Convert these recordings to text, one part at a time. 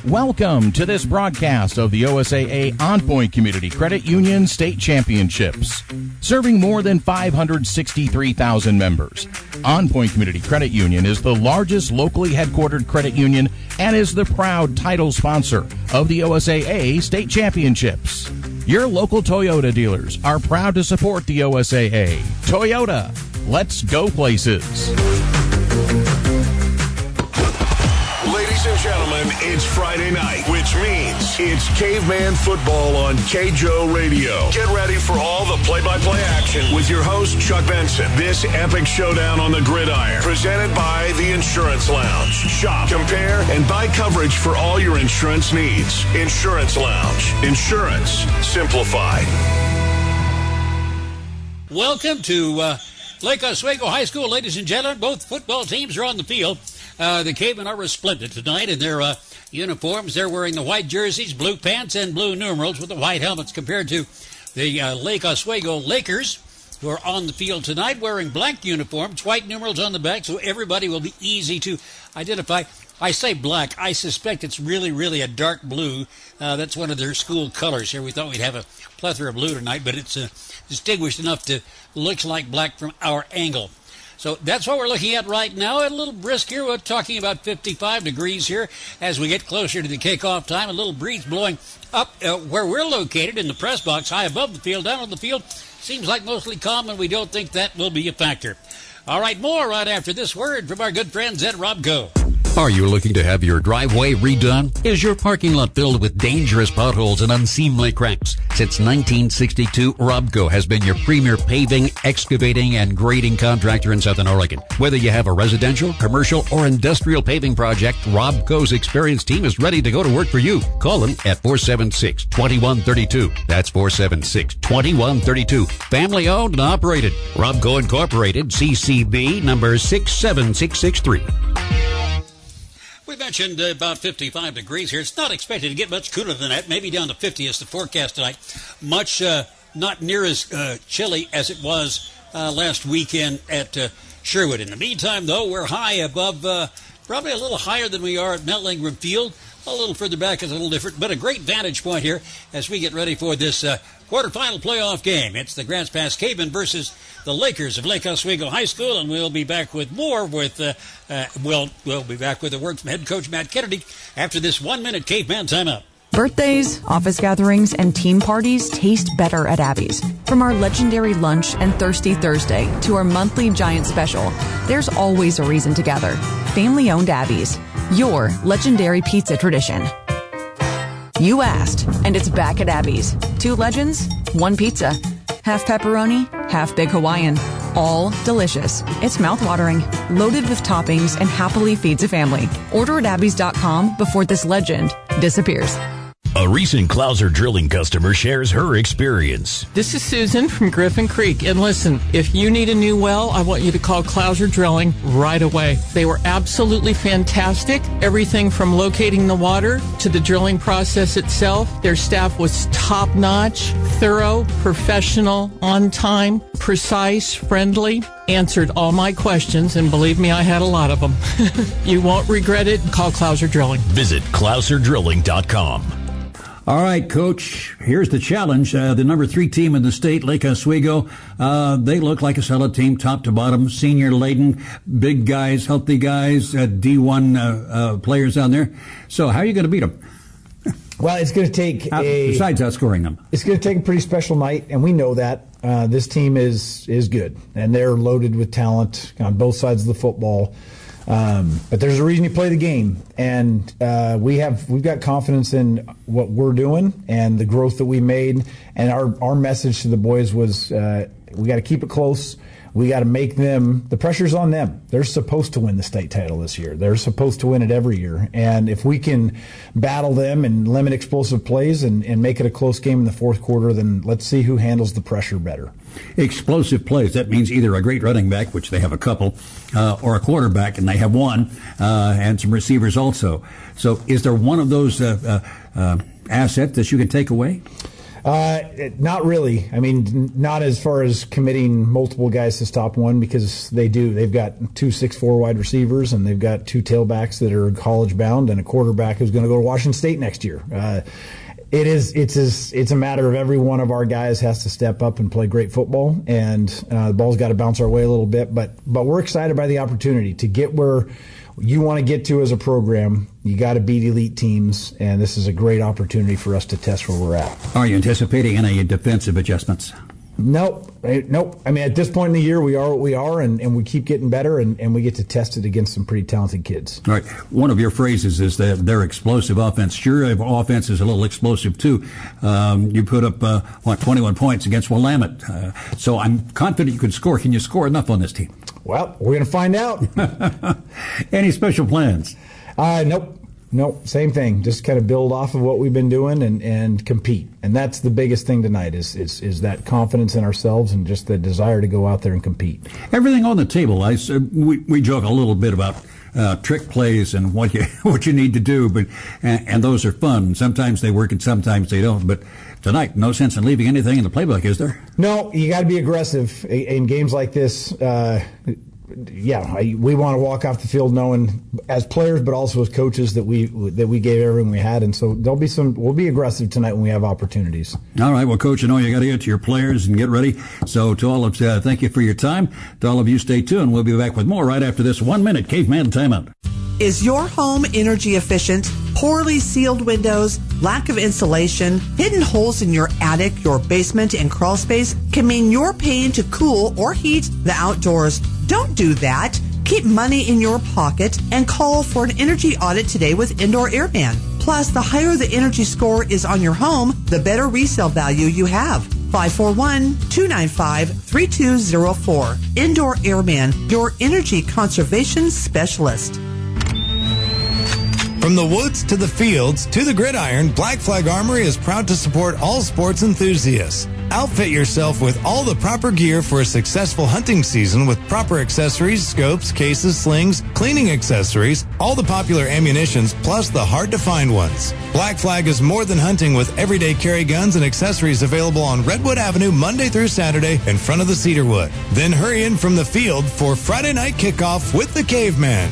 Welcome to this broadcast of the OSAA On Point Community Credit Union State Championships. Serving more than 563,000 members, On Point Community Credit Union is the largest locally headquartered credit union and is the proud title sponsor of the OSAA State Championships. Your local Toyota dealers are proud to support the OSAA. Toyota, let's go places. Ladies and gentlemen, it's Friday night, which means it's Caveman Football on KJO Radio. Get ready for all the play-by-play action with your host, Chuck Benson. This epic showdown on the gridiron, presented by the Insurance Lounge. Shop, compare, and buy coverage for all your insurance needs. Insurance Lounge. Insurance simplified. Welcome to Lake Oswego High School, ladies and gentlemen. Both football teams are on the field. The Cavemen are resplendent tonight in their uniforms. They're wearing the white jerseys, blue pants, and blue numerals with the white helmets, compared to the Lake Oswego Lakers, who are on the field tonight wearing black uniforms, white numerals on the back, so everybody will be easy to identify. I say black. I suspect it's really a dark blue. That's one of their school colors here. We thought we'd have a plethora of blue tonight, but it's distinguished enough to look like black from our angle. So that's what we're looking at right now. A little brisk here. We're talking about 55 degrees here as we get closer to the kickoff time. A little breeze blowing up where we're located in the press box, high above the field. Down on the field, seems like mostly calm, and we don't think that will be a factor. All right, more right after this word from our good friends at Robco. Are you looking to have your driveway redone? Is your parking lot filled with dangerous potholes and unseemly cracks? Since 1962, Robco has been your premier paving, excavating, and grading contractor in Southern Oregon. Whether you have a residential, commercial, or industrial paving project, Robco's experienced team is ready to go to work for you. Call them at 476-2132. That's 476-2132. Family owned and operated. Robco Incorporated, CCB number 67663. We mentioned about 55 degrees here. It's not expected to get much cooler than that. Maybe down to 50 is the forecast tonight. Much not near as chilly as it was last weekend at Sherwood. In the meantime, though, we're high above, probably a little higher than we are at Mount Ingram Field. A little further back is a little different, but a great vantage point here as we get ready for this quarterfinal playoff game. It's the Grants Pass Cavemen versus the Lakers of Lake Oswego High School, and we'll be back with more with, we'll be back with the word from head coach Matt Kennedy after this 1-minute Caveman timeout. Birthdays, office gatherings, and team parties taste better at Abby's. From our legendary lunch and Thirsty Thursday to our monthly Giant Special, there's always a reason to gather. Family-owned Abby's, your legendary pizza tradition. You asked, and it's back at Abby's. 2 legends, 1 pizza. Half pepperoni, half big Hawaiian. All delicious. It's mouthwatering, loaded with toppings, and happily feeds a family. Order at Abby's.com before this legend disappears. A recent Clouser Drilling customer shares her experience. This is Susan from Griffin Creek. And listen, if you need a new well, I want you to call Clouser Drilling right away. They were absolutely fantastic. Everything from locating the water to the drilling process itself. Their staff was top-notch, thorough, professional, on time, precise, friendly. Answered all my questions, and believe me, I had a lot of them. You won't regret it. Call Clouser Drilling. Visit ClouserDrilling.com. All right, Coach, here's the challenge. The number 3 team in the state, Lake Oswego, they look like a solid team, top to bottom, senior laden, big guys, healthy guys, D1 players down there. So how are you going to beat them? Well, it's going to take besides outscoring them. It's going to take a pretty special night, and we know that. This team is good, and they're loaded with talent on both sides of the football. But there's a reason you play the game, and we've got confidence in what we're doing and the growth that we made. And our message to the boys was we got to keep it close. We got to make them, the pressure's on them. They're supposed to win the state title this year. They're supposed to win it every year. And if we can battle them and limit explosive plays and make it a close game in the fourth quarter, then let's see who handles the pressure better. Explosive plays, that means either a great running back, which they have a couple, or a quarterback, and they have one, and some receivers also. So is there one of those assets that you can take away? Not really. I mean, not as far as committing multiple guys to stop one, because they do. They've got 2 6'4" wide receivers, and they've got 2 tailbacks that are college bound, and a quarterback who's going to go to Washington State next year. It's a matter of every one of our guys has to step up and play great football, and the ball's got to bounce our way a little bit. But we're excited by the opportunity to get where you want to get to as a program. You got to beat elite teams, and this is a great opportunity for us to test where we're at. Are you anticipating any defensive adjustments? Nope. I mean, at this point in the year, we are what we are, and we keep getting better, and we get to test it against some pretty talented kids. All right. One of your phrases is that they're explosive offense. Sure, offense is a little explosive, too. You put up, 21 points against Willamette. So I'm confident you can score. Can you score enough on this team? Well, we're going to find out. Any special plans? Nope, same thing. Just kind of build off of what we've been doing and compete. And that's the biggest thing tonight is that confidence in ourselves and just the desire to go out there and compete. Everything on the table. We joke a little bit about trick plays and what you need to do, but and those are fun. Sometimes they work and sometimes they don't. But tonight, no sense in leaving anything in the playbook, is there? No, you got to be aggressive in games like this. We want to walk off the field knowing, as players, but also as coaches, that we gave everything we had, and so we'll be aggressive tonight when we have opportunities. All right, well, Coach, I know you got to get to your players and get ready. So to all of thank you for your time. To all of you, stay tuned. We'll be back with more right after this 1-minute Caveman timeout. Is your home energy efficient? Poorly sealed windows, lack of insulation, hidden holes in your attic, your basement, and crawl space can mean you're paying to cool or heat the outdoors. Don't do that. Keep money in your pocket and call for an energy audit today with Indoor Airman. Plus, the higher the energy score is on your home, the better resale value you have. 541-295-3204. Indoor Airman, your energy conservation specialist. From the woods to the fields to the gridiron, Black Flag Armory is proud to support all sports enthusiasts. Outfit yourself with all the proper gear for a successful hunting season with proper accessories, scopes, cases, slings, cleaning accessories, all the popular ammunitions, plus the hard-to-find ones. Black Flag is more than hunting with everyday carry guns and accessories available on Redwood Avenue Monday through Saturday in front of the Cedarwood. Then hurry in from the field for Friday night kickoff with the Caveman.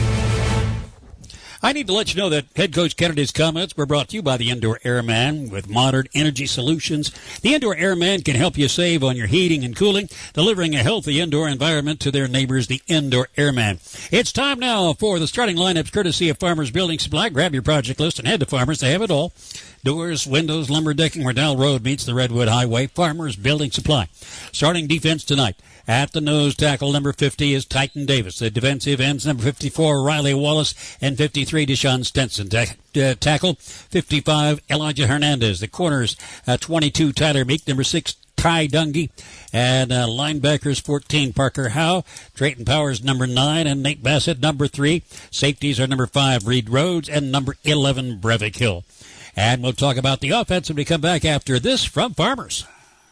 I need to let you know that Head Coach Kennedy's comments were brought to you by the Indoor Airman with modern energy solutions. The Indoor Airman can help you save on your heating and cooling, delivering a healthy indoor environment to their neighbors, the Indoor Airman. It's time now for the starting lineups, courtesy of Farmers Building Supply. Grab your project list and head to Farmers. They have it all. Doors, windows, lumber decking, where Dowell Road meets the Redwood Highway. Farmers Building Supply. Starting defense tonight. At the nose tackle, number 50 is Titan Davis. The defensive ends, number 54, Riley Wallace, and 53, Deshaun Stenson. Tackle, 55, Elijah Hernandez. The corners, 22, Tyler Meek, number 6, Ty Dungy, and linebackers 14, Parker Howe, Drayton Powers, number 9, and Nate Bassett, number 3. Safeties are number 5, Reed Rhodes, and number 11, Breivik Hill. And we'll talk about the offense when we come back after this from Farmers.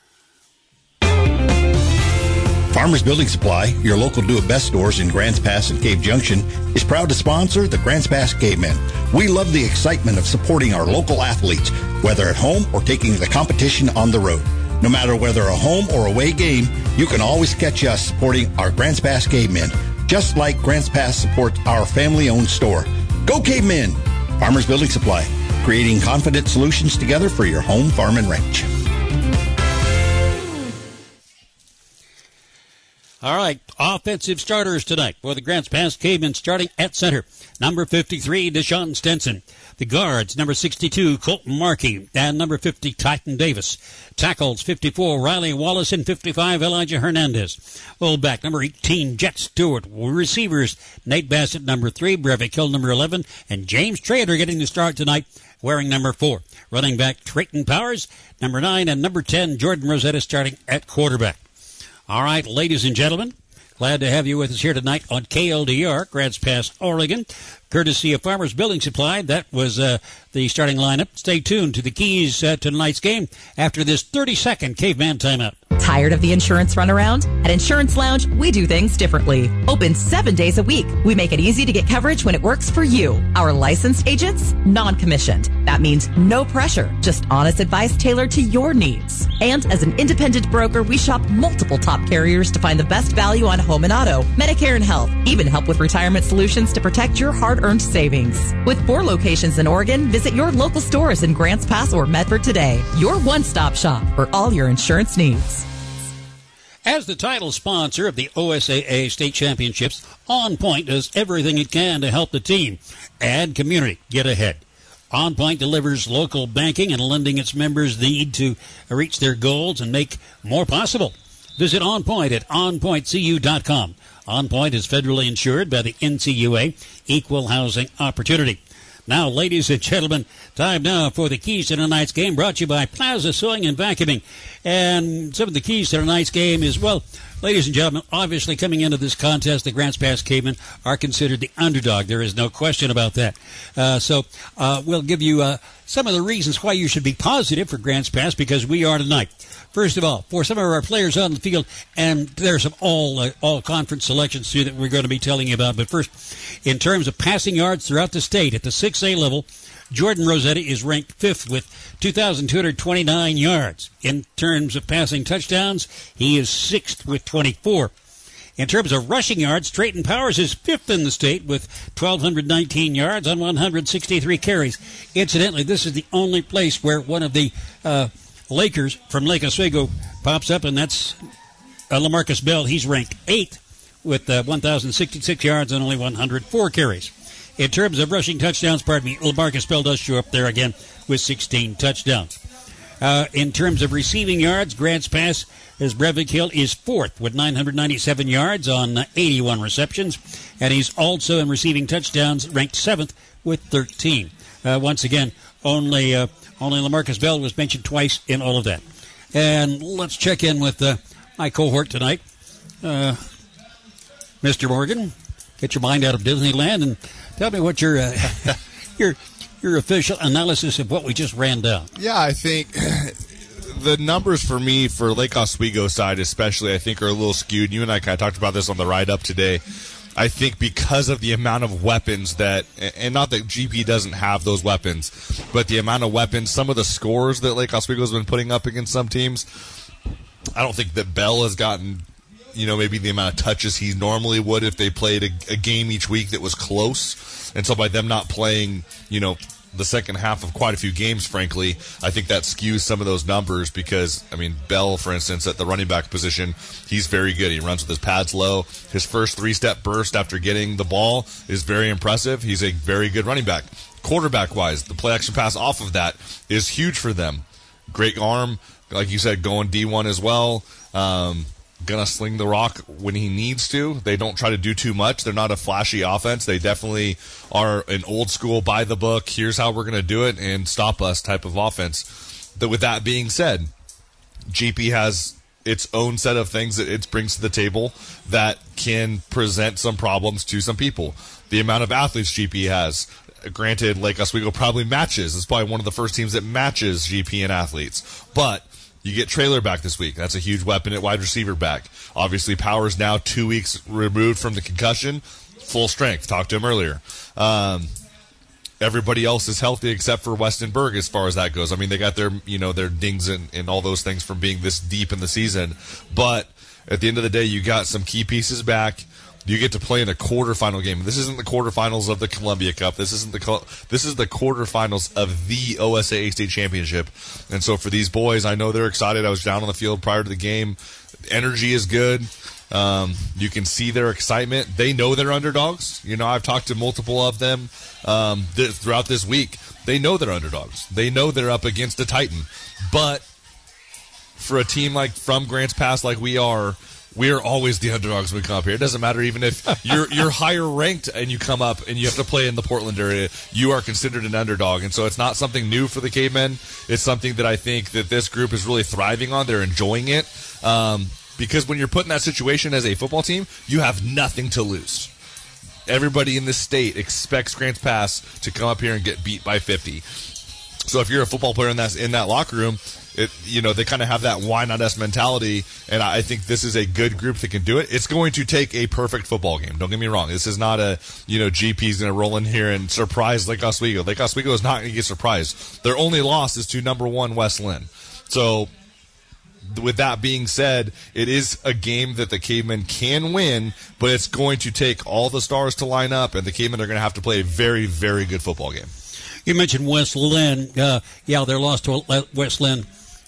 Farmers Building Supply, your local do-it-best stores in Grants Pass and Cave Junction, is proud to sponsor the Grants Pass Cavemen. We love the excitement of supporting our local athletes, whether at home or taking the competition on the road. No matter whether a home or away game, you can always catch us supporting our Grants Pass Cavemen, just like Grants Pass supports our family-owned store. Go Cavemen! Farmers Building Supply, creating confident solutions together for your home, farm, and ranch. All right, offensive starters tonight for the Grants Pass Cavemen, starting at center. Number 53, Deshaun Stenson. The guards, number 62, Colton Markey, and number 50, Titan Davis. Tackles, 54, Riley Wallace, and 55, Elijah Hernandez. Fullback, number 18, Jet Stewart. Receivers, Nate Bassett, number 3, Breivik Hill, number 11, and James Trader getting the start tonight, wearing number 4. Running back, Drayton Powers, number 9, and number 10, Jordan Rosetta, starting at quarterback. All right, ladies and gentlemen, glad to have you with us here tonight on KLDR, Grants Pass, Oregon, courtesy of Farmers Building Supply. That was the starting lineup. Stay tuned to the keys to tonight's game after this 30-second Caveman timeout. Tired of the insurance runaround? At Insurance Lounge, we do things differently. Open 7 days a week. We make it easy to get coverage when it works for you. Our licensed agents, non-commissioned. That means no pressure, just honest advice tailored to your needs. And as an independent broker, we shop multiple top carriers to find the best value on home and auto, Medicare and health, even help with retirement solutions to protect your hard-earned savings. With 4 locations in Oregon, visit your local stores in Grants Pass or Medford today. Your one-stop shop for all your insurance needs. As the title sponsor of the OSAA State Championships, On Point does everything it can to help the team and community get ahead. On Point delivers local banking and lending its members need to reach their goals and make more possible. Visit On Point at onpointcu.com. On Point is federally insured by the NCUA, Equal Housing Opportunity. Now, ladies and gentlemen, time now for the keys to tonight's game, brought to you by Plaza Sewing and Vacuuming. And some of the keys to tonight's game is, well, ladies and gentlemen, obviously coming into this contest, the Grants Pass Cavemen are considered the underdog. There is no question about that. So we'll give you some of the reasons why you should be positive for Grants Pass, because we are tonight. First of all, for some of our players on the field, and there's some all-conference selections too that we're going to be telling you about. But first, in terms of passing yards throughout the state at the 6A level, Jordan Rossetti is ranked 5th with 2,229 yards. In terms of passing touchdowns, he is 6th with 24. In terms of rushing yards, Trayton Powers is 5th in the state with 1,219 yards on 163 carries. Incidentally, this is the only place where one of the Lakers from Lake Oswego pops up, and that's LaMarcus Bell. He's ranked 8th with 1,066 yards and only 104 carries. In terms of rushing touchdowns, LaMarcus Bell does show up there again with 16 touchdowns. In terms of receiving yards, Grants Pass, as Brevik Hill, is 4th with 997 yards on 81 receptions, and he's also in receiving touchdowns ranked 7th with 13. Once again, only LaMarcus Bell was mentioned twice in all of that. And let's check in with my cohort tonight, Mr. Morgan. Get your mind out of Disneyland and tell me what your official analysis of what we just ran down. Yeah, I think the numbers for me, for Lake Oswego side especially, I think are a little skewed. You and I kind of talked about this on the ride up today. I think because of the amount of weapons that, and not that GP doesn't have those weapons, but the amount of weapons, some of the scores that Lake Oswego's been putting up against some teams, I don't think that Bell has gotten, maybe the amount of touches he normally would if they played a game each week that was close. And so by them not playing, the second half of quite a few games, frankly, I think that skews some of those numbers because, Bell, for instance, at the running back position, he's very good. He runs with his pads low. His first 3-step burst after getting the ball is very impressive. He's a very good running back. Quarterback-wise, the play-action pass off of that is huge for them. Great arm, like you said, going D1 as well. Gonna sling the rock when he needs to. They don't try to do too much. They're not a flashy offense. They definitely are an old school, by the book, here's how we're gonna do it and stop us type of offense. With that being said, GP has its own set of things that it brings to the table that can present some problems to some people. The amount of athletes GP has, granted, Lake Oswego probably matches. It's probably one of the first teams that matches GP in athletes, but you get Traylor back this week. That's a huge weapon at wide receiver back. Obviously, Powers now 2 weeks removed from the concussion, full strength. Talked to him earlier. Everybody else is healthy except for Weston Berg as far as that goes. They got their, their dings and all those things from being this deep in the season. But at the end of the day, you got some key pieces back. You get to play in a quarterfinal game. This isn't the quarterfinals of the Columbia Cup. This is the quarterfinals of the OSAA State Championship. And so for these boys, I know they're excited. I was down on the field prior to the game. Energy is good. You can see their excitement. They know they're underdogs. I've talked to multiple of them throughout this week. They know they're underdogs. They know they're up against a Titan. But for a team from Grants Pass like we are always the underdogs when we come up here. It doesn't matter even if you're higher ranked and you come up and you have to play in the Portland area, you are considered an underdog. And so it's not something new for the Cavemen. It's something that I think that this group is really thriving on. They're enjoying it. Because when you're put in that situation as a football team, you have nothing to lose. Everybody in this state expects Grants Pass to come up here and get beat by 50. So if you're a football player in that locker room, they kind of have that why not us mentality, and I think this is a good group that can do it. It's going to take a perfect football game. Don't get me wrong. This is not a, GP's going to roll in here and surprise Lake Oswego. Lake Oswego is not going to get surprised. Their only loss is to number 1 West Linn. So with that being said, it is a game that the Cavemen can win, but it's going to take all the stars to line up, and the Cavemen are going to have to play a very, very good football game. You mentioned West Linn. Their loss to West Linn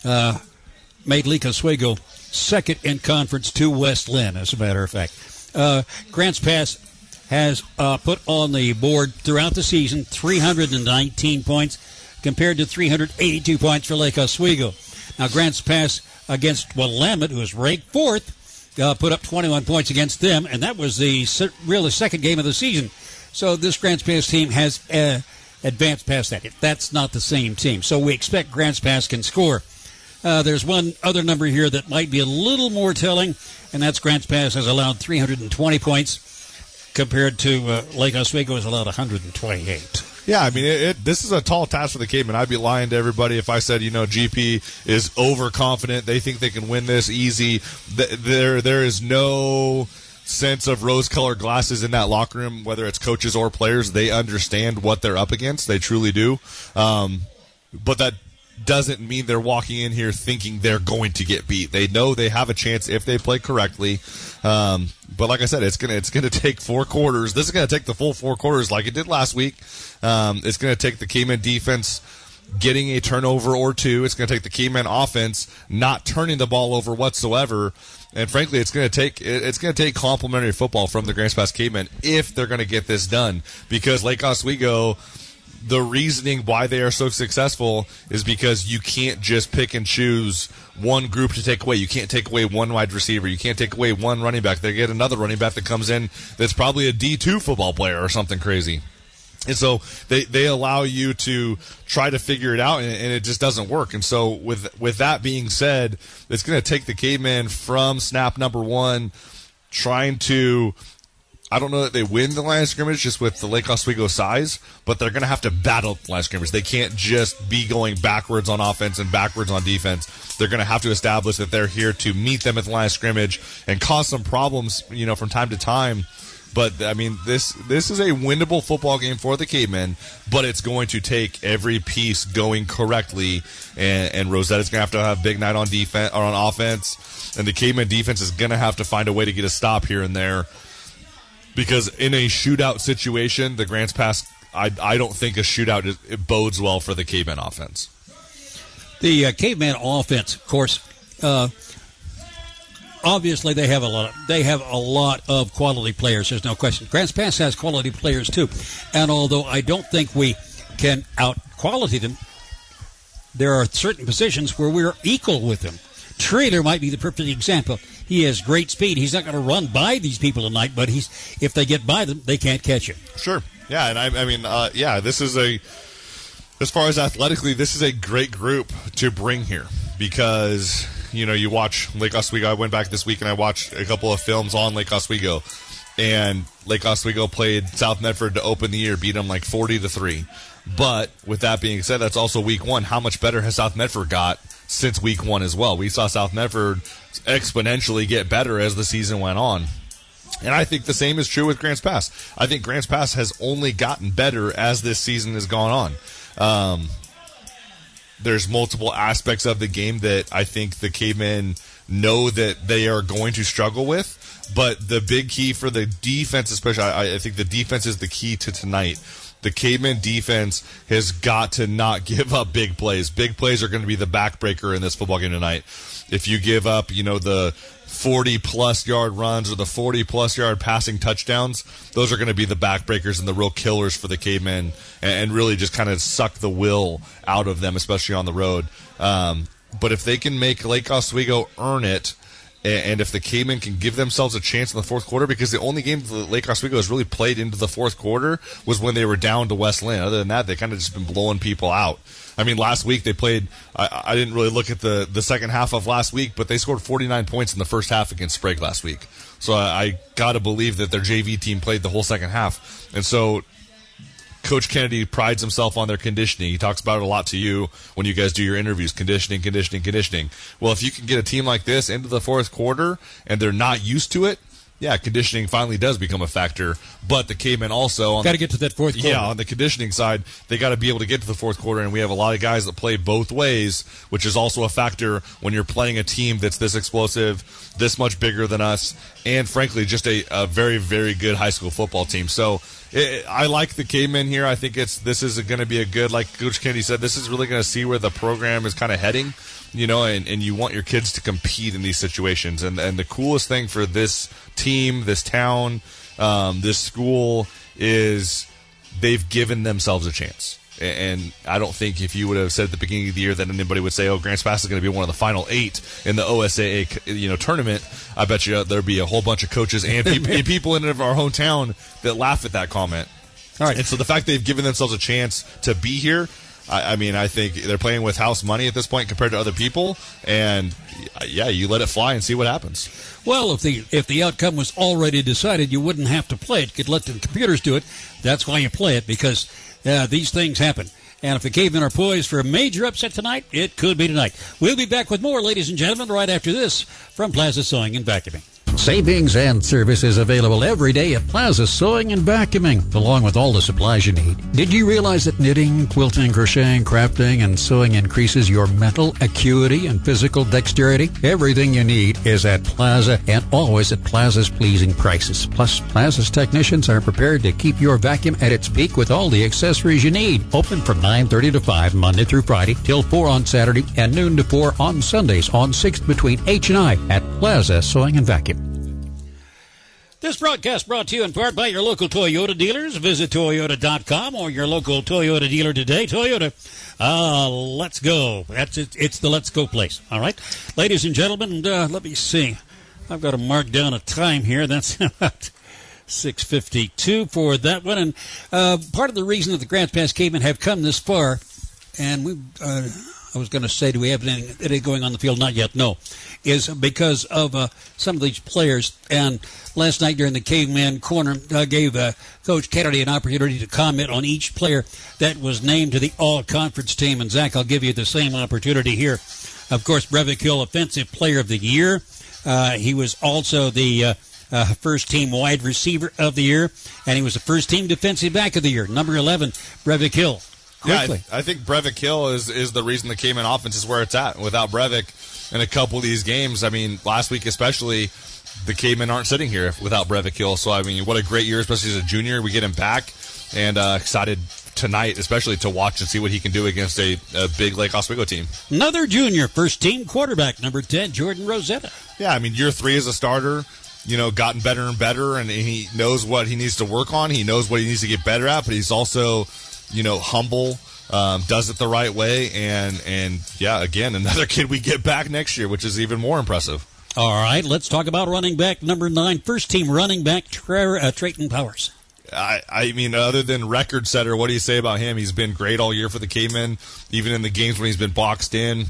made Lake Oswego second in conference to West Linn, as a matter of fact. Grants Pass has put on the board throughout the season 319 points compared to 382 points for Lake Oswego. Now, Grants Pass against Willamette, who is ranked 4th, put up 21 points against them, and that was the second game of the season. So this Grants Pass team has advanced past that. That's not the same team. So we expect Grants Pass can score. There's one other number here that might be a little more telling, and that's Grants Pass has allowed 320 points compared to Lake Oswego has allowed 128. Yeah, I mean, this is a tall task for the Cavemen. I'd be lying to everybody if I said, GP is overconfident. They think they can win this easy. There is no sense of rose-colored glasses in that locker room, whether it's coaches or players. They understand what they're up against. They truly do. But that doesn't mean they're walking in here thinking they're going to get beat. They know they have a chance if they play correctly. But like I said, it's gonna take 4 quarters. This is gonna take the full 4 quarters like it did last week. It's gonna take the Cavemen defense getting a turnover or 2. It's gonna take the Cavemen offense not turning the ball over whatsoever. And frankly, it's gonna take complimentary football from the Grants Pass Cavemen if they're gonna get this done. Because Lake Oswego, the reasoning why they are so successful is because you can't just pick and choose one group to take away. You can't take away one wide receiver. You can't take away one running back. They get another running back that comes in that's probably a D2 football player or something crazy. And so they allow you to try to figure it out, and it just doesn't work. And so with that being said, it's going to take the Cavemen from snap number 1 trying to, I don't know that they win the line of scrimmage just with the Lake Oswego size, but they're going to have to battle the line of scrimmage. They can't just be going backwards on offense and backwards on defense. They're going to have to establish that they're here to meet them at the line of scrimmage and cause some problems, from time to time. But, I mean, this is a winnable football game for the Cavemen, but it's going to take every piece going correctly, and Rosetta's going to have a big night on defense or on offense, and the Cavemen defense is going to have to find a way to get a stop here and there. Because in a shootout situation, the Grants Pass, I don't think a shootout it bodes well for the Cavemen offense. The Cavemen offense, of course, obviously they have a lot of quality players. There's no question. Grants Pass has quality players too, and although I don't think we can out-quality them, there are certain positions where we're equal with them. Trailer might be the perfect example. He has great speed. He's not going to run by these people tonight, but if they get by them, they can't catch him. Sure. Yeah, and I mean, this is as far as athletically, this is a great group to bring here because, you watch Lake Oswego. I went back this week and I watched a couple of films on Lake Oswego, and Lake Oswego played South Medford to open the year, beat them like 40-3. But with that being said, that's also week 1. How much better has South Medford got since week 1 as well? We saw South Medford exponentially get better as the season went on. And I think the same is true with Grants Pass. I think Grants Pass has only gotten better as this season has gone on. There's multiple aspects of the game that I think the Cavemen know that they are going to struggle with. But the big key for the defense, especially, I think the defense is the key to tonight. The Cavemen defense has got to not give up big plays. Big plays are going to be the backbreaker in this football game tonight. If you give up, the 40-plus yard runs or the 40-plus yard passing touchdowns, those are going to be the backbreakers and the real killers for the Cavemen and really just kind of suck the will out of them, especially on the road. But if they can make Lake Oswego earn it, and if the Cavemen can give themselves a chance in the fourth quarter, because the only game that Lake Oswego has really played into the fourth quarter was when they were down to West Linn. Other than that, they kind of just been blowing people out. I mean, last week they played, I didn't really look at the second half of last week, but they scored 49 points in the first half against Sprague last week. So I got to believe that their JV team played the whole second half. And so Coach Kennedy prides himself on their conditioning. He talks about it a lot to you when you guys do your interviews, conditioning. Well, if you can get a team like this into the fourth quarter and they're not used to it, yeah, conditioning finally does become a factor. But the Cavemen also got to get to that fourth quarter. Yeah, on the conditioning side, they got to be able to get to the fourth quarter, and we have a lot of guys that play both ways, which is also a factor when you're playing a team that's this explosive, this much bigger than us, and frankly, just a very, very good high school football team. So I like the Cavemen here. I think this is going to be a good, like Coach Kennedy said, this is really going to see where the program is kind of heading. And you want your kids to compete in these situations. And the coolest thing for this team, this town, this school is they've given themselves a chance. And I don't think if you would have said at the beginning of the year that anybody would say, Grants Pass is going to be one of the final 8 in the OSAA tournament, I bet you there'd be a whole bunch of coaches and people in our hometown that laugh at that comment. All right. And so the fact they've given themselves a chance to be here, I mean, I think they're playing with house money at this point compared to other people, and yeah, you let it fly and see what happens. Well, if the outcome was already decided, you wouldn't have to play it. You could let the computers do it. That's why you play it, because these things happen. And if the Cavemen are poised for a major upset tonight, it could be tonight. We'll be back with more, ladies and gentlemen, right after this from Plaza Sewing and Vacuuming. Savings and services available every day at Plaza Sewing and Vacuuming, along with all the supplies you need. Did you realize that knitting, quilting, crocheting, crafting, and sewing increases your mental acuity and physical dexterity? Everything you need is at Plaza, and always at Plaza's pleasing prices. Plus, Plaza's technicians are prepared to keep your vacuum at its peak with all the accessories you need. Open from 9:30 to 5 Monday through Friday, till 4 on Saturday, and noon to 4 on Sundays on 6th between H and I at Plaza Sewing and Vacuum. This broadcast brought to you in part by your local Toyota dealers. Visit Toyota.com or your local Toyota dealer today. Toyota, let's go. That's it. It's the let's go place. All right. Ladies and gentlemen, let me see. I've got to mark down a time here. That's about 6:52 for that one. And part of the reason that the Grants Pass Cavemen have come this far, and I was going to say, do we have anything going on the field? Not yet, no. Is because of some of these players. And last night during the Caveman Corner, gave Coach Kennedy an opportunity to comment on each player that was named to the all-conference team. And, Zach, I'll give you the same opportunity here. Of course, Brevick Hill, Offensive Player of the Year. He was also the first-team wide receiver of the year, and he was the first-team defensive back of the year. Number 11, Brevick Hill. Yeah, I think Brevick Hill is the reason the Cayman offense is where it's at. Without Brevick in a couple of these games, I mean, last week especially, the Cayman aren't sitting here without Brevick Hill. So, I mean, what a great year, especially as a junior. We get him back, and excited tonight, especially to watch and see what he can do against a big Lake Oswego team. Another junior, first-team quarterback, number 10, Jordan Rosetta. Yeah, I mean, year 3 as a starter, gotten better and better, and he knows what he needs to work on. He knows what he needs to get better at, but he's also humble, does it the right way, and yeah, again, another kid we get back next year, which is even more impressive. All right, let's talk about running back number 9, first-team running back Trayton Powers. I mean, other than record setter, what do you say about him? He's been great all year for the Cavemen, even in the games when he's been boxed in,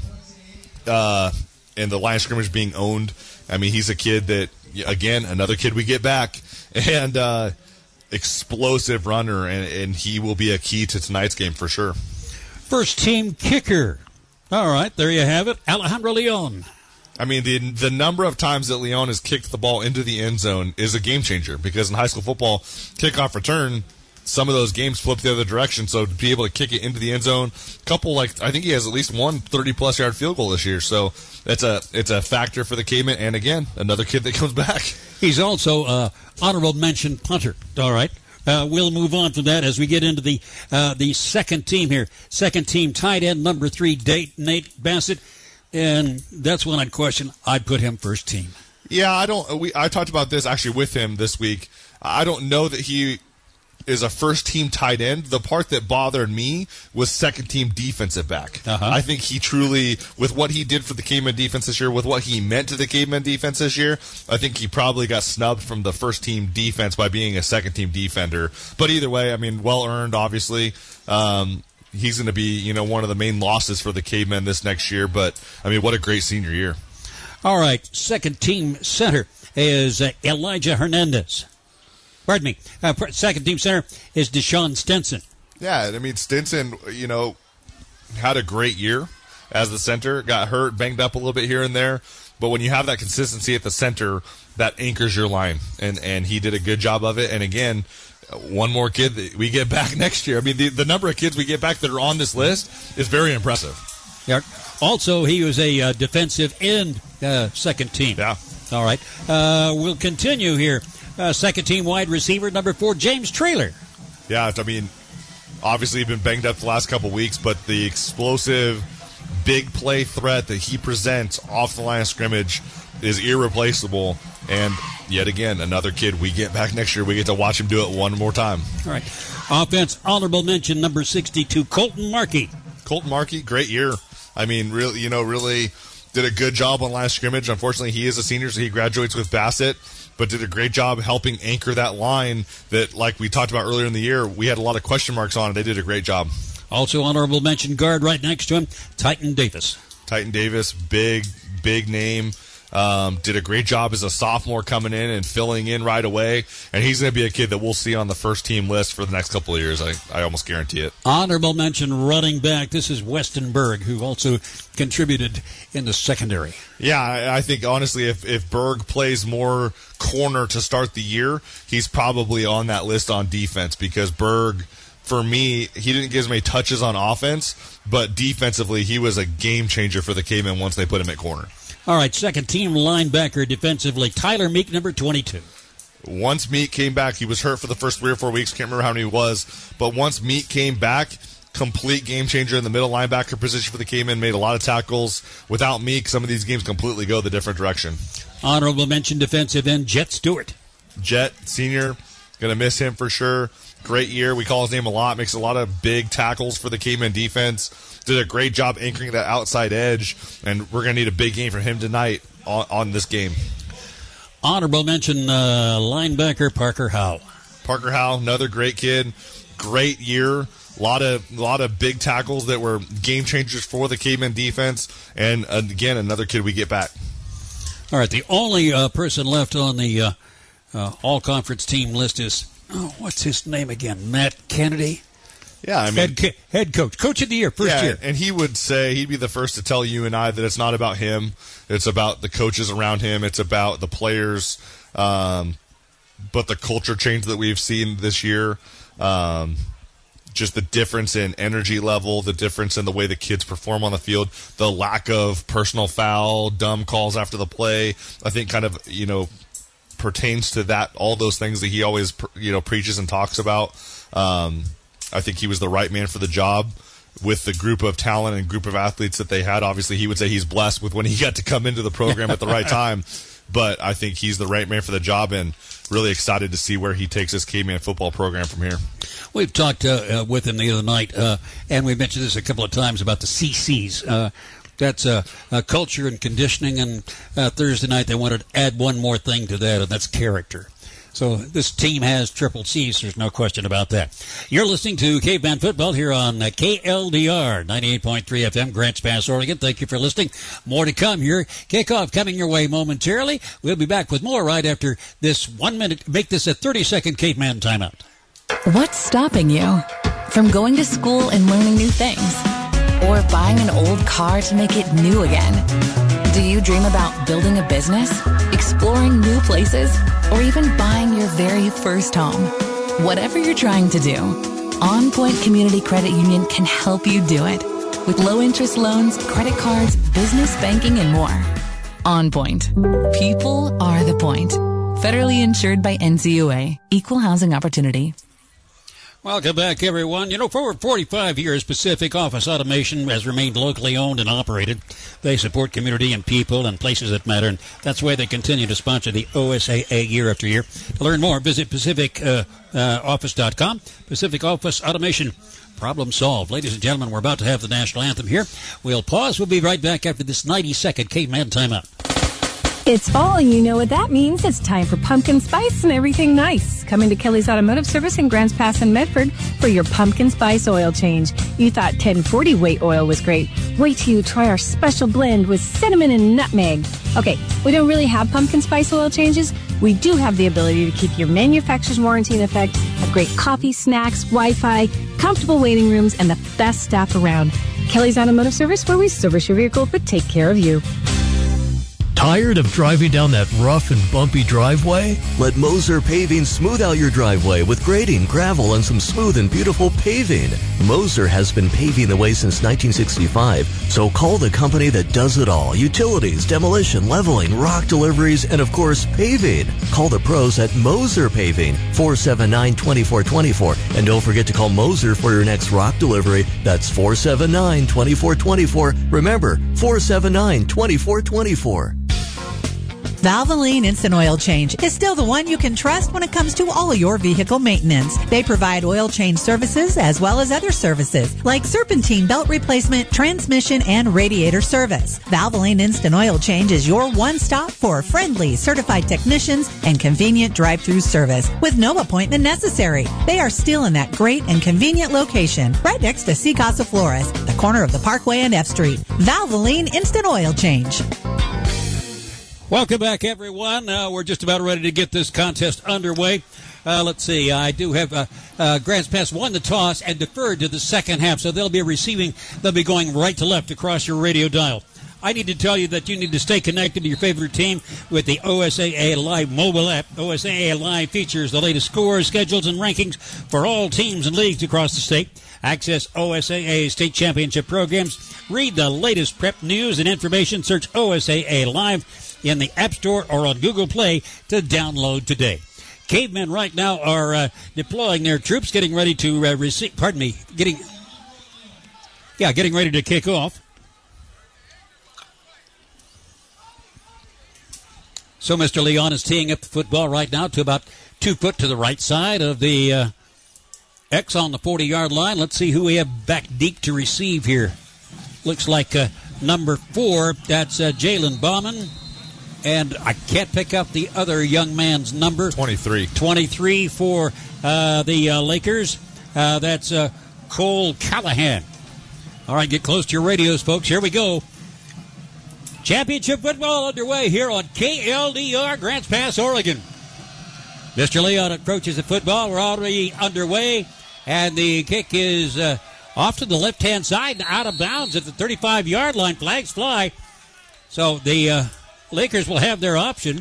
and the line of scrimmage being owned. I mean, he's a kid that, again, another kid we get back, and explosive runner, and he will be a key to tonight's game for sure. First team kicker. All right, there you have it, Alejandro Leon. I mean, the number of times that Leon has kicked the ball into the end zone is a game changer, because in high school football, kickoff return, some of those games flip the other direction, so to be able to kick it into the end zone, I think he has at least one 30-plus yard field goal this year, so it's a factor for the Cavemen, and again, another kid that comes back. He's also honorable mention punter. All right. We'll move on from that as we get into the second team here. Second team tight end, number 3, Nate Bassett. And that's one I'd question. I'd put him first team. Yeah, I talked about this actually with him this week. I don't know that he is a first-team tight end. The part that bothered me was second-team defensive back. I think he truly, with what he did for the Caveman defense this year, with what he meant to the Caveman defense this year, I think he probably got snubbed from the first-team defense by being a second-team defender. But either way, I mean, well-earned, obviously. He's going to be, one of the main losses for the Cavemen this next year. But, I mean, what a great senior year. All right, second-team center is Elijah Hernandez. Pardon me. Second team center is Deshaun Stenson. Yeah, I mean, Stinson, had a great year as the center. Got hurt, banged up a little bit here and there. But when you have that consistency at the center, that anchors your line. And he did a good job of it. And again, one more kid that we get back next year. I mean, the number of kids we get back that are on this list is very impressive. Yeah. Also, he was a defensive end second team. Yeah. All right. We'll continue here. Second team wide receiver, number 4, James Traylor. Yeah, I mean, obviously he's been banged up the last couple weeks, but the explosive, big play threat that he presents off the line of scrimmage is irreplaceable. And yet again, another kid we get back next year. We get to watch him do it one more time. All right. Offense, honorable mention, number 62, Colton Markey. Colton Markey, great year. I mean, really did a good job on line of scrimmage. Unfortunately, he is a senior, so he graduates with Bassett, but did a great job helping anchor that line that, like we talked about earlier in the year, we had a lot of question marks on, and they did a great job. Also honorable mention guard right next to him, Titan Davis. Titan Davis, big name. Did a great job as a sophomore coming in and filling in right away. And he's going to be a kid that we'll see on the first team list for the next couple of years. I almost guarantee it. Honorable mention running back. This is Weston Berg, who also contributed in the secondary. Yeah, I think, honestly, if Berg plays more corner to start the year, he's probably on that list on defense, because Berg, for me, he didn't get as many touches on offense, but defensively he was a game changer for the Cavemen once they put him at corner. All right, second team linebacker defensively, Tyler Meek, number 22. Once Meek came back, he was hurt for the first 3 or 4 weeks. Can't remember how many he was. But once Meek came back, complete game changer in the middle linebacker position for the Cavemen, made a lot of tackles. Without Meek, some of these games completely go the different direction. Honorable mention defensive end, Jet Stewart. Jet, senior, going to miss him for sure. Great year. We call his name a lot. Makes a lot of big tackles for the Cavemen defense. Did a great job anchoring that outside edge, and we're going to need a big game from him tonight on this game. Honorable mention linebacker Parker Howe. Parker Howe, another great kid. Great year. A lot of big tackles that were game changers for the Cavemen defense, and again, another kid we get back. All right, the only person left on the all-conference team list is, what's his name again? Matt Kennedy? Yeah, I mean, head coach of the year, first year. And he would say, he'd be the first to tell you and I that it's not about him. It's about the coaches around him. It's about the players. But the culture change that we've seen this year, just the difference in energy level, the difference in the way the kids perform on the field, the lack of personal foul, dumb calls after the play, I think kind of, pertains to that, all those things that he always, preaches and talks about. I think he was the right man for the job with the group of talent and group of athletes that they had. Obviously, he would say he's blessed with when he got to come into the program at the right time. But I think he's the right man for the job, and really excited to see where he takes this Caveman football program from here. We've talked with him the other night, and we mentioned this a couple of times about the CCs. That's culture and conditioning, and Thursday night they wanted to add one more thing to that, and that's character. So this team has triple C's. There's no question about that. You're listening to Caveman Football here on KLDR 98.3 FM, Grants Pass, Oregon. Thank you for listening. More to come here. Kickoff coming your way momentarily. We'll be back with more right after this 1 minute. Make this a 30-second Caveman timeout. What's stopping you from going to school and learning new things? Or buying an old car to make it new again? Do you dream about building a business, exploring new places, or even buying your very first home? Whatever you're trying to do, On Point Community Credit Union can help you do it. With low-interest loans, credit cards, business banking, and more. On Point. People are the point. Federally insured by NCUA. Equal housing opportunity. Welcome back, everyone. For over 45 years, Pacific Office Automation has remained locally owned and operated. They support community and people and places that matter, and that's why they continue to sponsor the OSAA year after year. To learn more, visit PacificOffice.com. Pacific Office Automation. Problem solved. Ladies and gentlemen, we're about to have the national anthem here. We'll pause. We'll be right back after this 90-second Caveman timeout. It's fall, and you know what that means. It's time for pumpkin spice and everything nice. Coming to Kelly's Automotive Service in Grants Pass and Medford for your pumpkin spice oil change. You thought 1040 weight oil was great. Wait till you try our special blend with cinnamon and nutmeg. Okay, we don't really have pumpkin spice oil changes. We do have the ability to keep your manufacturer's warranty in effect, have great coffee, snacks, Wi-Fi, comfortable waiting rooms, and the best staff around. Kelly's Automotive Service, where we service your vehicle but take care of you. Tired of driving down that rough and bumpy driveway? Let Moser Paving smooth out your driveway with grading, gravel, and some smooth and beautiful paving. Moser has been paving the way since 1965, so call the company that does it all. Utilities, demolition, leveling, rock deliveries, and of course, paving. Call the pros at Moser Paving, 479-2424. And don't forget to call Moser for your next rock delivery. That's 479-2424. Remember, 479-2424. Valvoline Instant Oil Change is still the one you can trust when it comes to all your vehicle maintenance. They provide oil change services as well as other services like serpentine belt replacement, transmission, and radiator service. Valvoline Instant Oil Change is your one stop for friendly, certified technicians and convenient drive-through service with no appointment necessary. They are still in that great and convenient location right next to Sea Casa Flores, the corner of the Parkway and F Street. Valvoline Instant Oil Change. Welcome back, everyone. We're just about ready to get this contest underway. Let's see. I do have Grants Pass won the toss and deferred to the second half, so they'll be receiving. They'll be going right to left across your radio dial. I need to tell you that you need to stay connected to your favorite team with the OSAA Live mobile app. OSAA Live features the latest scores, schedules, and rankings for all teams and leagues across the state. Access OSAA state championship programs. Read the latest prep news and information. Search OSAA Live in the App Store or on Google Play to download today. Cavemen right now are deploying their troops, getting ready to getting ready to kick off. So Mr. Leon is teeing up the football right now to about 2 foot to the right side of the X on the 40-yard line. Let's see who we have back deep to receive here. Looks like number 4, that's Jalen Bauman. And I can't pick up the other young man's number. 23. 23 for the Lakers. That's Cole Callahan. All right, get close to your radios, folks. Here we go. Championship football underway here on KLDR, Grants Pass, Oregon. Mr. Leon approaches the football. We're already underway. And the kick is off to the left-hand side and out of bounds at the 35-yard line. Flags fly. So the Lakers will have their option.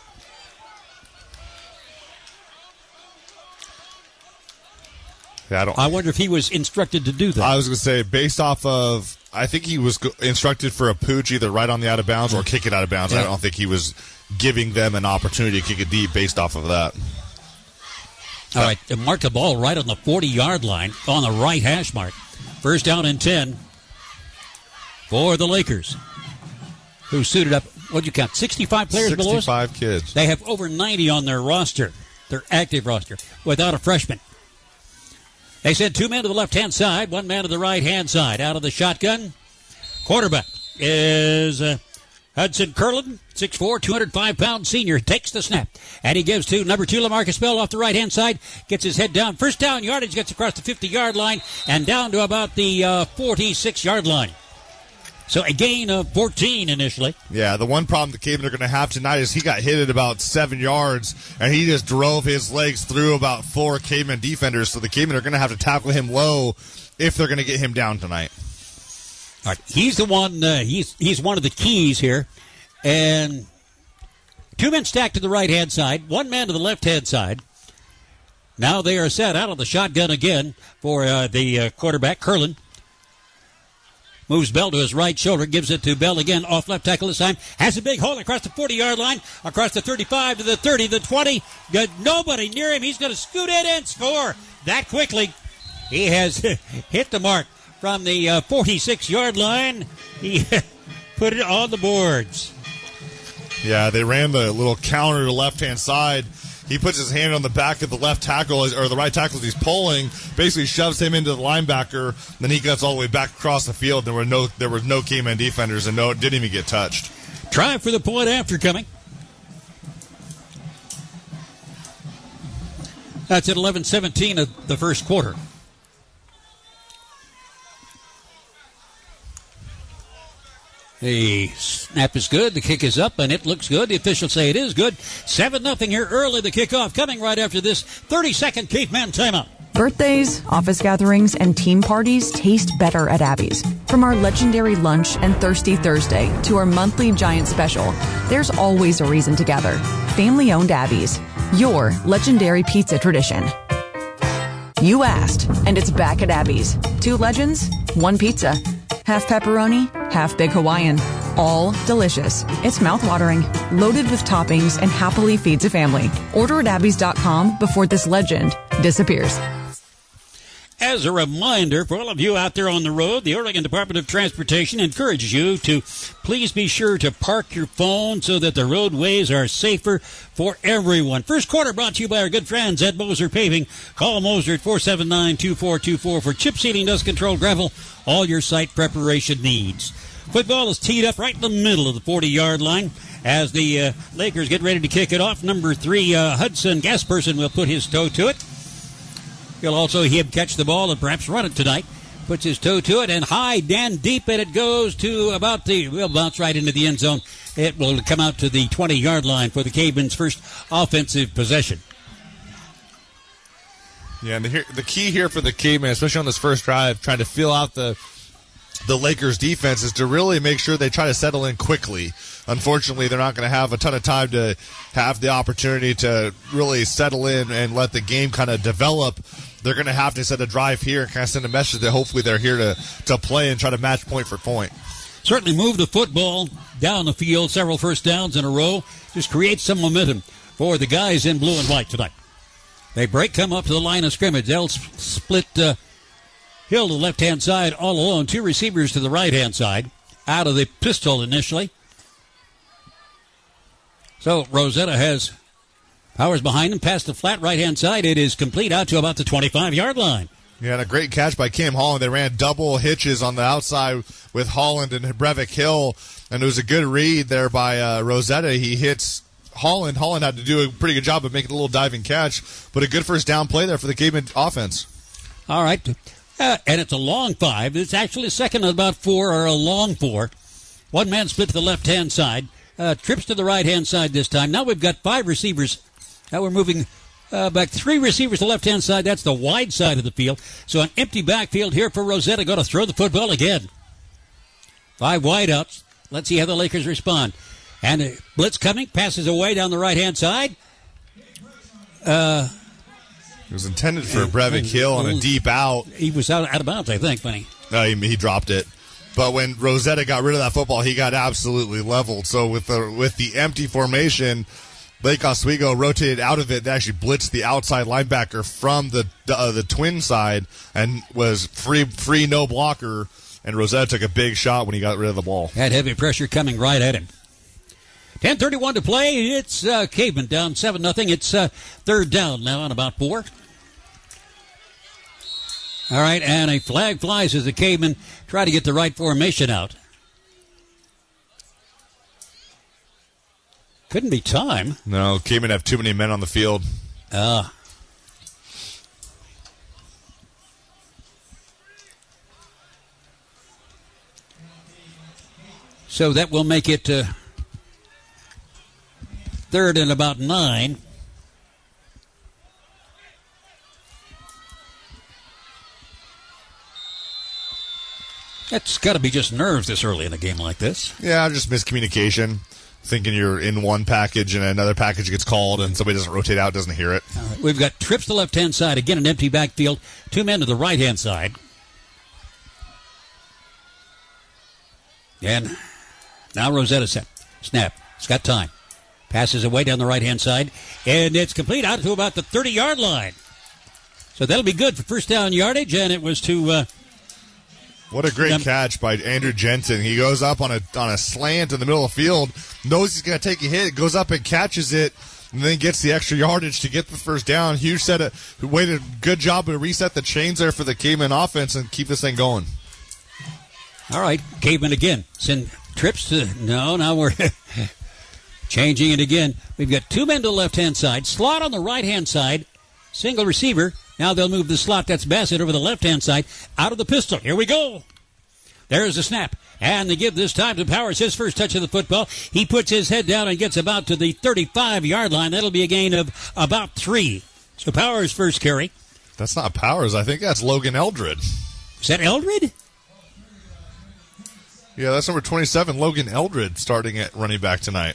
Yeah, I wonder if he was instructed to do that. I was going to say, based off of, I think he was instructed for a pooch either right on the out of bounds or kick it out of bounds. Yeah. I don't think he was giving them an opportunity to kick it deep based off of that. All right, mark the ball right on the 40-yard line on the right hash mark. First down and 10 for the Lakers, who suited up. What'd you count? 65 players below us? 65 kids. They have over 90 on their roster, their active roster, without a freshman. They send 2 men to the left-hand side, 1 man to the right-hand side. Out of the shotgun, quarterback is Hudson Curlin, 6'4", 205-pound senior, takes the snap. And he gives to number 2, Lamarcus Bell, off the right-hand side. Gets his head down. First down yardage, gets across the 50-yard line and down to about the 46-yard line. So a gain of 14 initially. Yeah, the one problem the Cavemen are going to have tonight is he got hit at about 7 yards, and he just drove his legs through about 4 Cavemen defenders. So the Cavemen are going to have to tackle him low if they're going to get him down tonight. All right, he's the one. He's one of the keys here, and 2 men stacked to the right-hand side, 1 man to the left-hand side. Now they are set out of the shotgun again for the quarterback, Curlin. Moves Bell to his right shoulder, gives it to Bell again, off left tackle this time. Has a big hole across the 40-yard line, across the 35 to the 30, the 20. Got nobody near him. He's going to scoot in and score that quickly. He has hit the mark from the 46-yard line. He put it on the boards. Yeah, they ran the little counter to the left-hand side. He puts his hand on the back of the left tackle, or the right tackle as he's pulling, basically shoves him into the linebacker. Then he gets all the way back across the field. There were no Caveman defenders, and didn't even get touched. Try for the point after coming. That's at 11:17 of the first quarter. The snap is good. The kick is up, and it looks good. The officials say it is good. 7-0 here early. The kickoff coming right after this 30-second Caveman timeout. Birthdays, office gatherings, and team parties taste better at Abby's. From our legendary lunch and Thirsty Thursday to our monthly giant special, there's always a reason to gather. Family-owned Abby's, your legendary pizza tradition. You asked, and it's back at Abby's. 2 legends, 1 pizza. Half pepperoni, half big Hawaiian. All delicious. It's mouthwatering, loaded with toppings, and happily feeds a family. Order at Abby's.com before this legend disappears. As a reminder for all of you out there on the road, the Oregon Department of Transportation encourages you to please be sure to park your phone so that the roadways are safer for everyone. First quarter brought to you by our good friends at Moser Paving. Call Moser at 479-2424 for chip sealing, dust control, gravel, all your site preparation needs. Football is teed up right in the middle of the 40-yard line as the Lakers get ready to kick it off. Number 3, Hudson Gasperson will put his toe to it. He'll also catch the ball and perhaps run it tonight. Puts his toe to it and high, down deep, and it goes to about we'll bounce right into the end zone. It will come out to the 20-yard line for the Cavemen's first offensive possession. Yeah, and the key here for the Cavemen, especially on this first drive, trying to fill out the Lakers' defense, is to really make sure they try to settle in quickly. Unfortunately, they're not going to have a ton of time to have the opportunity to really settle in and let the game kind of develop. They're going to have to set a drive here and kind of send a message that hopefully they're here to play and try to match point for point. Certainly move the football down the field, several first downs in a row. Just create some momentum for the guys in blue and white tonight. They come up to the line of scrimmage. They'll split Hill to the left-hand side all alone. 2 receivers to the right-hand side out of the pistol initially. So Rosetta has Powers behind him past the flat right-hand side. It is complete out to about the 25-yard line. Yeah, and a great catch by Cam Holland. They ran double hitches on the outside with Holland and Brevik Hill, and it was a good read there by Rosetta. He hits Holland. Holland had to do a pretty good job of making a little diving catch, but a good first down play there for the Caveman offense. All right. And it's a long 5. It's actually a second and about 4 or a long 4. One man split to the left-hand side. Trips to the right-hand side this time. Now we've got 5 receivers. Now we're moving back 3 receivers to the left-hand side. That's the wide side of the field. So an empty backfield here for Rosetta. Going to throw the football again. 5 wideouts. Let's see how the Lakers respond. And a blitz coming. Passes away down the right-hand side. It was intended for Brevik Hill on a deep out. He was out of bounds, I think, when he dropped it. But when Rosetta got rid of that football, he got absolutely leveled. So with the empty formation, Lake Oswego rotated out of it. They actually blitzed the outside linebacker from the twin side and was free no blocker. And Rosetta took a big shot when he got rid of the ball. Had heavy pressure coming right at him. 10:31 to play. It's Caveman down 7-0. It's third down now on about 4. All right, and a flag flies as the Cavemen try to get the right formation out. Couldn't be time. No, Cavemen have too many men on the field. So that will make it third and about 9. That's got to be just nerves this early in a game like this. Yeah, just miscommunication. Thinking you're in one package and another package gets called and somebody doesn't rotate out, doesn't hear it. We've got trips to the left-hand side. Again, an empty backfield. 2 men to the right-hand side. And now Rosetta set. Snap. It's got time. Passes away down the right-hand side. And it's complete out to about the 30-yard line. So that'll be good for first down yardage. And it was to... What a great catch by Andrew Jensen. He goes up on a slant in the middle of the field, knows he's going to take a hit, goes up and catches it, and then gets the extra yardage to get the first down. Hughes said it. Waited a good job to reset the chains there for the Caveman offense and keep this thing going. All right, Caveman again. Send trips to... No, now we're changing it again. We've got 2 men to the left-hand side. Slot on the right-hand side. Single receiver. Now they'll move the slot. That's Bassett over the left-hand side. Out of the pistol. Here we go. There's the snap. And they give this time to Powers. His first touch of the football. He puts his head down and gets about to the 35-yard line. That'll be a gain of about 3. So Powers' first carry. That's not Powers. I think that's Logan Eldred. Is that Eldred? Yeah, that's number 27, Logan Eldred, starting at running back tonight.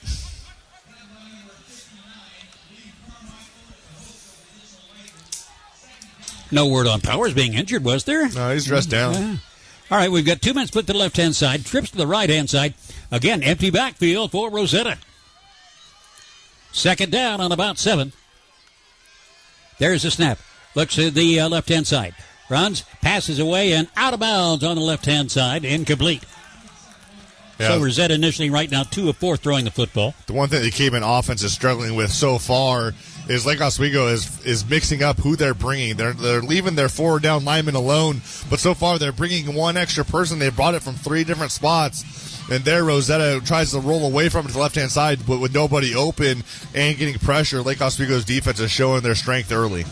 No word on Powers being injured, was there? No, he's dressed down. Yeah. All right, we've got 2 men split to the left-hand side, trips to the right-hand side. Again, empty backfield for Rosetta. Second down on about 7. There's the snap. Looks to the left-hand side. Runs, passes away, and out of bounds on the left-hand side. Incomplete. Yeah. So Rosetta initially right now 2 of 4 throwing the football. The one thing the Cayman offense is struggling with so far is Lake Oswego is mixing up who they're bringing. They're leaving their forward down lineman alone, but so far they're bringing one extra person. They brought it from 3 different spots, and there Rosetta tries to roll away from it to the left-hand side, but with nobody open and getting pressure, Lake Oswego's defense is showing their strength early.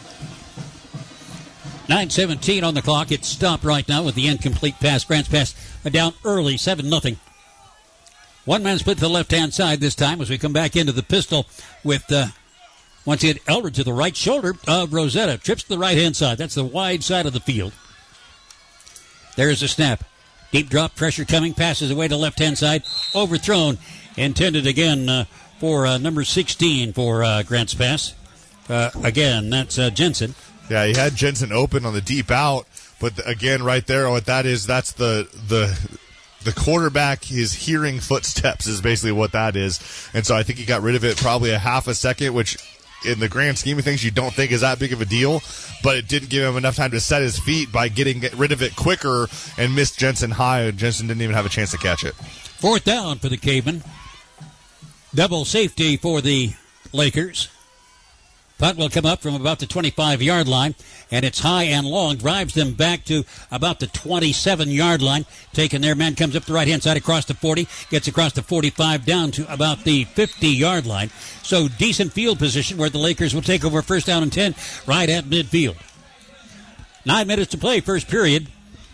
9:17 on the clock. It's stopped right now with the incomplete pass. Grants pass down early, 7-0. 1 man split to the left-hand side this time as we come back into the pistol with, once again, Eldred to the right shoulder of Rosetta. Trips to the right-hand side. That's the wide side of the field. There's the snap. Deep drop, pressure coming. Passes away to left-hand side. Overthrown. Intended again for number 16 for Grants pass. Again, that's Jensen. Yeah, he had Jensen open on the deep out, but again, right there, what that is, that's the quarterback is hearing footsteps is basically what that is. And so I think he got rid of it probably a half a second, which in the grand scheme of things you don't think is that big of a deal, but it didn't give him enough time to set his feet by getting rid of it quicker and missed Jensen high. Jensen didn't even have a chance to catch it. 4th down for the Cavemen. Double safety for the Lakers. Punt will come up from about the 25-yard line, and it's high and long. Drives them back to about the 27-yard line. Taking their man, comes up the right-hand side across the 40, gets across the 45 down to about the 50-yard line. So decent field position where the Lakers will take over 1st down and 10 right at midfield. 9 minutes to play, first period.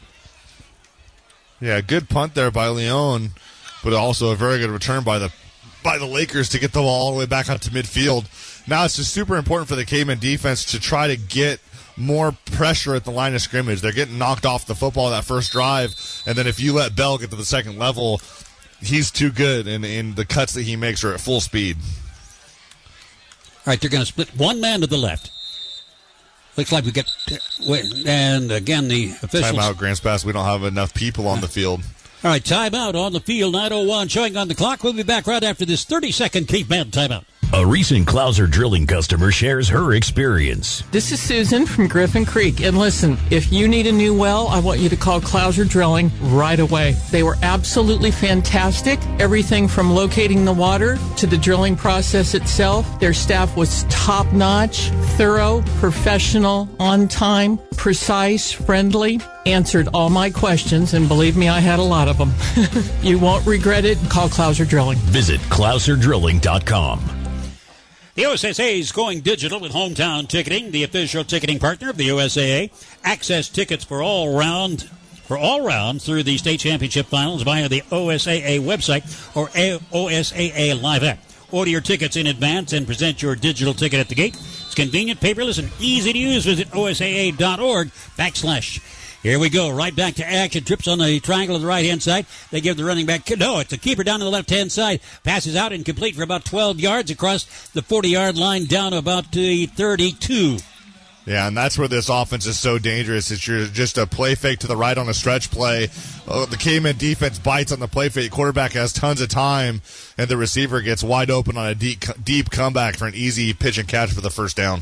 Yeah, good punt there by Leon, but also a very good return by the Lakers to get the ball all the way back out to midfield. Now it's just super important for the Cayman defense to try to get more pressure at the line of scrimmage. They're getting knocked off the football that first drive, and then if you let Bell get to the second level, he's too good, and the cuts that he makes are at full speed. All right, they're going to split 1 man to the left. Looks like we get, and again the officials. Timeout, Grants pass. We don't have enough people on the field. All right, timeout on the field, 9:01 showing on the clock. We'll be back right after this 30-second Caveman timeout. A recent Clouser Drilling customer shares her experience. This is Susan from Griffin Creek. And listen, if you need a new well, I want you to call Clouser Drilling right away. They were absolutely fantastic. Everything from locating the water to the drilling process itself. Their staff was top-notch, thorough, professional, on time, precise, friendly. Answered all my questions, and believe me, I had a lot of them. You won't regret it. Call Clouser Drilling. Visit ClouserDrilling.com. The OSSA is going digital with Hometown Ticketing, the official ticketing partner of the OSAA. Access tickets for all rounds through the state championship finals via the OSAA website or OSAA Live app. Order your tickets in advance and present your digital ticket at the gate. It's convenient, paperless, and easy to use. Visit OSAA.org/. Here we go. Right back to action. Trips on the triangle of the right-hand side. They give the running back. No, it's a keeper down to the left-hand side. Passes out incomplete for about 12 yards across the 40-yard line down to about the 32. Yeah, and that's where this offense is so dangerous. It's just a play fake to the right on a stretch play. The Cayman defense bites on the play fake. Quarterback has tons of time, and the receiver gets wide open on a deep comeback for an easy pitch and catch for the first down.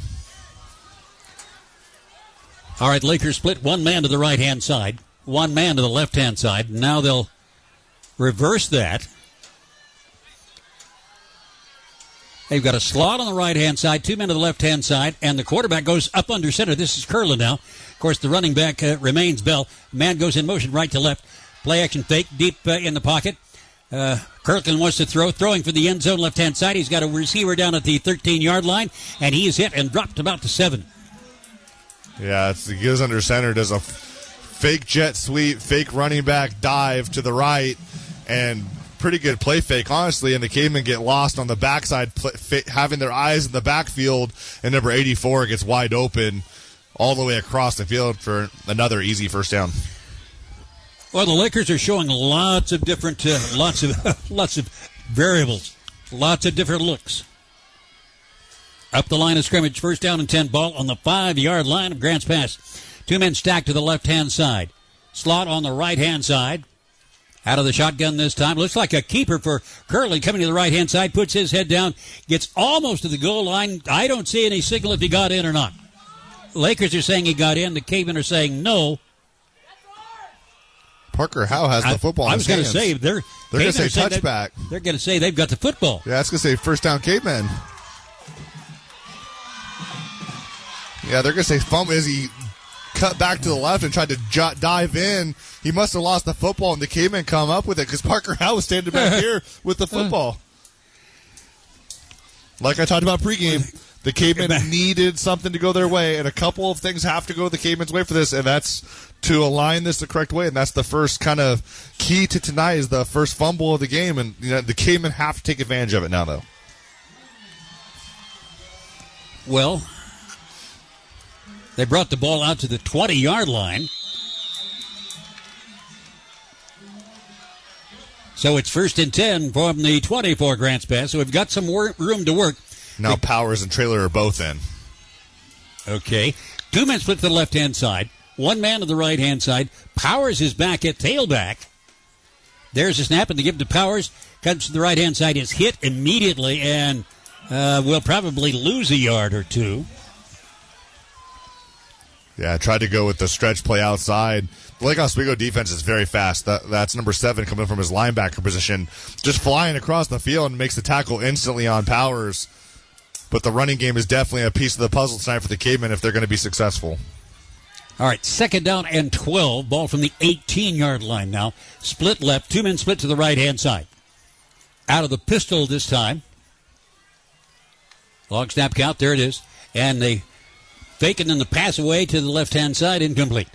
All right, Lakers split 1 man to the right-hand side, 1 man to the left-hand side. Now they'll reverse that. They've got a slot on the right-hand side, 2 men to the left-hand side, and the quarterback goes up under center. This is Curlin now. Of course, the running back remains Bell. Man goes in motion right to left. Play action fake, deep in the pocket. Kirkland wants to throwing for the end zone left-hand side. He's got a receiver down at the 13-yard line, and he is hit and dropped about to 7. Yeah, he goes under center, does a fake jet sweep, fake running back dive to the right, and pretty good play fake, honestly, and the Cavemen get lost on the backside, having their eyes in the backfield, and number 84 gets wide open. all the way across the field for another easy first down. Well, the Lakers are showing lots of different, lots of variables, lots of different looks. Up the line of scrimmage, first down and 10, ball on the 5-yard line of Grants Pass. 2 men stacked to the left-hand side. Slot on the right-hand side. Out of the shotgun this time. Looks like a keeper for Curley coming to the right-hand side. Puts his head down. Gets almost to the goal line. I don't see any signal if he got in or not. Lakers are saying he got in. The Cavemen are saying no. Parker Howe has the football in his hands. I was going to say, they're going to say touchback. They're going to say they've got the football. Yeah, that's going to say first down Cavemen. Yeah, they're going to say fumble as he cut back to the left and tried to dive in. He must have lost the football, and the Cavemen come up with it because Parker Howe was standing back here with the football. Like I talked about pregame, the Cavemen needed something to go their way, and a couple of things have to go the Cavemen's way for this, and that's to align this the correct way, and that's the first kind of key to tonight is the first fumble of the game, and the Cavemen have to take advantage of it now, though. Well, they brought the ball out to the 20-yard line. So it's first and 10 from the 24 Grants Pass. So we've got some room to work. Now Powers and Traylor are both in. Okay. 2 men split to the left-hand side. 1 man to the right-hand side. Powers is back at tailback. There's a snap, and the give to Powers. Comes to the right-hand side. Is hit immediately, and will probably lose a yard or 2. Yeah, tried to go with the stretch play outside. The Lake Oswego defense is very fast. That's number 7 coming from his linebacker position. Just flying across the field and makes the tackle instantly on Powers. But the running game is definitely a piece of the puzzle tonight for the Cavemen if they're going to be successful. All right, second down and 12. Ball from the 18-yard line now. Split left. 2 men split to the right-hand side. Out of the pistol this time. Long snap count. There it is. And they fake and then the pass away to the left-hand side, incomplete.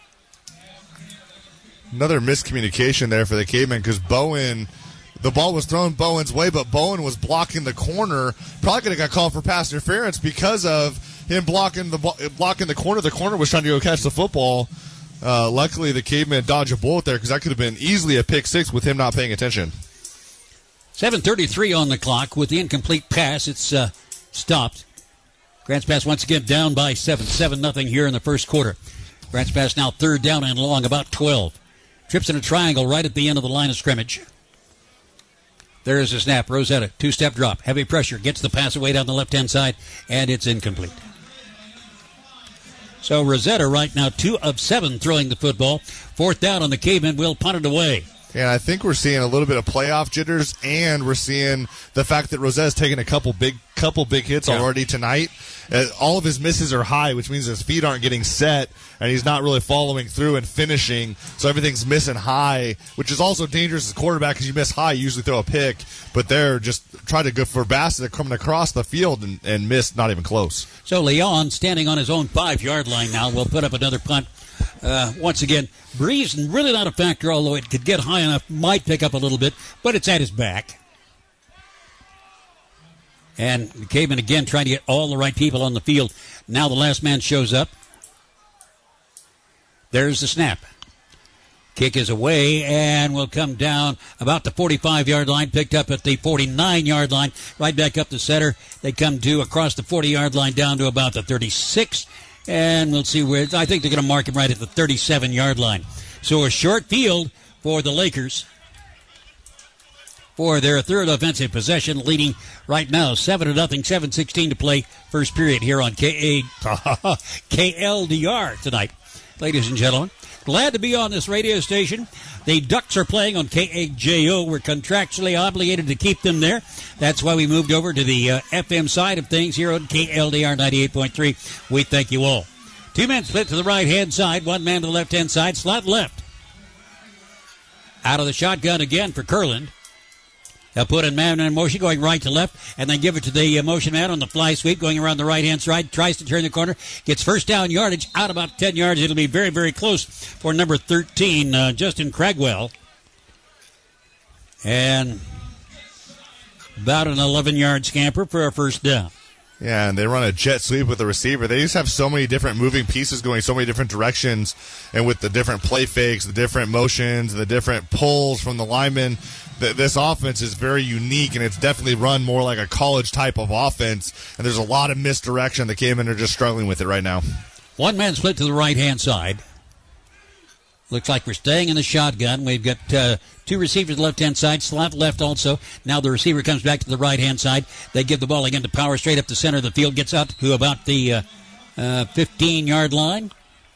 Another miscommunication there for the Cavemen because Bowen, the ball was thrown Bowen's way, but Bowen was blocking the corner. Probably could have got called for pass interference because of him blocking the corner. The corner was trying to go catch the football. Luckily, the Cavemen dodged a bullet there because that could have been easily a pick 6 with him not paying attention. 7:33 on the clock with the incomplete pass. It's stopped. Grants Pass once again down by 7. 7-0 here in the first quarter. Grants Pass now third down and long, about 12. Trips in a triangle right at the end of the line of scrimmage. There is a snap. Rosetta, 2-step drop. Heavy pressure. Gets the pass away down the left-hand side, and it's incomplete. So Rosetta right now 2 of 7 throwing the football. Fourth down on the Cavemen. Will punt it away. And I think we're seeing a little bit of playoff jitters, and we're seeing the fact that Rosetta's taken a couple big hits already tonight. All of his misses are high, which means his feet aren't getting set, and he's not really following through and finishing. So everything's missing high, which is also dangerous as a quarterback because you miss high, you usually throw a pick. But they're just trying to go for Bassett coming across the field and missed, not even close. So Leon standing on his own 5-yard line now will put up another punt. Once again, breeze really not a factor, although it could get high enough, might pick up a little bit, but it's at his back. And the Cavemen again trying to get all the right people on the field. Now the last man shows up. There's the snap. Kick is away and will come down about the 45-yard line, picked up at the 49-yard line, right back up the center. They come to across the 40-yard line down to about the 36. And we'll see where, I think they're going to mark him right at the 37-yard line. So a short field for the Lakers for their third offensive possession, leading right now 7-0, 7:16 to play first period here on KLDR tonight. Ladies and gentlemen, glad to be on this radio station. The Ducks are playing on KAJO. We're contractually obligated to keep them there. That's why we moved over to the FM side of things here on KLDR 98.3. We thank you all. 2 men split to the right-hand side, 1 man to the left-hand side, slot left. Out of the shotgun again for Curland. They'll put in man in motion going right to left, and then give it to the motion man on the fly sweep going around the right-hand side. Tries to turn the corner. Gets first down yardage out about 10 yards. It'll be very, very close for number 13, Justin Cragwell. And about an 11-yard scamper for a first down. Yeah, and they run a jet sweep with the receiver. They just have so many different moving pieces going so many different directions, and with the different play fakes, the different motions, the different pulls from the linemen, this offense is very unique, and it's definitely run more like a college type of offense, and there's a lot of misdirection. The Cavemen are just struggling with it right now. One-man split to the right-hand side. Looks like we're staying in the shotgun. We've got two receivers to the left-hand side, slot left also. Now the receiver comes back to the right-hand side. They give the ball again to Power straight up the center of the field. Gets out to about the 15-yard line.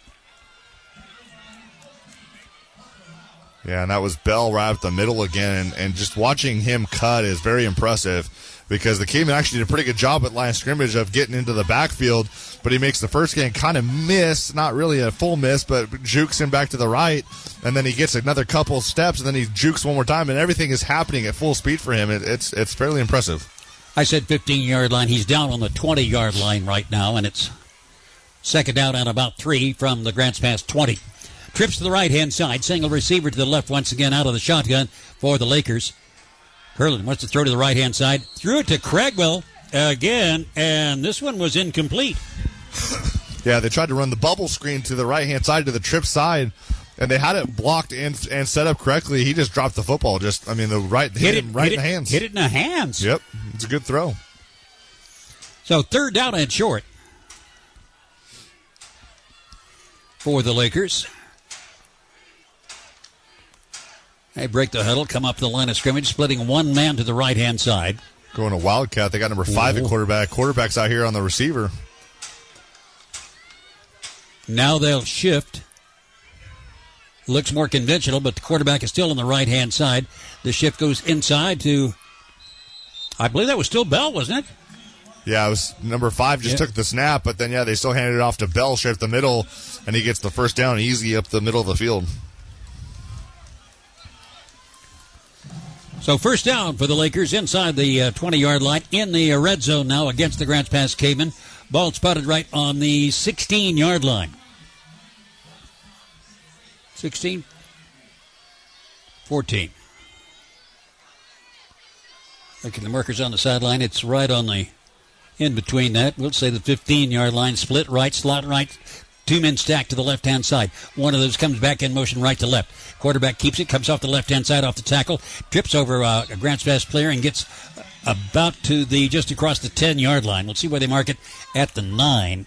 Yeah, and that was Bell right up the middle again. And just watching him cut is very impressive because the Cavemen actually did a pretty good job at line of scrimmage of getting into the backfield, but he makes the first game kind of miss, not really a full miss, but jukes him back to the right, and then he gets another couple steps, and then he jukes one more time, and everything is happening at full speed for him. It's fairly impressive. I said 15-yard line. He's down on the 20-yard line right now, and it's second down and about 3 from the Grants Pass 20. Trips to the right-hand side. Single receiver to the left once again out of the shotgun for the Lakers. Curlin wants to throw to the right-hand side. Threw it to Cragwell again, and this one was incomplete. Yeah, they tried to run the bubble screen to the right-hand side, to the trip side, and they had it blocked and set up correctly. He just dropped the football. Hit him right in the hands. Hit it in the hands. Yep, it's a good throw. So third down and short for the Lakers. They break the huddle, come up the line of scrimmage, splitting one man to the right-hand side. Going to Wildcat. They got number 5 at quarterback. Quarterback's out here on the receiver. Now they'll shift. Looks more conventional, but the quarterback is still on the right-hand side. The shift goes inside to, I believe that was still Bell, wasn't it? Yeah, it was number 5 just took the snap, but then, they still handed it off to Bell, straight up the middle, and he gets the first down easy up the middle of the field. So first down for the Lakers inside the 20-yard line in the red zone now against the Grants Pass Cavemen. Ball spotted right on the 16-yard line. 16, 14. Look at the markers on the sideline. It's right on the in between that. We'll say the 15-yard line. Split right, slot right. 2 men stacked to the left-hand side. One of those comes back in motion right to left. Quarterback keeps it, comes off the left-hand side off the tackle, trips over a Grants Pass player and gets about to just across the 10-yard line. We'll see where they mark it at the 9.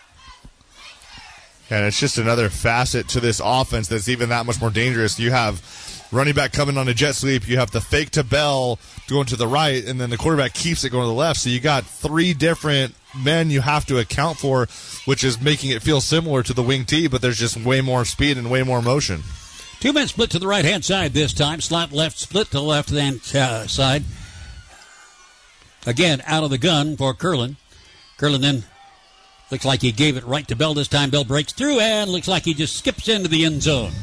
And it's just another facet to this offense that's even that much more dangerous. You have running back coming on a jet sweep. You have the fake to Bell going to the right, and then the quarterback keeps it going to the left. So you got 3 different men you have to account for, which is making it feel similar to the wing T, but there's just way more speed and way more motion. 2 men split to the right-hand side this time. Slot left, split to the left-hand side. Again, out of the gun for Curlin. Curlin then looks like he gave it right to Bell this time. Bell breaks through and looks like he just skips into the end zone.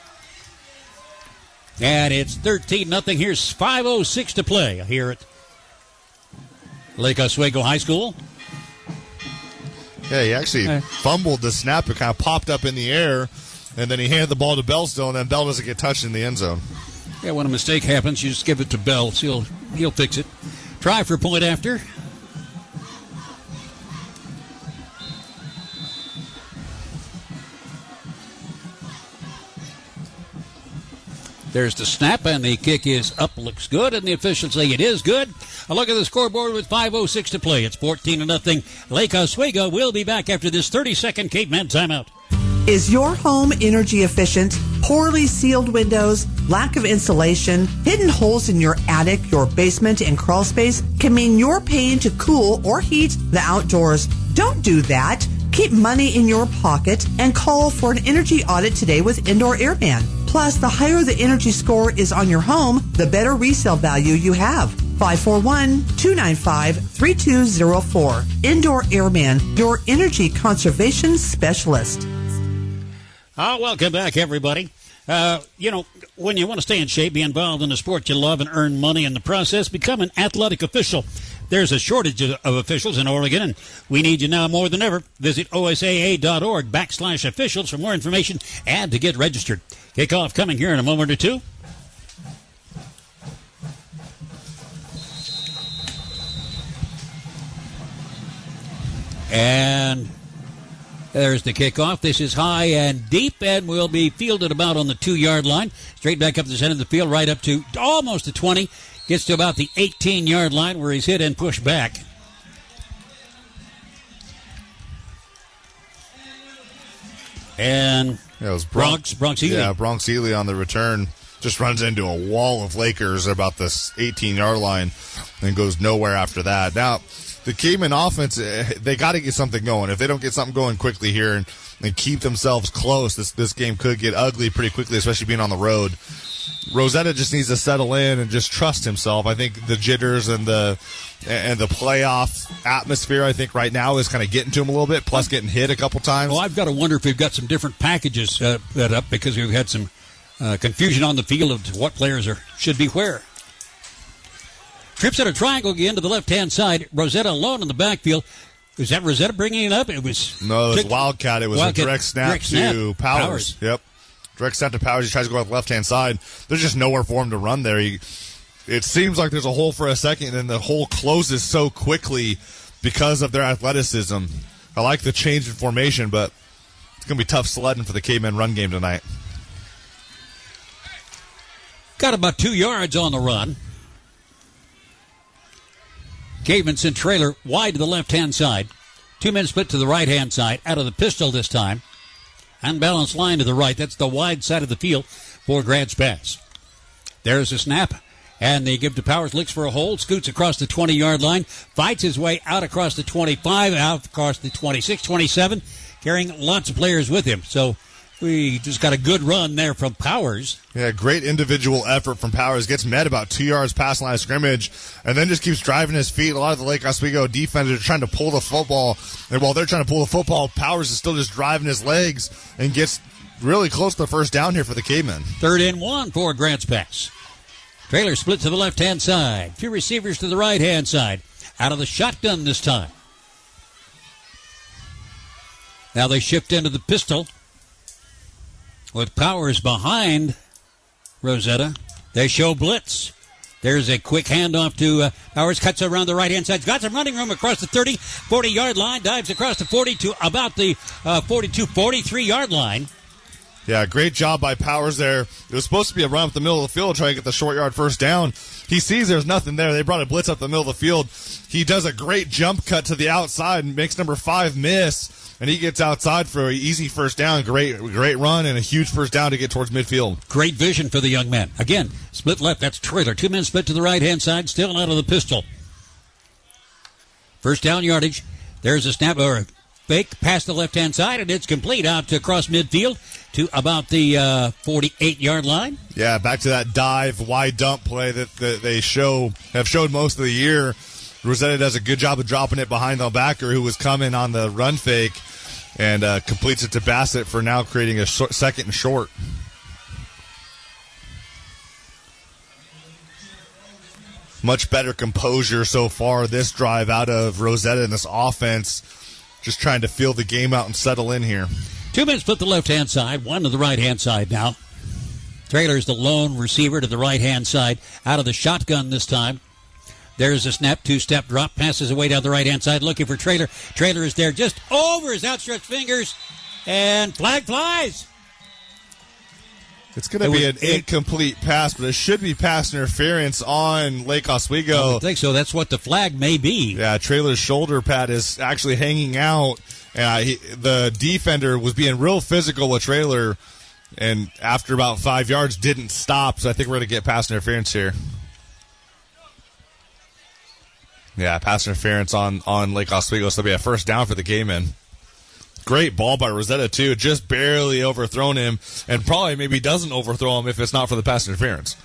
And it's 13-0. Here's 5:06 to play here at Lake Oswego High School. Yeah, he actually fumbled the snap. It kind of popped up in the air, and then he handed the ball to Bell still, and then Bell doesn't get touched in the end zone. Yeah, when a mistake happens, you just give it to Bell. So he'll fix it. Try for a point after. There's the snap, and the kick is up. Looks good, and the officials say it is good. A look at the scoreboard with 5:06 to play. It's 14-0. Lake Oswego will be back after this 30-second Caveman timeout. Is your home energy efficient? Poorly sealed windows, lack of insulation, hidden holes in your attic, your basement, and crawl space can mean you're paying to cool or heat the outdoors. Don't do that. Keep money in your pocket and call for an energy audit today with Indoor Airman. Plus, the higher the energy score is on your home, the better resale value you have. 541-295-3204. Indoor Airman, your energy conservation specialist. Welcome back, everybody. When you want to stay in shape, be involved in the sport you love, and earn money in the process, become an athletic official. There's a shortage of officials in Oregon, and we need you now more than ever. Visit osaa.org/officials for more information and to get registered. Kickoff coming here in a moment or two. And there's the kickoff. This is high and deep and will be fielded about on the 2-yard line. Straight back up the center of the field, right up to almost the 20. Gets to about the 18-yard line where he's hit and pushed back. And it was Bronx Ely. Yeah, Bronx Ely on the return just runs into a wall of Lakers about this 18-yard line and goes nowhere after that. Now, the Caveman offense, they got to get something going. If they don't get something going quickly here and keep themselves close, this game could get ugly pretty quickly, especially being on the road. Rosetta just needs to settle in and just trust himself. I think the jitters and the playoff atmosphere, I think right now is kind of getting to him a little bit, plus getting hit a couple times. Well, I've got to wonder if we've got some different packages set up because we've had some confusion on the field of what players should be where. Trips at a triangle again to the left-hand side. Rosetta alone in the backfield. Was that Rosetta bringing it up? No, it was Wildcat. It was a direct snap to Powers. Yep. Direct snap to Powers. He tries to go on the left-hand side. There's just nowhere for him to run there. It seems like there's a hole for a second, and the hole closes so quickly because of their athleticism. I like the change in formation, but it's going to be tough sledding for the Cavemen run game tonight. Got about 2 yards on the run. Cavemen sent Traylor wide to the left-hand side. 2 men split to the right-hand side. Out of the pistol this time. Unbalanced line to the right. That's the wide side of the field for Grants Pass. There's a snap. And they give to Powers. Looks for a hold. Scoots across the 20-yard line. Fights his way out across the 25. Out across the 26, 27. Carrying lots of players with him. So we just got a good run there from Powers. Yeah, great individual effort from Powers. Gets met about 2 yards past the line of scrimmage, and then just keeps driving his feet. A lot of the Lake Oswego defenders are trying to pull the football, and while they're trying to pull the football, Powers is still just driving his legs and gets really close to the first down here for the Cavemen. 3rd and 1 for Grants Pass. Trailer split to the left-hand side. 2 receivers to the right-hand side. Out of the shotgun this time. Now they shift into the pistol. With Powers behind Rosetta, they show blitz. There's a quick handoff to Powers. Cuts around the right-hand side. Got some running room across the 30, 40-yard line. Dives across the 40 to about the 42, 43-yard line. Yeah, great job by Powers there. It was supposed to be a run up the middle of the field, trying to get the short yard first down. He sees there's nothing there. They brought a blitz up the middle of the field. He does a great jump cut to the outside and makes number 5 miss. And he gets outside for an easy first down. Great run and a huge first down to get towards midfield. Great vision for the young man. Again, split left. That's Trailer. 2 men split to the right-hand side, still out of the pistol. First down yardage. There's a snap or a fake past the left-hand side, and it's complete out to across midfield to about the 48-yard line. Yeah, back to that dive, wide dump play that they have showed most of the year. Rosetta does a good job of dropping it behind the backer who was coming on the run fake and completes it to Bassett for now creating a second and short. Much better composure so far this drive out of Rosetta in this offense. Just trying to feel the game out and settle in here. 2 men split the left-hand side, 1 to the right-hand side now. Trailer's the lone receiver to the right-hand side. Out of the shotgun this time. There's a snap, 2-step drop, passes away down the right-hand side, looking for Trailer. Trailer is there just over his outstretched fingers, and flag flies. It's going to be an incomplete pass, but it should be pass interference on Lake Oswego. I think so. That's what the flag may be. Yeah, Trailer's shoulder pad is actually hanging out. The defender was being real physical with Trailer, and after about 5 yards, didn't stop. So I think we're going to get pass interference here. Yeah, pass interference on Lake Oswego. So it'll be a first down for the Cavemen. Great ball by Rosetta, too. Just barely overthrown him, and probably maybe doesn't overthrow him if it's not for the pass interference.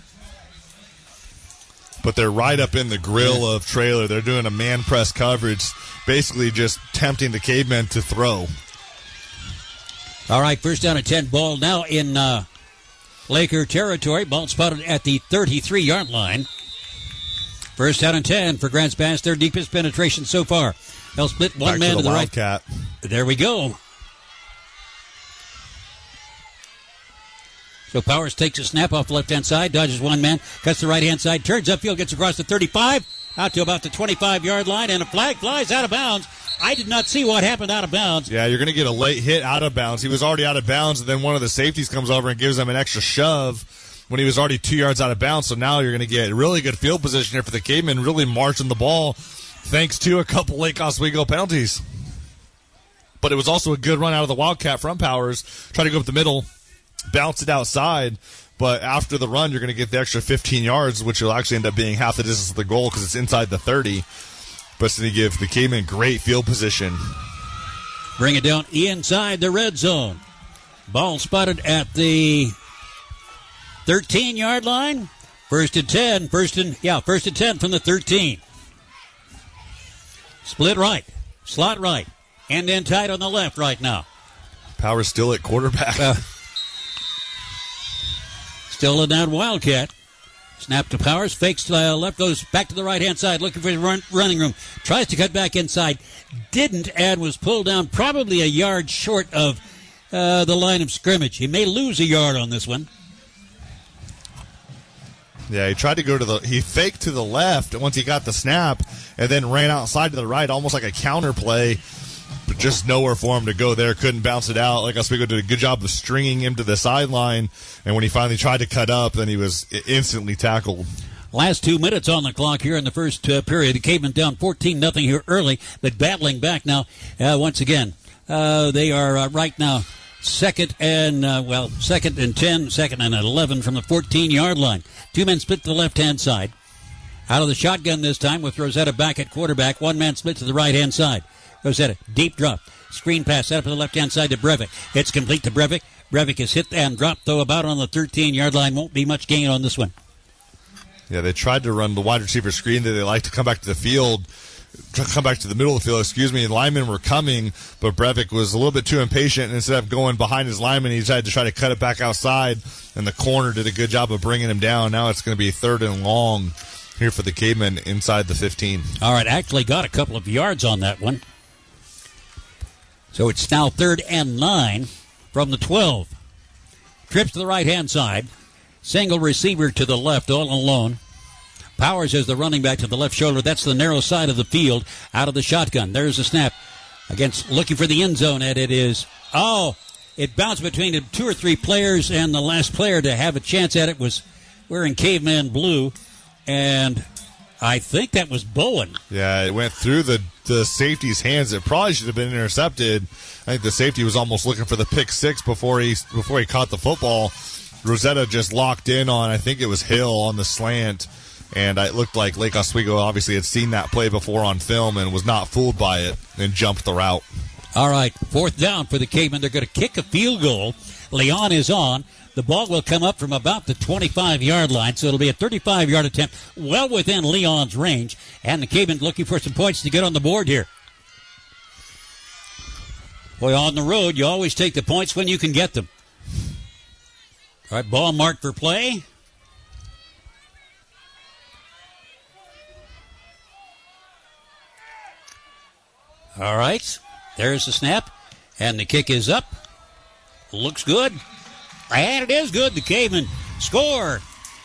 But they're right up in the grill of Trailer. They're doing a man press coverage, basically just tempting the Cavemen to throw. All right, first down and 10, ball now in Laker territory. Ball spotted at the 33-yard line. First down and 10 for Grants Pass, their deepest penetration so far. They'll split one man to the Wildcat. Right. There we go. So Powers takes a snap off the left-hand side, dodges one man, cuts the right-hand side, turns upfield, gets across the 35, out to about the 25-yard line, and a flag flies out of bounds. I did not see what happened out of bounds. Yeah, you're going to get a late hit out of bounds. He was already out of bounds, and then one of the safeties comes over and gives him an extra shove when he was already 2 yards out of bounds. So now you're going to get really good field position here for the Cavemen, really marching the ball thanks to a couple Lake Oswego penalties. But it was also a good run out of the Wildcat from Powers. Try to go up the middle, bounce it outside. But after the run, you're going to get the extra 15 yards, which will actually end up being half the distance of the goal because it's inside the 30. But it's going to give the Cavemen great field position. Bring it down inside the red zone. Ball spotted at the 13-yard line. First and 10 from the 13. Split right, slot right, and then tight on the left right now. Powers still at quarterback. Still in that Wildcat. Snap to Powers, fakes left, goes back to the right-hand side, looking for the running room. Tries to cut back inside. Didn't, and was pulled down probably a yard short of the line of scrimmage. He may lose a yard on this one. Yeah, he tried to he faked to the left once he got the snap, and then ran outside to the right, almost like a counter play, but just nowhere for him to go there. Couldn't bounce it out. Lake Oswego did a good job of stringing him to the sideline, and when he finally tried to cut up, then he was instantly tackled. Last 2 minutes on the clock here in the first period. The Cavemen down 14-0 here early, but battling back now once again. They are right now second and 10, second and 11 from the 14-yard line. Two men split to the left-hand side. Out of the shotgun this time with Rosetta back at quarterback. One man split to the right-hand side. Rosetta, deep drop. Screen pass set up to the left-hand side to Breivik. It's complete to Breivik. Breivik is hit and dropped, though, about on the 13-yard line. Won't be much gain on this one. Yeah, they tried to run the wide receiver screen that they like to come back to the field. Come back to the middle of the field, and linemen were coming, but Breivik was a little bit too impatient, and instead of going behind his lineman, he decided to try to cut it back outside, and the corner did a good job of bringing him down. Now it's going to be 3rd and long here for the Cavemen inside the 15. All right, actually got a couple of yards on that one. So it's now 3rd and 9 from the 12. Trips to the right-hand side. Single receiver to the left, all alone. Powers is the running back to the left shoulder. That's the narrow side of the field out of the shotgun. There's the snap looking for the end zone, and it is, it bounced between the 2 or 3 players, and the last player to have a chance at it was wearing caveman blue, and I think that was Bowen. Yeah, it went through the safety's hands. It probably should have been intercepted. I think the safety was almost looking for the pick six before he caught the football. Rosetta just locked in on, I think it was Hill on the slant. And it looked like Lake Oswego obviously had seen that play before on film and was not fooled by it and jumped the route. All right, 4th down for the Cavemen. They're going to kick a field goal. Leon is on. The ball will come up from about the 25-yard line, so it'll be a 35-yard attempt well within Leon's range. And the Cavemen looking for some points to get on the board here. Boy, on the road, you always take the points when you can get them. All right, ball marked for play. All right, there's the snap, and the kick is up. Looks good, and it is good. The Cavemen score.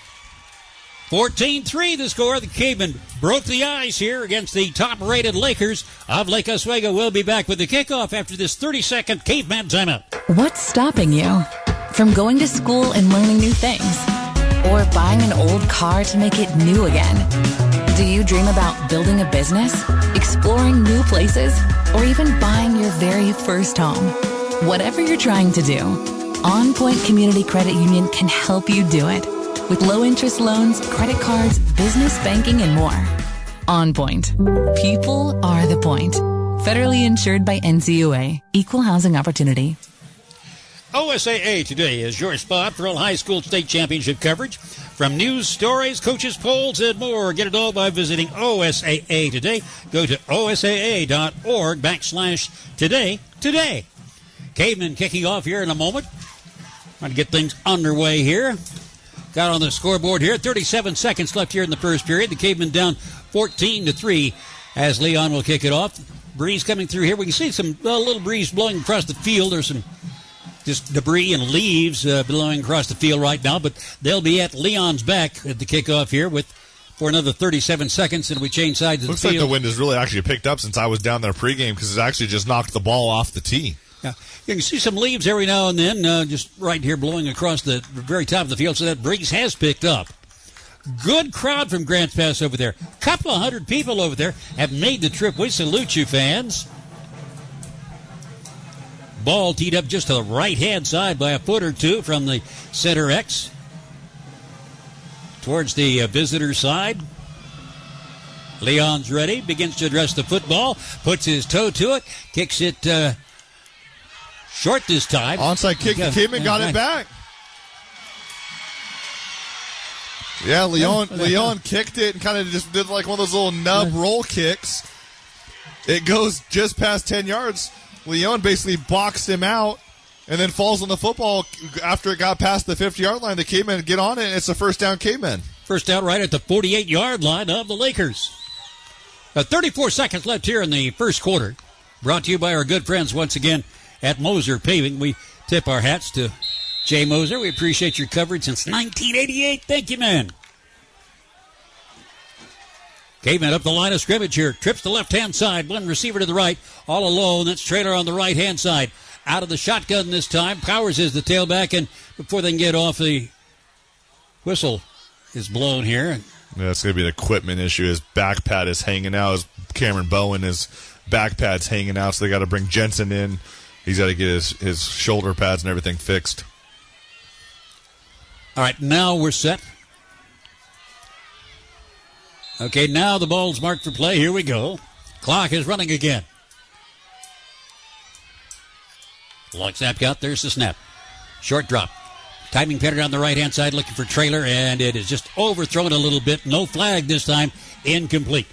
14-3 the score. The Cavemen broke the ice here against the top-rated Lakers of Lake Oswego. We'll be back with the kickoff after this 30-second Caveman timeout. What's stopping you from going to school and learning new things? Or buying an old car to make it new again? Do you dream about building a business, exploring new places, or even buying your very first home? Whatever you're trying to do, On Point Community Credit Union can help you do it. With low-interest loans, credit cards, business banking, and more. On Point. People are the point. Federally insured by NCUA. Equal housing opportunity. OSAA Today is your spot for all high school state championship coverage. From news, stories, coaches, polls, and more. Get it all by visiting OSAA Today. Go to osaa.org/today. Today. Cavemen kicking off here in a moment. Trying to get things underway here. Got on the scoreboard here. 37 seconds left here in the first period. The Cavemen down 14-3 as Leon will kick it off. Breeze coming through here. We can see a little breeze blowing across the field. There's some just debris and leaves blowing across the field right now, but they'll be at Leon's back at the kickoff here for another 37 seconds, and we change sides of the field. Looks like the wind has really actually picked up since I was down there pregame because it actually just knocked the ball off the tee. Yeah. You can see some leaves every now and then just right here blowing across the very top of the field, so that breeze has picked up. Good crowd from Grants Pass over there. Couple of hundred people over there have made the trip. We salute you, fans. Ball teed up just to the right-hand side by a foot or two from the center X. Towards the visitor side. Leon's ready. Begins to address the football. Puts his toe to it. Kicks it short this time. Onside kick. Came and got it back. Yeah, Leon kicked it and kind of just did like one of those little nub roll kicks. It goes just past 10 yards. Leon basically boxed him out and then falls on the football after it got past the 50-yard line. The Cavemen get on it, and it's a first down Cavemen. First down right at the 48-yard line of the Lakers. 34 seconds left here in the first quarter. Brought to you by our good friends once again at Moser Paving. We tip our hats to Jay Moser. We appreciate your coverage since 1988. Thank you, man. Caveman up the line of scrimmage here. Trips the left-hand side. One receiver to the right. All alone. That's Traylor on the right-hand side. Out of the shotgun this time. Powers is the tailback. And before they can get off, the whistle is blown here. Yeah, it's going to be an equipment issue. His back pad is hanging out. As Cameron Bowen, his back pad's hanging out. So they got to bring Jensen in. He's got to get his shoulder pads and everything fixed. All right, now we're set. Okay, now the ball's marked for play. Here we go. Clock is running again. Long snap got. There's the snap. Short drop. Timing pattern on the right-hand side looking for Traylor, and it is just overthrown a little bit. No flag this time. Incomplete.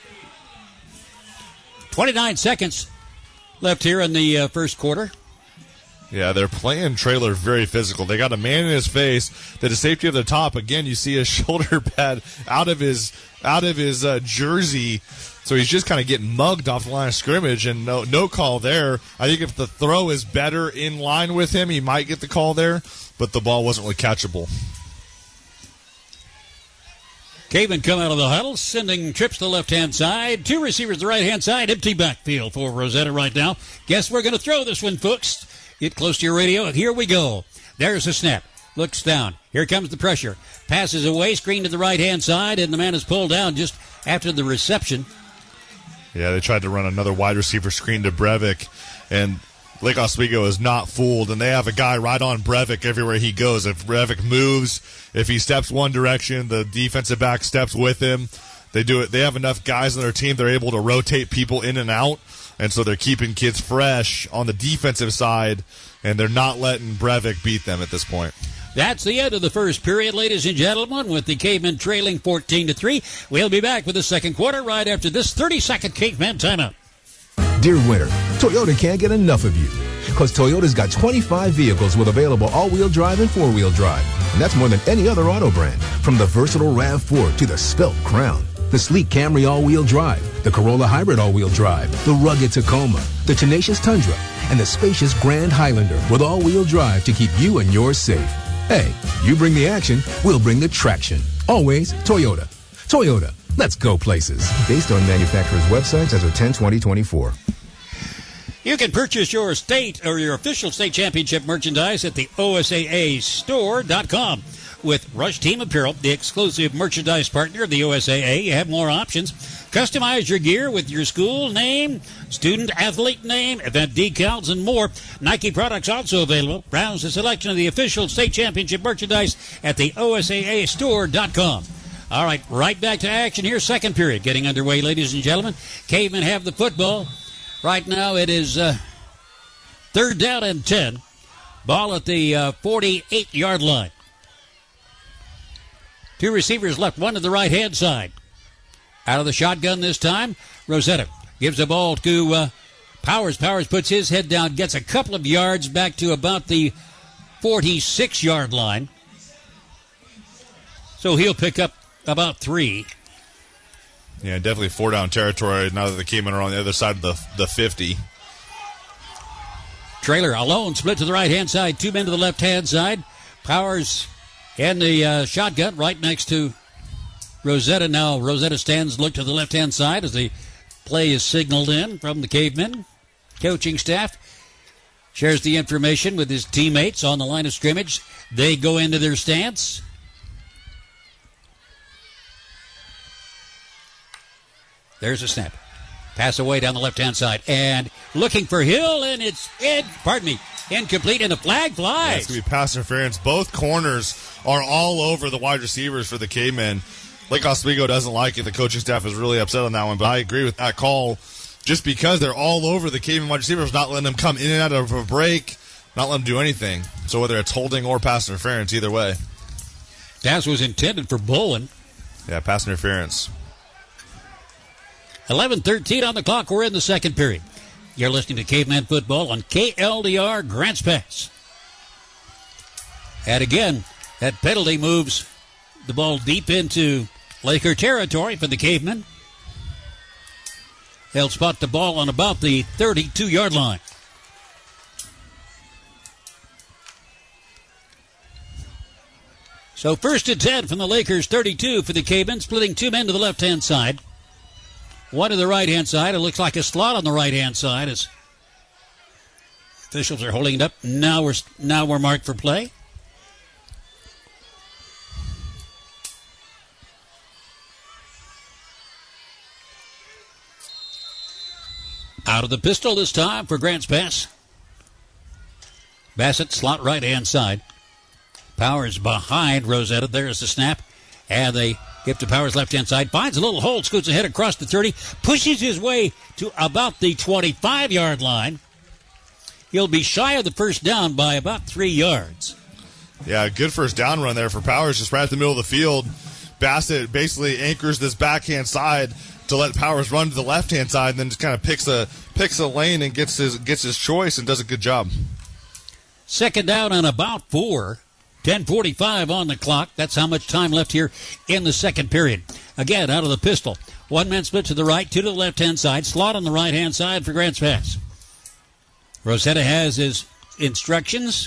29 seconds left here in the first quarter. Yeah, they're playing Traylor very physical. They got a man in his face. To the safety of the top. Again, you see his shoulder pad out of his jersey. So he's just kind of getting mugged off the line of scrimmage, and no call there. I think if the throw is better in line with him, he might get the call there, but the ball wasn't really catchable. Caveman come out of the huddle, sending trips to the left-hand side. Two receivers to the right-hand side. Empty backfield for Rosetta right now. Guess we're going to throw this one, folks. Get close to your radio. Here we go. There's the snap. Looks down. Here comes the pressure. Passes away. Screen to the right-hand side, and the man is pulled down just after the reception. Yeah, they tried to run another wide receiver screen to Breivik, and Lake Oswego is not fooled, and they have a guy right on Breivik everywhere he goes. If Breivik moves, if he steps one direction, the defensive back steps with him. They do it. They have enough guys on their team. They're able to rotate people in and out. And so they're keeping kids fresh on the defensive side, and they're not letting Breivik beat them at this point. That's the end of the first period, ladies and gentlemen, with the Cavemen trailing 14-3. We'll be back with the second quarter right after this 30-second Caveman timeout. Dear winter, Toyota can't get enough of you. Because Toyota's got 25 vehicles with available all-wheel drive and four-wheel drive. And that's more than any other auto brand. From the versatile RAV4 to the Svelte Crown, the sleek Camry all-wheel drive, the Corolla Hybrid all-wheel drive, the rugged Tacoma, the tenacious Tundra, and the spacious Grand Highlander with all-wheel drive to keep you and yours safe. Hey, you bring the action, we'll bring the traction. Always Toyota. Toyota, let's go places. Based on manufacturer's websites as of 10/20/24. You can purchase your state or your official state championship merchandise at the OSAAstore.com. With Rush Team Apparel, the exclusive merchandise partner of the OSAA, you have more options. Customize your gear with your school name, student athlete name, event decals, and more. Nike products also available. Browse the selection of the official state championship merchandise at the OSAAstore.com. All right, right back to action here. Second period getting underway, ladies and gentlemen. Cavemen have the football. Right now it is third down and 10. Ball at the 48-yard line. Two receivers left, one to the right-hand side. Out of the shotgun this time, Rosetta gives the ball to Powers. Powers puts his head down, gets a couple of yards back to about the 46-yard line. So he'll pick up about 3. Yeah, definitely 4-down territory now that the Cavemen are on the other side of the 50. Trailer alone, split to the right-hand side. 2 men to the left-hand side. Powers in the shotgun right next to Rosetta. Now Rosetta stands, look to the left-hand side as the play is signaled in from the Cavemen. Coaching staff shares the information with his teammates on the line of scrimmage. They go into their stance. There's a snap. Pass away down the left-hand side. And looking for Hill, and it's incomplete, and the flag flies. Yeah, it's going to be pass interference. Both corners are all over the wide receivers for the Cavemen. Lake Oswego doesn't like it. The coaching staff is really upset on that one, but I agree with that call just because they're all over the Cavemen wide receivers, not letting them come in and out of a break, not letting them do anything. So whether it's holding or pass interference, either way. That was intended for Bowen. Yeah, pass interference. 11:13 on the clock. We're in the second period. You're listening to Caveman Football on KLDR Grants Pass. And again, that penalty moves the ball deep into Laker territory for the Cavemen. They'll spot the ball on about the 32-yard line. So 1st and 10 from the Lakers, 32 for the Cavemen, splitting 2 men to the left-hand side. 1 to the right-hand side. It looks like a slot on the right-hand side as officials are holding it up. Now we're marked for play. Out of the pistol this time for Grants Pass. Bassett, slot right-hand side. Powers behind Rosetta. There's the snap. And they give to Powers left-hand side. Finds a little hole, scoots ahead across the 30. Pushes his way to about the 25-yard line. He'll be shy of the first down by about 3 yards. Yeah, good first down run there for Powers, just right at the middle of the field. Bassett basically anchors this backhand side to let Powers run to the left-hand side, and then just kind of picks a lane and gets his choice and does a good job. Second down on about 4. 10:45 on the clock. That's how much time left here in the second period. Again, out of the pistol. 1 man split to the right, 2 to the left-hand side. Slot on the right-hand side for Grants Pass. Rosetta has his instructions.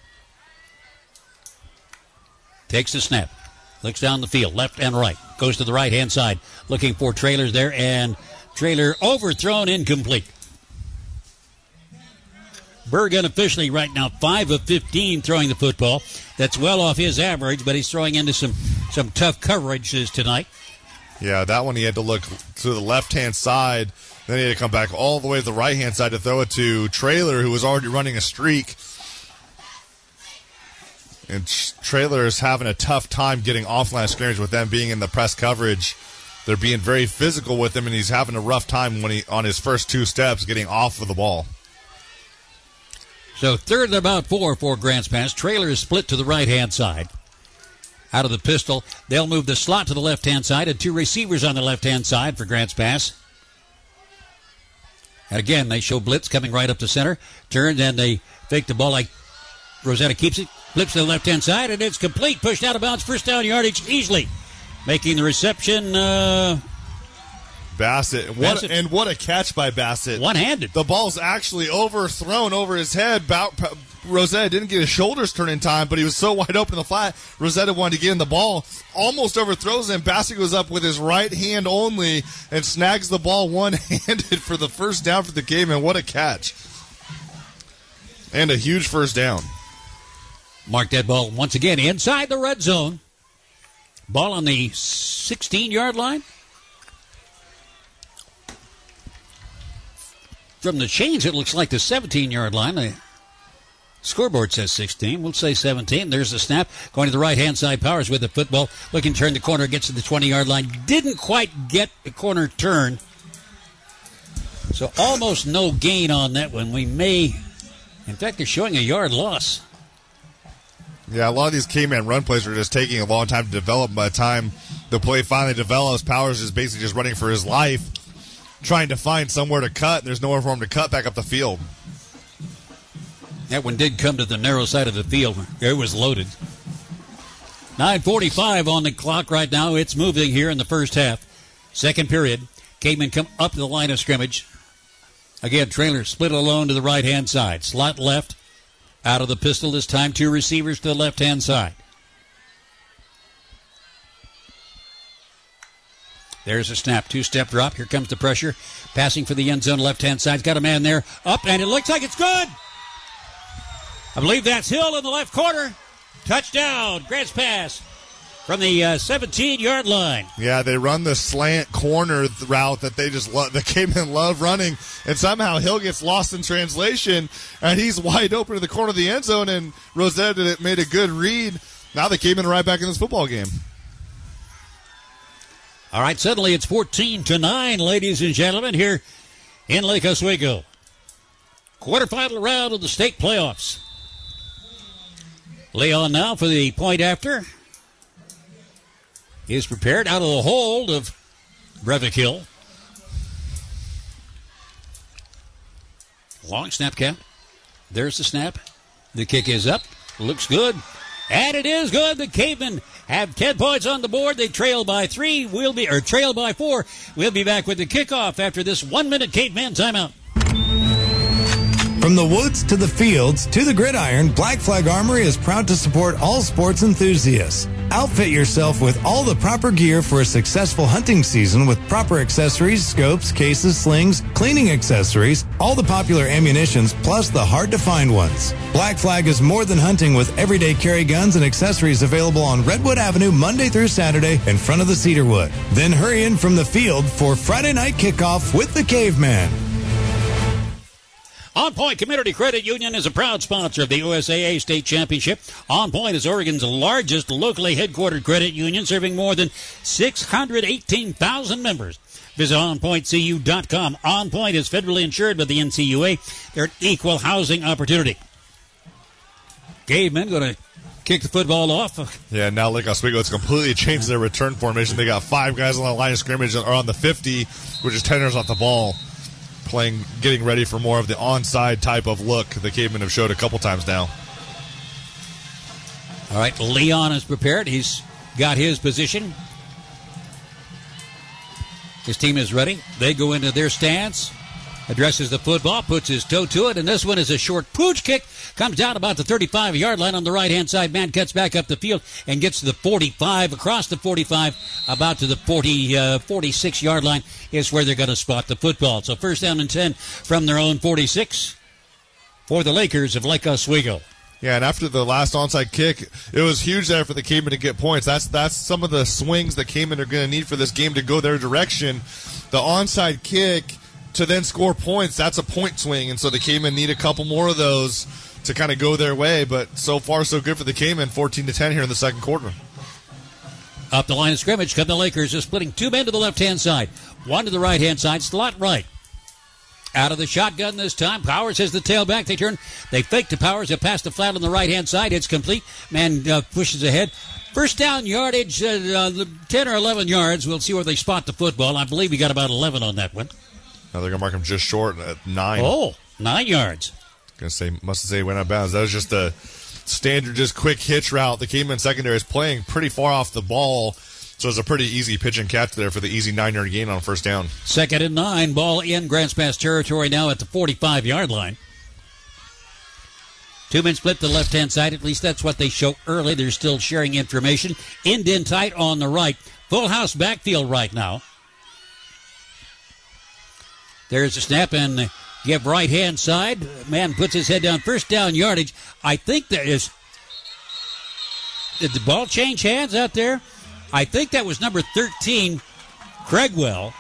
Takes the snap. Looks down the field, left and right. Goes to the right-hand side. Looking for Trailers there, and Trailer overthrown, incomplete. Berg unofficially right now 5 of 15 throwing the football. That's well off his average, but he's throwing into some tough coverages tonight. Yeah, that one he had to look to the left-hand side. Then he had to come back all the way to the right-hand side to throw it to Trailer, who was already running a streak. And Trailer is having a tough time getting off line of scrimmage with them being in the press coverage. They're being very physical with him, and he's having a rough time when on his first 2 steps getting off of the ball. So 3rd and about 4 for Grants Pass. Trailer is split to the right-hand side. Out of the pistol, they'll move the slot to the left-hand side and 2 receivers on the left-hand side for Grants Pass. And again, they show blitz coming right up to center. Turns and they fake the ball like Rosetta keeps it. Flips to the left-hand side, and it's complete. Pushed out of bounds. First down yardage easily. Making the reception... Bassett. What a catch by Bassett. One-handed. The ball's actually overthrown over his head. Rosetta didn't get his shoulders turned in time, but he was so wide open in the flat. Rosetta wanted to get in the ball. Almost overthrows him. Bassett goes up with his right hand only and snags the ball one-handed for the first down for the game, and what a catch. And a huge first down. Mark that ball once again inside the red zone. Ball on the 16-yard line. From the chains, it looks like the 17-yard line. The scoreboard says 16. We'll say 17. There's the snap. Going to the right-hand side. Powers with the football. Looking to turn the corner. Gets to the 20-yard line. Didn't quite get the corner turn. So almost no gain on that one. We may... In fact, they're showing a yard loss. Yeah, a lot of these K-Man run plays are just taking a long time to develop. By the time the play finally develops, Powers is basically just running for his life, trying to find somewhere to cut. There's nowhere for him to cut back up the field. That one did come to the narrow side of the field. It was loaded. 9:45 on the clock right now. It's moving here in the first half. Second period. Cavemen come up to the line of scrimmage. Again, Traylor split alone to the right-hand side. Slot left. Out of the pistol this time. 2 receivers to the left-hand side. There's a snap. 2-step drop. Here comes the pressure. Passing for the end zone left-hand side. Got a man there. Up, and it looks like it's good. I believe that's Hill in the left corner. Touchdown. Grants Pass from the 17-yard line. Yeah, they run the slant corner route that they just love. The Cavemen love running, and somehow Hill gets lost in translation, and he's wide open to the corner of the end zone, and Rosetta made a good read. Now the Cavemen are right back in this football game. All right, suddenly it's 14-9, ladies and gentlemen, here in Lake Oswego. Quarterfinal round of the state playoffs. Leon now for the point after. Is prepared out of the hold of Brevik Hill. Long snap count. There's the snap. The kick is up. Looks good. And it is good. The Cavemen have 10 points on the board. They trail by 3. Trail by 4. We'll be back with the kickoff after this 1-minute Caveman timeout. From the woods to the fields to the gridiron, Black Flag Armory is proud to support all sports enthusiasts. Outfit yourself with all the proper gear for a successful hunting season with proper accessories, scopes, cases, slings, cleaning accessories, all the popular ammunitions, plus the hard-to-find ones. Black Flag is more than hunting with everyday carry guns and accessories available on Redwood Avenue Monday through Saturday in front of the Cedarwood. Then hurry in from the field for Friday night kickoff with the Caveman. On Point Community Credit Union is a proud sponsor of the USAA State Championship. On Point is Oregon's largest locally headquartered credit union, serving more than 618,000 members. Visit OnPointCU.com. On Point is federally insured by the NCUA. They're an equal housing opportunity. Cavemen going to kick the football off. Yeah, now Lake Oswego has completely changed their return formation. They got 5 guys on the line of scrimmage or on the 50, which is 10 yards off the ball. Getting ready for more of the onside type of look the Cavemen have showed a couple times now. All right, Leon is prepared. He's got his position. His team is ready. They go into their stance. Addresses the football, puts his toe to it, and this one is a short pooch kick. Comes down about the 35-yard line on the right-hand side. Man cuts back up the field and gets to the 45, across the 45, about to the 46-yard line is where they're going to spot the football. So first down and 10 from their own 46 for the Lakers of Lake Oswego. Yeah, and after the last onside kick, it was huge there for the Cavemen to get points. That's some of the swings the Cavemen are going to need for this game to go their direction. The onside kick to then score points, that's a point swing, and so the Cavemen need a couple more of those to kind of go their way, but so far so good for the Cavemen, 14-10 here in the second quarter. Up the line of scrimmage come the Lakers. They're splitting 2 men to the left-hand side, 1 to the right-hand side, slot right. Out of the shotgun this time. Powers has the tailback. They turn. They fake to Powers. They pass the flat on the right-hand side. It's complete. Man pushes ahead. First down yardage, 10 or 11 yards. We'll see where they spot the football. I believe he got about 11 on that one. Now they're going to mark him just short at 9. Oh, 9 yards. Must have said went out of bounds. That was just a standard, just quick hitch route. The Caveman secondary is playing pretty far off the ball, so it's a pretty easy pitch and catch there for the easy 9-yard gain on first down. 2nd and 9, ball in Grants Pass territory now at the 45-yard line. 2 men split to the left-hand side. At least that's what they show early. They're still sharing information. End in tight on the right. Full house backfield right now. There's a snap and give right-hand side. Man puts his head down. First down yardage. I think that is... Did the ball change hands out there? I think that was number 13, Craigwell.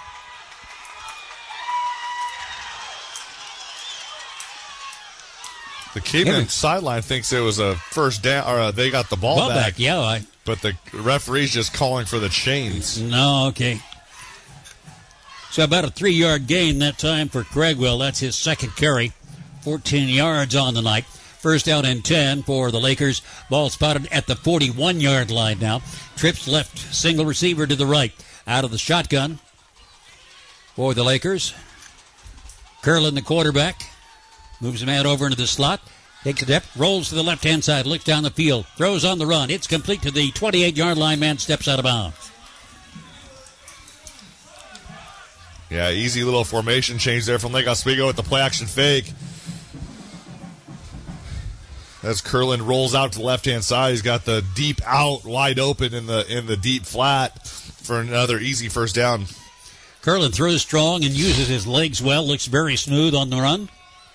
The Caveman sideline thinks it was a first down, or they got the ball back. Yeah, but the referee's just calling for the chains. No, okay. So about a 3-yard gain that time for Craigwell. That's his second carry. 14 yards on the night. First down and 10 for the Lakers. Ball spotted at the 41-yard line now. Trips left, single receiver to the right. Out of the shotgun for the Lakers. Curlin, the quarterback, moves the man over into the slot. Takes a step, rolls to the left-hand side, looks down the field, throws on the run. It's complete to the 28-yard line. Man steps out of bounds. Yeah, easy little formation change there from Lake Oswego with the play-action fake. As Curlin rolls out to the left-hand side, he's got the deep out wide open in the deep flat for another easy first down. Curlin throws strong and uses his legs well. Looks very smooth on the run.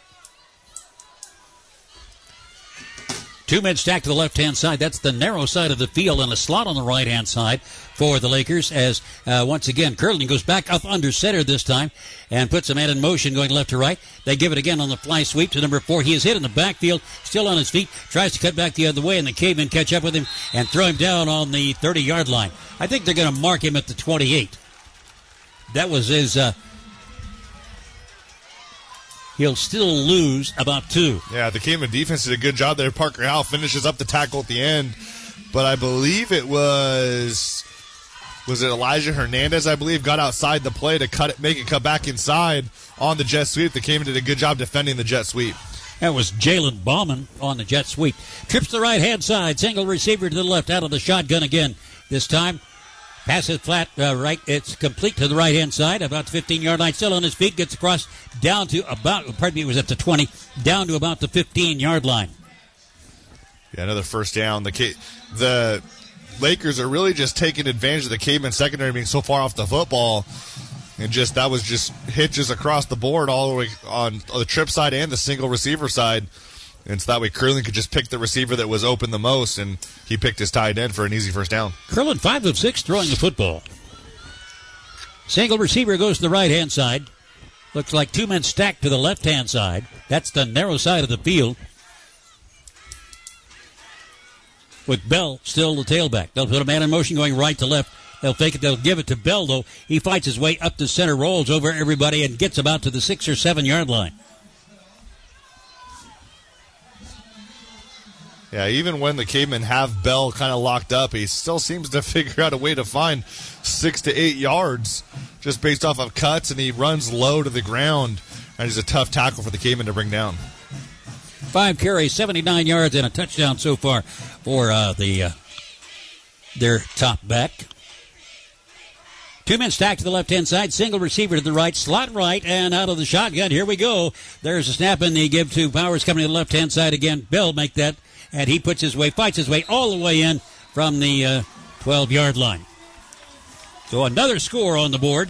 2 men stacked to the left-hand side. That's the narrow side of the field, and a slot on the right-hand side for the Lakers as, once again, Curlin goes back up under center this time and puts a man in motion going left to right. They give it again on the fly sweep to number 4. He is hit in the backfield, still on his feet, tries to cut back the other way, and the Cavemen catch up with him and throw him down on the 30-yard line. I think they're going to mark him at the 28. That was his... He'll still lose about 2. Yeah, the Cayman defense did a good job there. Parker Howell finishes up the tackle at the end. But I believe it was it Elijah Hernandez, I believe, got outside the play to make it cut back inside on the jet sweep. The Cayman did a good job defending the jet sweep. That was Jalen Bauman on the jet sweep. Trips to the right-hand side. Single receiver to the left out of the shotgun again. This time, passes flat right. It's complete to the right-hand side, about the 15-yard line. Still on his feet, gets across down to about, it was at the 20, down to about the 15-yard line. Yeah, another first down. The Lakers are really just taking advantage of the Caveman secondary being so far off the football. And that was just hitches across the board all the way on the trip side and the single receiver side. And so that way Curlin could just pick the receiver that was open the most, and he picked his tight end for an easy first down. Curlin 5 of 6 throwing the football. Single receiver goes to the right-hand side. Looks like 2 men stacked to the left-hand side. That's the narrow side of the field. With Bell still the tailback. They'll put a man in motion going right to left. They'll fake it. They'll give it to Bell, though. He fights his way up the center, rolls over everybody, and gets about to the 6 or 7 yard line. Yeah, even when the Cavemen have Bell kind of locked up, he still seems to figure out a way to find 6 to 8 yards just based off of cuts, and he runs low to the ground, and he's a tough tackle for the Cavemen to bring down. 5 carries, 79 yards, and a touchdown so far for their top back. 2 men stacked to the left-hand side, single receiver to the right, slot right, and out of the shotgun. Here we go. There's a snap, and they give to Powers coming to the left-hand side again. Bell make that. And he fights his way all the way in from the 12-yard line. So another score on the board.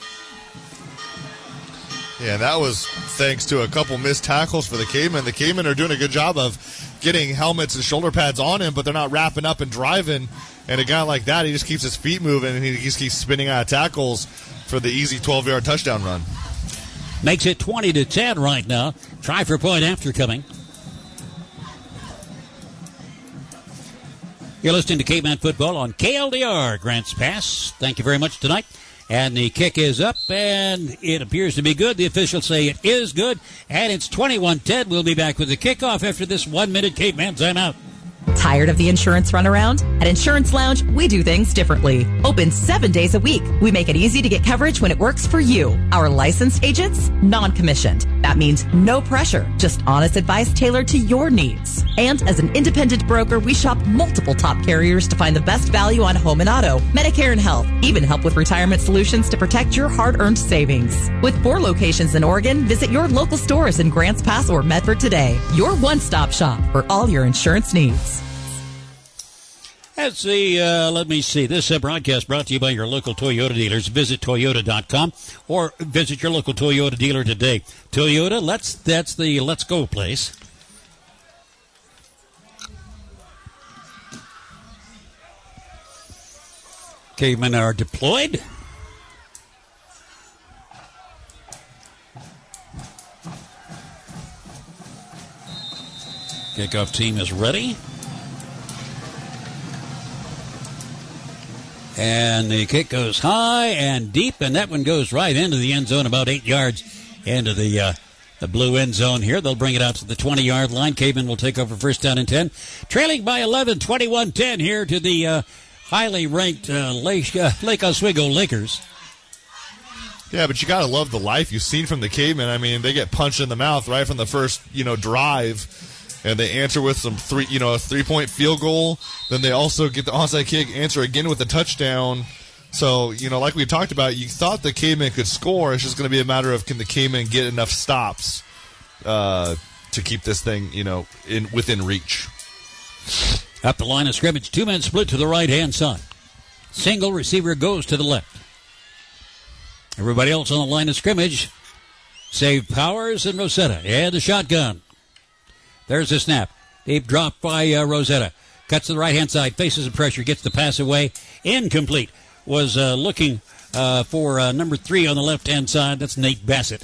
Yeah, that was thanks to a couple missed tackles for the Cavemen. The Cavemen are doing a good job of getting helmets and shoulder pads on him, but they're not wrapping up and driving. And a guy like that, he just keeps his feet moving, and he just keeps spinning out of tackles for the easy 12-yard touchdown run. Makes it 20-10 right now. Try for point after coming. You're listening to Caveman Football on KLDR, Grants Pass. Thank you very much tonight. And the kick is up, and it appears to be good. The officials say it is good, and it's 21-10. We'll be back with the kickoff after this 1-minute Caveman timeout. Tired of the insurance runaround? At Insurance Lounge, we do things differently. Open 7 days a week. We make it easy to get coverage when it works for you. Our licensed agents, non-commissioned. That means no pressure, just honest advice tailored to your needs. And as an independent broker, we shop multiple top carriers to find the best value on home and auto, Medicare and health, even help with retirement solutions to protect your hard-earned savings. With 4 locations in Oregon, visit your local stores in Grants Pass or Medford today. Your one-stop shop for all your insurance needs. That's let me see. This broadcast brought to you by your local Toyota dealers. Visit Toyota.com or visit your local Toyota dealer today. Toyota, that's the Let's Go place. Cavemen are deployed. Kickoff team is ready. And the kick goes high and deep, and that one goes right into the end zone, about 8 yards into the blue end zone here. They'll bring it out to the 20-yard line. Cavemen will take over first down and 10. Trailing by 11, 21-10 here to the highly ranked Lake Oswego Lakers. Yeah, but you got to love the life you've seen from the Cavemen. I mean, they get punched in the mouth right from the first, drive. And they answer with some a 3-point field goal. Then they also get the onside kick, answer again with a touchdown. So, like we talked about, you thought the Cavemen could score. It's just going to be a matter of, can the Cavemen get enough stops to keep this thing, within reach. Up the line of scrimmage, 2-men split to the right-hand side. Single receiver goes to the left. Everybody else on the line of scrimmage, save Powers and Rosetta. And the shotgun. There's the snap. Deep drop by Rosetta. Cuts to the right-hand side, faces the pressure, gets the pass away. Incomplete. Was looking for number 3 on the left-hand side. That's Nate Bassett.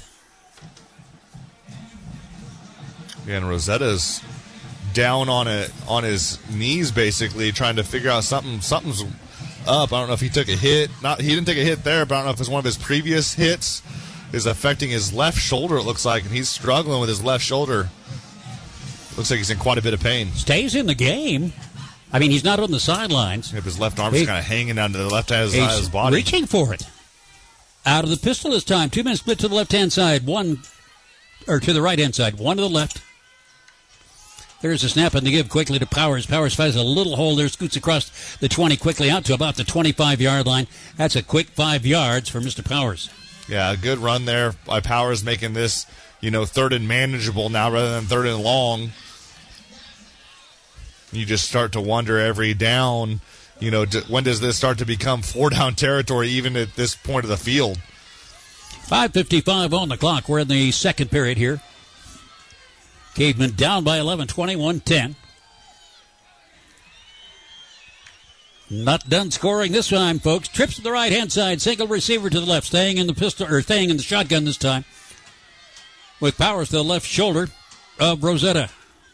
And Rosetta's down on his knees, basically, trying to figure out something's up. I don't know if he took a hit. He didn't take a hit there, but I don't know if it's one of his previous hits is affecting his left shoulder, it looks like, and he's struggling with his left shoulder. Looks like he's in quite a bit of pain. Stays in the game. I mean, he's not on the sidelines. Yep, his left arm's kind of hanging down to the left side of his body. Reaching for it. Out of the pistol this time. 2-men split to the left-hand side. To the right-hand side. One to the left. There's a snap and the give quickly to Powers. Powers finds a little hole there, scoots across the 20 quickly out to about the 25-yard line. That's a quick 5 yards for Mr. Powers. Yeah, a good run there by Powers, making this, third and manageable now rather than third and long. You just start to wonder every down, when does this start to become 4-down territory even at this point of the field? 5:55 on the clock. We're in the second period here. Cavemen down by 11, 21-10. Not done scoring this time, folks. Trips to the right-hand side. Single receiver to the left. Staying in the shotgun this time. With Powers to the left shoulder of Rosetta.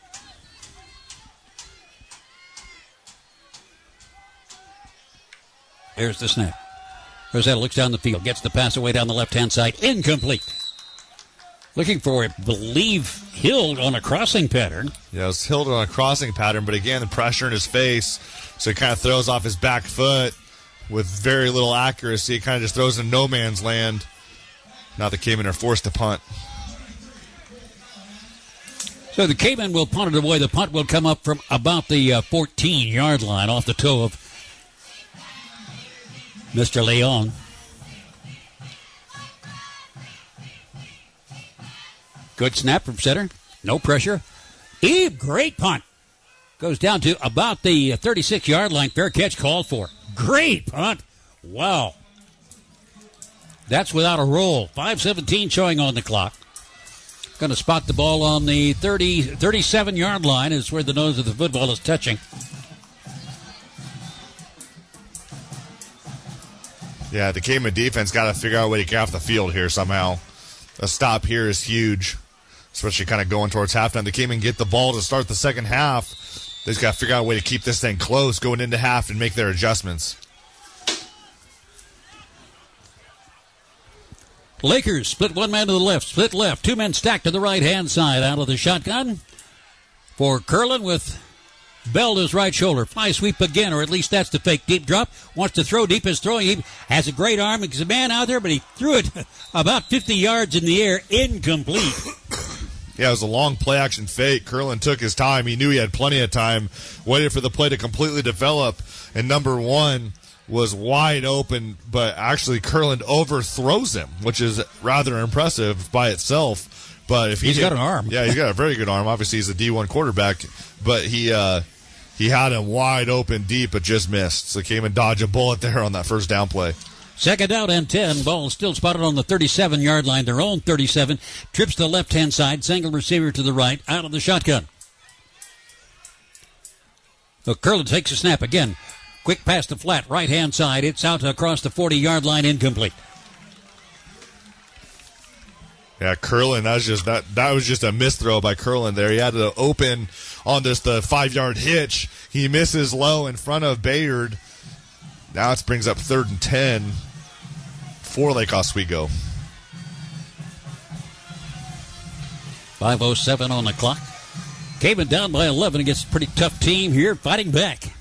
There's the snap. Rosetta looks down the field. Gets the pass away down the left-hand side. Incomplete. Looking for, I believe, Hild on a crossing pattern. Yeah, it was Hild on a crossing pattern, but again, the pressure in his face, so he kind of throws off his back foot with very little accuracy. It kind of just throws in no man's land. Now the Cavemen are forced to punt. So the Cavemen will punt it away. The punt will come up from about the 14-yard line off the toe of Mr. Leon. Good snap from center. No pressure. Eve, great punt. Goes down to about the 36-yard line. Fair catch called for. Great punt. Wow. That's without a roll. 5:17 showing on the clock. Going to spot the ball on the 37-yard line is where the nose of the football is touching. Yeah, the Caveman defense got to figure out a way to get off the field here somehow. A stop here is huge, especially kind of going towards halftime. The Cavemen get the ball to start the second half. They just got to figure out a way to keep this thing close going into half and make their adjustments. Lakers split one man to the left, split left. 2 men stacked to the right-hand side out of the shotgun for Curlin with Bell to his right shoulder. Fly sweep again, or at least that's the fake deep drop. Wants to throw deep, is throwing. He has a great arm. There's a man out there, but he threw it about 50 yards in the air. Incomplete. Yeah, it was a long play-action fake. Curlin took his time. He knew he had plenty of time. Waited for the play to completely develop. And number one was wide open, but actually Curlin overthrows him, which is rather impressive by itself. But if he's got an arm. Yeah, he's got a very good arm. Obviously, he's a D1 quarterback, but he had him wide open deep, but just missed. So came and dodged a bullet there on that first down play. Second down and 10. Ball still spotted on the 37-yard line, their own 37. Trips to the left-hand side. Single receiver to the right, out of the shotgun. So Curlin takes a snap again. Quick pass to flat, right-hand side. It's out across the 40-yard line, incomplete. Yeah, Curlin, that was just a misthrow by Curlin there. He had to open on the 5-yard hitch. He misses low in front of Bayard. Now it brings up 3rd and 10 for Lake Oswego. 5:07 on the clock. Cavemen down by 11 against a pretty tough team here, fighting back.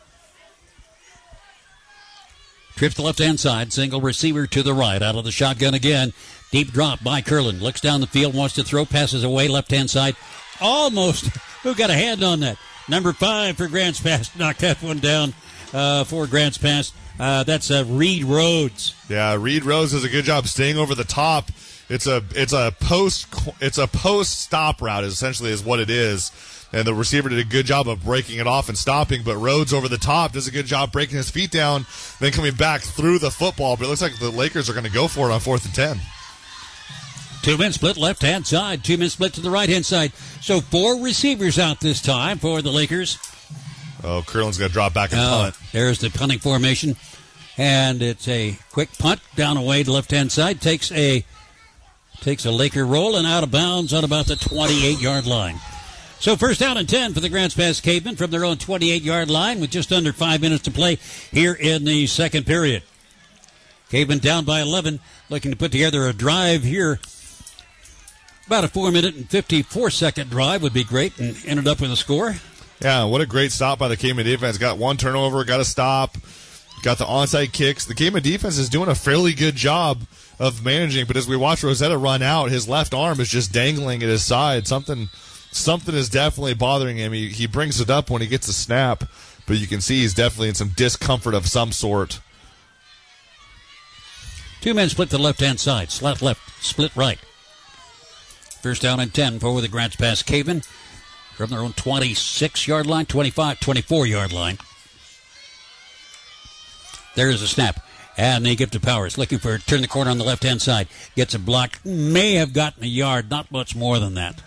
Trips to left-hand side, single receiver to the right, out of the shotgun again. Deep drop by Curlin. Looks down the field, wants to throw, passes away, left-hand side. Almost. Who got a hand on that? Number 5 for Grants Pass. Knocked that one down for Grants Pass. That's Reed Rhodes. Yeah, Reed Rhodes does a good job staying over the top. It's a post stop route essentially is what it is. And the receiver did a good job of breaking it off and stopping, but Rhodes over the top does a good job breaking his feet down, then coming back through the football. But it looks like the Lakers are going to go for it on 4th and 10. 2-man split left-hand side, 2-man split to the right-hand side. So 4 receivers out this time for the Lakers. Oh, Curlin's going to drop back and punt. There's the punting formation. And it's a quick punt down away to left-hand side. Takes a Laker roll and out of bounds on about the 28-yard line. So first down and 10 for the Grants Pass Cavemen from their own 28-yard line with just under 5 minutes to play here in the second period. Cavemen down by 11, looking to put together a drive here. About a 4-minute and 54-second drive would be great, and ended up with a score. Yeah, what a great stop by the Cavemen defense. Got one turnover, got a stop, got the onside kicks. The Cavemen defense is doing a fairly good job of managing, but as we watch Rosetta run out, his left arm is just dangling at his side. Something is definitely bothering him. He brings it up when he gets a snap, but you can see he's definitely in some discomfort of some sort. 2-man split to the left-hand side. Slat left, split right. First down and 10 for the Grants Pass Cavemen from their own 26-yard line, 24-yard line. There's a snap. And they give to Powers, looking for turn the corner on the left-hand side. Gets a block. May have gotten a yard, not much more than that.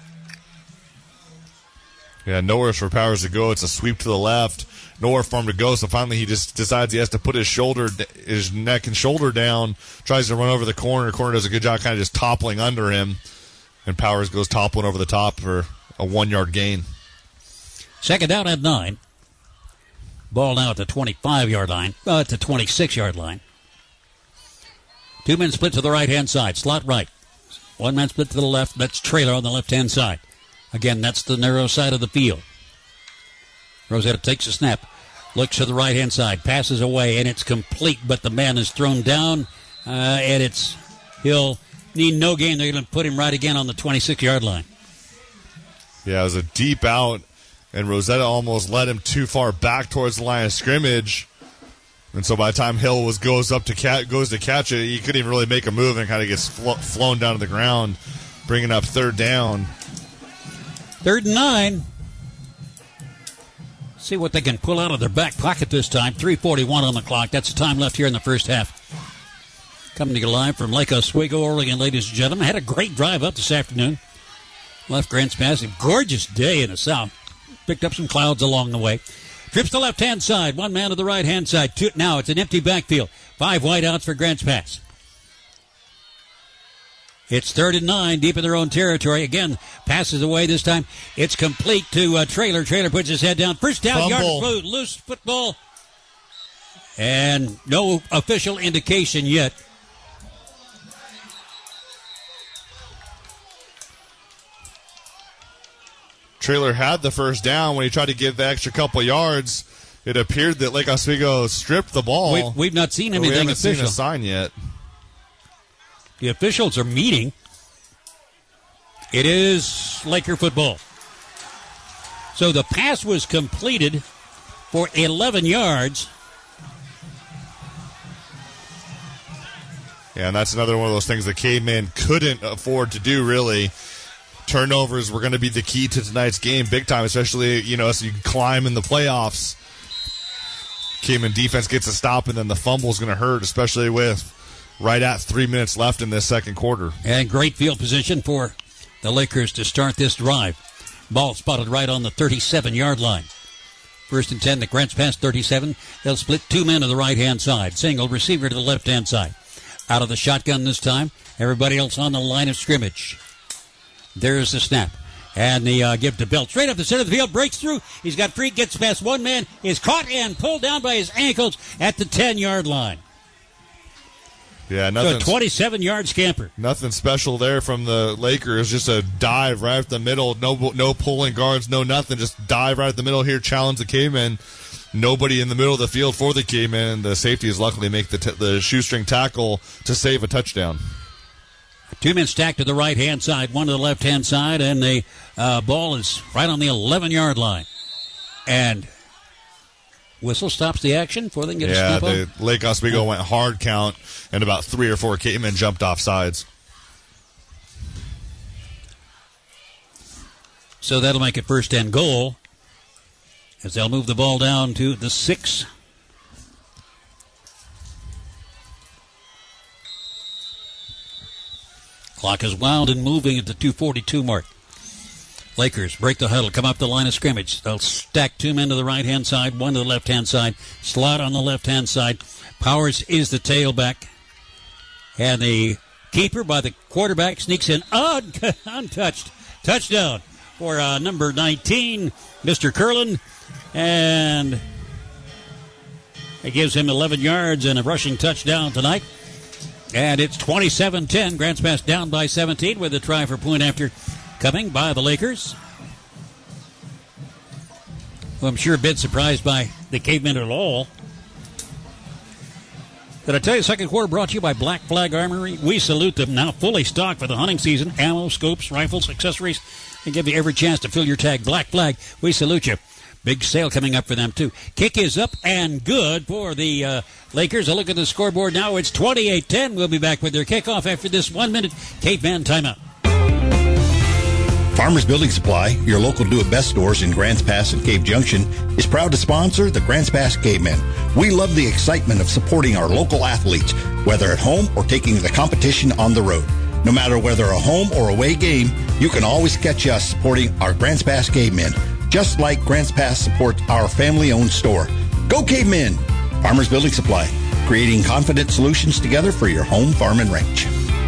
Yeah, nowhere for Powers to go. It's a sweep to the left. Nowhere for him to go. So finally he just decides he has to put his neck and shoulder down. Tries to run over the corner. The corner does a good job kind of just toppling under him. And Powers goes toppling over the top for a 1-yard gain. Second down at 9. Ball now at the 25-yard line. At the 26-yard line. 2-man split to the right-hand side. Slot right. 1-man split to the left. That's Traylor on the left-hand side. Again, that's the narrow side of the field. Rosetta takes a snap. Looks to the right-hand side. Passes away, and it's complete, but the man is thrown down, and he'll need no gain. They're going to put him right again on the 26-yard line. Yeah, it was a deep out, and Rosetta almost led him too far back towards the line of scrimmage. And so by the time Hill goes to catch it, he couldn't even really make a move and kind of gets flown down to the ground, bringing up third down. 3rd and 9. See what they can pull out of their back pocket this time. 3:41 on the clock. That's the time left here in the first half. Coming to you live from Lake Oswego, Oregon, ladies and gentlemen. Had a great drive up this afternoon. Left Grants Pass. A gorgeous day in the south. Picked up some clouds along the way. Trips to the left-hand side. 1 man to the right-hand side. Now it's an empty backfield. 5 wideouts for Grants Pass. It's 3rd and 9, deep in their own territory. Again, passes away this time. It's complete to Traylor. Traylor puts his head down. First down, yard loose football. And no official indication yet. Traylor had the first down when he tried to give the extra couple yards. It appeared that Lake Oswego stripped the ball. We've not seen anything we haven't official. Seen a sign yet. The officials are meeting. It is Laker football. So the pass was completed for 11 yards. Yeah, and that's another one of those things the Cavemen couldn't afford to do, really. Turnovers were going to be the key to tonight's game, big time, especially, as you climb in the playoffs. Cavemen defense gets a stop, and then the fumble is going to hurt, especially with right at 3 minutes left in this second quarter. And great field position for the Lakers to start this drive. Ball spotted right on the 37-yard line. 1st and 10, the Grants Pass 37. They'll split 2 men to the right-hand side. Single receiver to the left-hand side. Out of the shotgun this time. Everybody else on the line of scrimmage. There's the snap. And the give to Belt. Straight up the center of the field. Breaks through. He's got free. Gets past 1 man. Is caught and pulled down by his ankles at the 10-yard line. Yeah, nothing. So a 27-yard scamper. Nothing special there from the Lakers. Just a dive right at the middle. No pulling guards. No nothing. Just dive right at the middle here. Challenge the Cavemen. Nobody in the middle of the field for the Cavemen. The safeties luckily make the shoestring tackle to save a touchdown. 2 men stacked to the right-hand side, 1 to the left-hand side, and the ball is right on the 11-yard line. And whistle stops the action before they can get a snap on. Lake Oswego went hard count, and about 3 or 4 Cavemen jumped off sides. So that'll make it 1st and goal as they'll move the ball down to the 6. Clock is wound and moving at the 2:42 mark. Lakers break the huddle, come up the line of scrimmage. They'll stack 2 men to the right-hand side, 1 to the left-hand side. Slot on the left-hand side. Powers is the tailback. And the keeper by the quarterback sneaks in untouched. Touchdown for number 19, Mr. Curlin. And it gives him 11 yards and a rushing touchdown tonight. And it's 27-10. Grants Pass down by 17 with a try for point after coming by the Lakers, who I'm sure a bit surprised by the Cavemen at all. Did I tell you, second quarter brought to you by Black Flag Armory? We salute them, now fully stocked for the hunting season. Ammo, scopes, rifles, accessories, and give you every chance to fill your tag. Black Flag, we salute you. Big sale coming up for them, too. Kick is up and good for the Lakers. A look at the scoreboard now. It's 28-10. We'll be back with their kickoff after this 1-minute Caveman timeout. Farmers Building Supply, your local do-it-best stores in Grants Pass and Cave Junction, is proud to sponsor the Grants Pass Cavemen. We love the excitement of supporting our local athletes, whether at home or taking the competition on the road. No matter whether a home or away game, you can always catch us supporting our Grants Pass Cavemen, just like Grants Pass supports our family-owned store. Go Cavemen! Farmers Building Supply, creating confident solutions together for your home, farm, and ranch.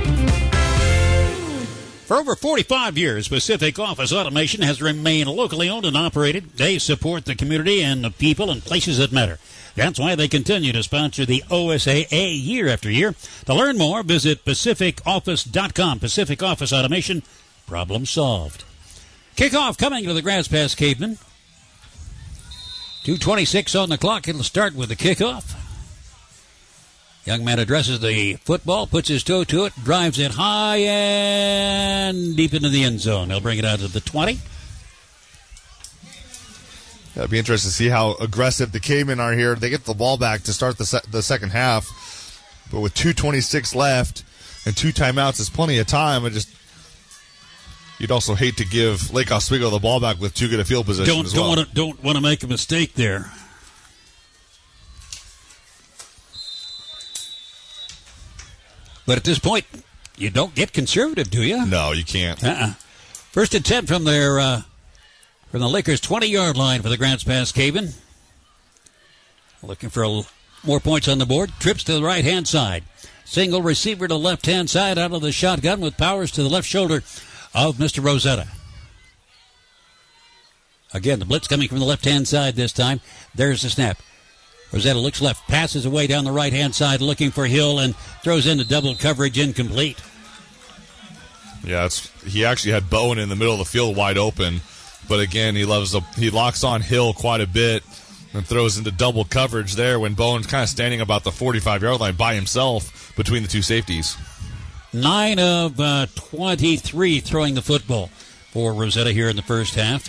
For over 45 years, Pacific Office Automation has remained locally owned and operated. They support the community and the people and places that matter. That's why they continue to sponsor the OSAA year after year. To learn more, visit PacificOffice.com. Pacific Office Automation, problem solved. Kickoff coming to the Grants Pass Cavemen. 2:26 on the clock. It'll start with the kickoff. Young man addresses the football, puts his toe to it, drives it high and deep into the end zone. They'll bring it out to the 20. It'll be interesting to see how aggressive the Cavemen are here. They get the ball back to start the second half, but with 2:26 left and 2 timeouts, is plenty of time. You'd also hate to give Lake Oswego the ball back with too good a field position as well. Don't want to make a mistake there. But at this point, you don't get conservative, do you? No, you can't. 1st and 10 from their from the Lakers' 20-yard line for the Grants Pass Cavemen. Looking for more points on the board. Trips to the right-hand side. Single receiver to the left-hand side out of the shotgun with Powers to the left shoulder of Mr. Rosetta. Again, the blitz coming from the left-hand side this time. There's the snap. Rosetta looks left, passes away down the right-hand side looking for Hill and throws into double coverage, incomplete. Yeah, he actually had Bowen in the middle of the field wide open, but again, he locks on Hill quite a bit and throws into double coverage there when Bowen's kind of standing about the 45-yard line by himself between the 2 safeties. 9 of 23 throwing the football for Rosetta here in the first half.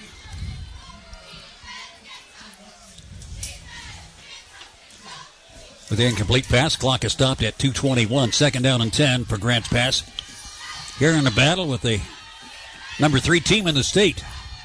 With the incomplete pass, clock is stopped at 2:21. 2nd down and 10 for Grants Pass. Here in a battle with the number 3 team in the state.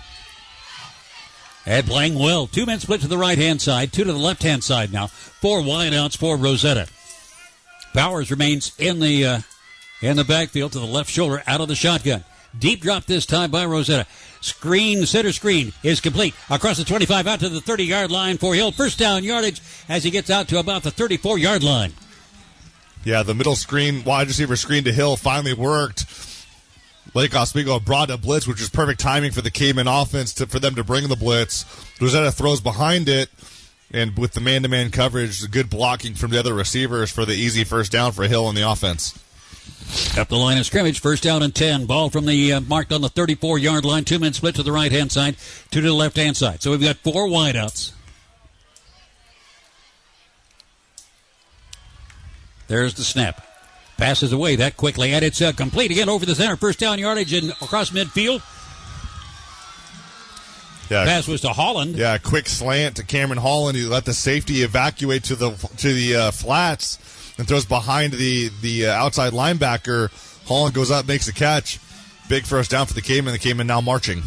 And playing well. 2 men split to the right-hand side, 2 to the left-hand side now. 4 wideouts for Rosetta. Powers remains in the backfield to the left shoulder out of the shotgun. Deep drop this time by Rosetta. Center screen is complete. Across the 25 out to the 30-yard line for Hill. First down yardage as he gets out to about the 34-yard line. Yeah, the middle screen, wide receiver screen to Hill finally worked. Lake Oswego brought a blitz, which was perfect timing for the Caveman offense for them to bring the blitz. Rosetta throws behind it, and with the man-to-man coverage, the good blocking from the other receivers for the easy first down for Hill in the offense. Up the line of scrimmage, 1st down and 10. Ball from the marked on the 34-yard line. 2 men split to the right-hand side, 2 to the left-hand side. So we've got 4 wideouts. There's the snap. Passes away that quickly, and it's complete again over the center. 1st down yardage and across midfield. Pass was to Holland. Yeah, quick slant to Cameron Holland. He let the safety evacuate to the flats and throws behind the outside linebacker. Holland goes up, makes the catch. Big first down for the Cavemen. The Cavemen now marching.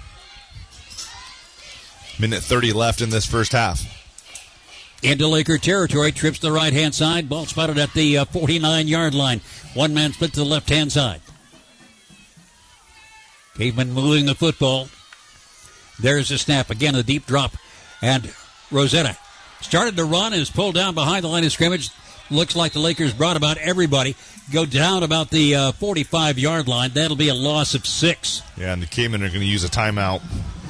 Minute 30 left in this first half. Into Laker territory, trips to the right-hand side. Ball spotted at the 49-yard line. One man split to the left-hand side. Cavemen moving the football. There's a snap. Again, a deep drop. And Rosetta started to run and is pulled down behind the line of scrimmage. Looks like the Lakers brought about everybody. Go down about the 45-yard line. That'll be a loss of 6. Yeah, and the Cavemen are going to use a timeout.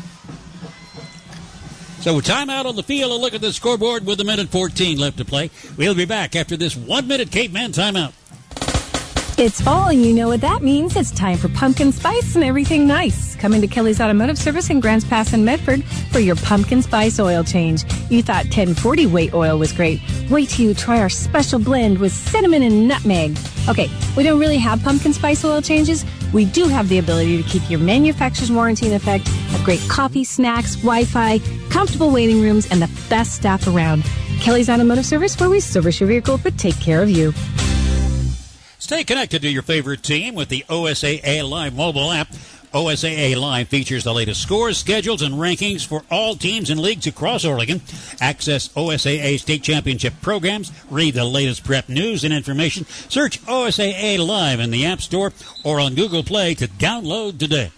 So a timeout on the field. A look at the scoreboard with 1:14 left to play. We'll be back after this 1-minute Caveman timeout. It's fall, and you know what that means. It's time for pumpkin spice and everything nice. Come into Kelly's Automotive Service in Grants Pass and Medford for your pumpkin spice oil change. You thought 1040 weight oil was great. Wait till you try our special blend with cinnamon and nutmeg. Okay, we don't really have pumpkin spice oil changes. We do have the ability to keep your manufacturer's warranty in effect, have great coffee, snacks, Wi-Fi, comfortable waiting rooms, and the best staff around. Kelly's Automotive Service, where we service your vehicle but take care of you. Stay connected to your favorite team with the OSAA Live mobile app. OSAA Live features the latest scores, schedules, and rankings for all teams and leagues across Oregon. Access OSAA state championship programs, read the latest prep news and information. Search OSAA Live in the App Store or on Google Play to download today.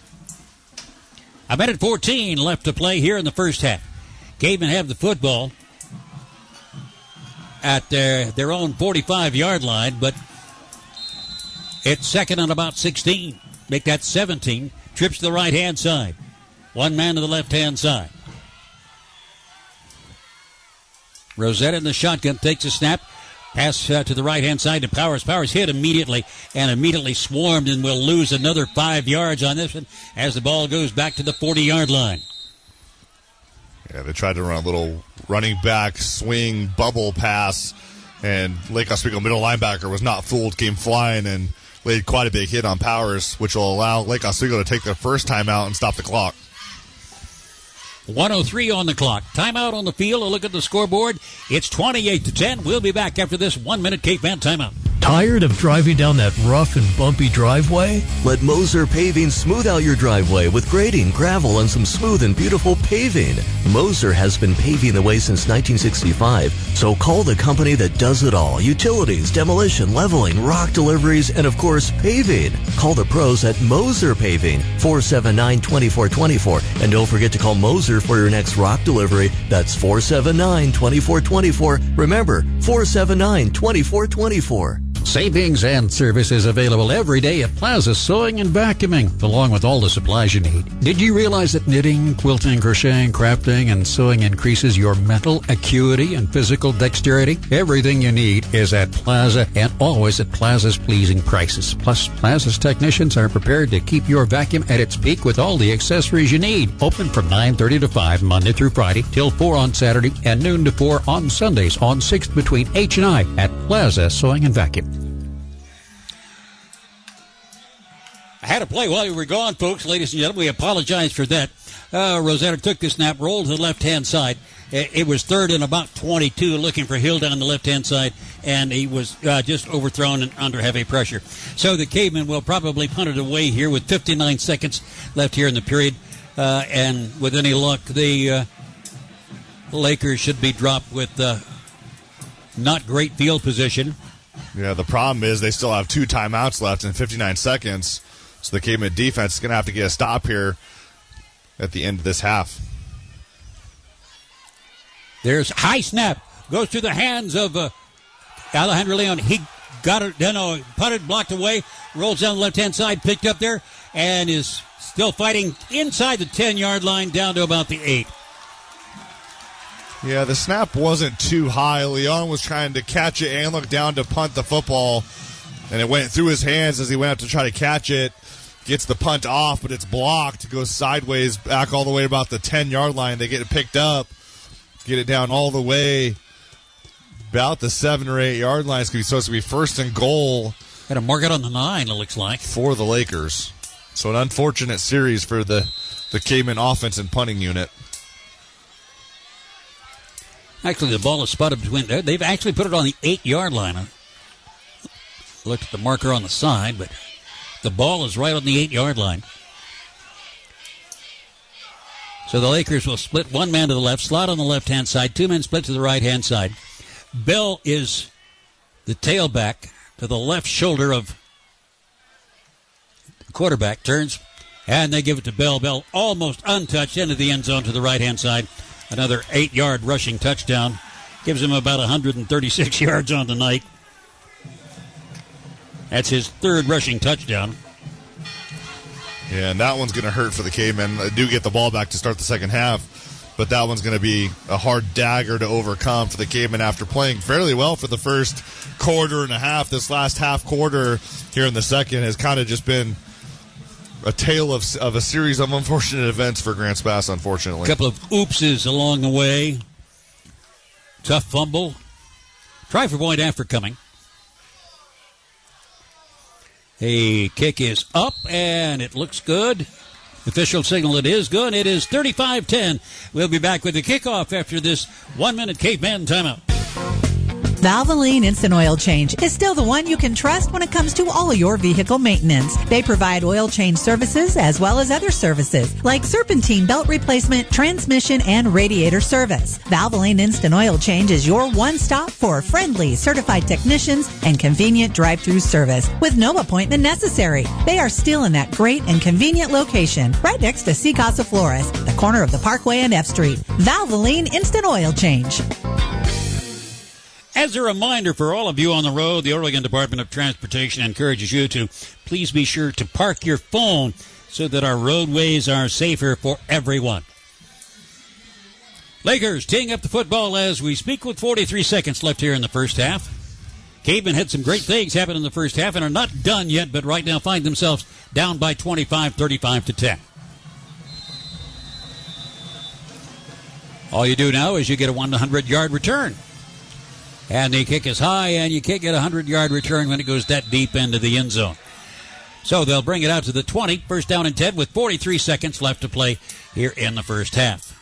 1:14 left to play here in the first half. Cavemen have the football at their own 45-yard line, but it's second and about 16. Make that 17. Trips to the right-hand side. One man to the left-hand side. Rosetta in the shotgun takes a snap. Pass to the right-hand side to Powers. Powers hit immediately and immediately swarmed and will lose another 5 yards on this one as the ball goes back to the 40-yard line. Yeah, they tried to run a little running back swing bubble pass, and Lake Oswego middle linebacker was not fooled, came flying and laid quite a big hit on Powers, which will allow Lake Oswego to take their first timeout and stop the clock. 1:03 on the clock. Timeout on the field. A look at the scoreboard. It's 28-10. We'll be back after this 1-minute Caveman timeout. Tired of driving down that rough and bumpy driveway? Let Moser Paving smooth out your driveway with grading, gravel, and some smooth and beautiful paving. Moser has been paving the way since 1965, so call the company that does it all. Utilities, demolition, leveling, rock deliveries, and of course, paving. Call the pros at Moser Paving, 479-2424. And don't forget to call Moser for your next rock delivery. That's 479-2424. Remember, 479-2424. Savings and services available every day at Plaza Sewing and Vacuuming, along with all the supplies you need. Did you realize that knitting, quilting, crocheting, crafting, and sewing increases your mental acuity and physical dexterity? Everything you need is at Plaza, and always at Plaza's pleasing prices. Plus, Plaza's technicians are prepared to keep your vacuum at its peak with all the accessories you need. Open from 9:30 to 5 Monday through Friday, till 4 on Saturday, and noon to 4 on Sundays on 6th between H and I at Plaza Sewing and Vacuum. I had a play while you were gone, folks. Ladies and gentlemen, we apologize for that. Rosetta took the snap, rolled to the left-hand side. It was third and about 22, looking for Hill down the left-hand side, and he was just overthrown and under heavy pressure. So the Cavemen will probably punt it away here with 59 seconds left here in the period. And with any luck, the Lakers should be dropped with not great field position. Yeah, the problem is they still have 2 timeouts left in 59 seconds. So the Caveman defense is going to have to get a stop here at the end of this half. There's high snap. Goes through the hands of Alejandro Leon. He got it. Punted, blocked away. Rolls down the left-hand side, picked up there, and is still fighting inside the 10-yard line down to about the 8. Yeah, the snap wasn't too high. Leon was trying to catch it and look down to punt the football, and it went through his hands as he went up to try to catch it. Gets the punt off, but it's blocked. It goes sideways back all the way about the 10-yard line. They get it picked up, get it down all the way about the 7 or 8 yard line. It's supposed to be first and goal. Got to mark it on the 9, it looks like. For the Lakers. So an unfortunate series for the the Caveman offense and punting unit. Actually, the ball is spotted between there. They've actually put it on the 8-yard line. I looked at the marker on the side, but the ball is right on the 8-yard line. So the Lakers will split one man to the left, slot on the left-hand side, 2 men split to the right-hand side. Bell is the tailback to the left shoulder of the quarterback, turns, and they give it to Bell. Bell almost untouched into the end zone to the right-hand side. Another 8-yard rushing touchdown. Gives him about 136 yards on the night. That's his third rushing touchdown. Yeah, and that one's going to hurt for the Cavemen. They do get the ball back to start the second half, but that one's going to be a hard dagger to overcome for the Cavemen after playing fairly well for the first quarter and a half. This last half quarter here in the second has kind of just been a tale of a series of unfortunate events for Grants Pass, unfortunately. A couple of oopses along the way. Tough fumble. Try for point after coming. A kick is up, and it looks good. Official signal it is good. It is 35-10. We'll be back with the kickoff after this 1-minute Caveman timeout. Valvoline Instant Oil Change is still the one you can trust when it comes to all your vehicle maintenance. They provide oil change services as well as other services like serpentine belt replacement, transmission, and radiator service. Valvoline Instant Oil Change is your one stop for friendly, certified technicians and convenient drive-through service with no appointment necessary. They are still in that great and convenient location right next to C Casa Flores, the corner of the Parkway and F Street. Valvoline Instant Oil Change. As a reminder for all of you on the road, the Oregon Department of Transportation encourages you to please be sure to park your phone so that our roadways are safer for everyone. Lakers teeing up the football as we speak with 43 seconds left here in the first half. Cavemen had some great things happen in the first half and are not done yet, but right now find themselves down by 25, 35-10. All you do now is you get a 100-yard return. And the kick is high, and you can't get a 100-yard return when it goes that deep into the end zone. So they'll bring it out to the 20, first down and 10 with 43 seconds left to play here in the first half.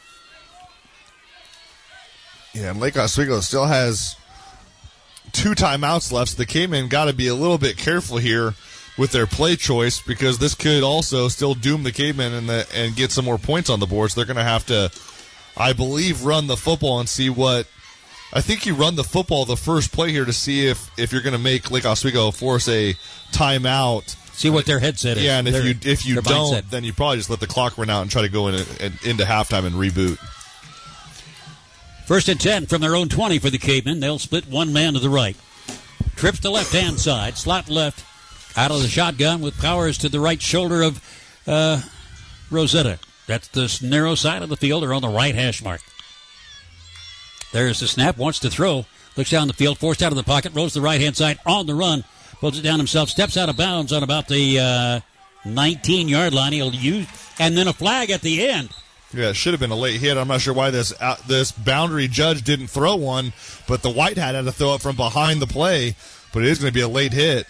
Yeah, and Lake Oswego still has 2 timeouts left, so the Cavemen got to be a little bit careful here with their play choice because this could also still doom the Cavemen and get some more points on the board. So they're going to have to, I believe, run the football and see what. I think you run the football the first play here to see if you're going to make Lake Oswego force a timeout. See what their headset is. Yeah, and if you don't, mindset. Then you probably just let the clock run out and try to go into halftime and reboot. First and 10 from their own 20 for the Cavemen. They'll split one man to the right. Trips to left-hand side, slot left, out of the shotgun with Powers to the right shoulder of Rosetta. That's the narrow side of the field or on the right hash mark. There's the snap, wants to throw, looks down the field, forced out of the pocket, rolls to the right-hand side on the run, pulls it down himself, steps out of bounds on about the 19-yard line. He'll use, and then a flag at the end. Yeah, it should have been a late hit. I'm not sure why this boundary judge didn't throw one, but the White Hat had to throw it from behind the play, but it is going to be a late hit.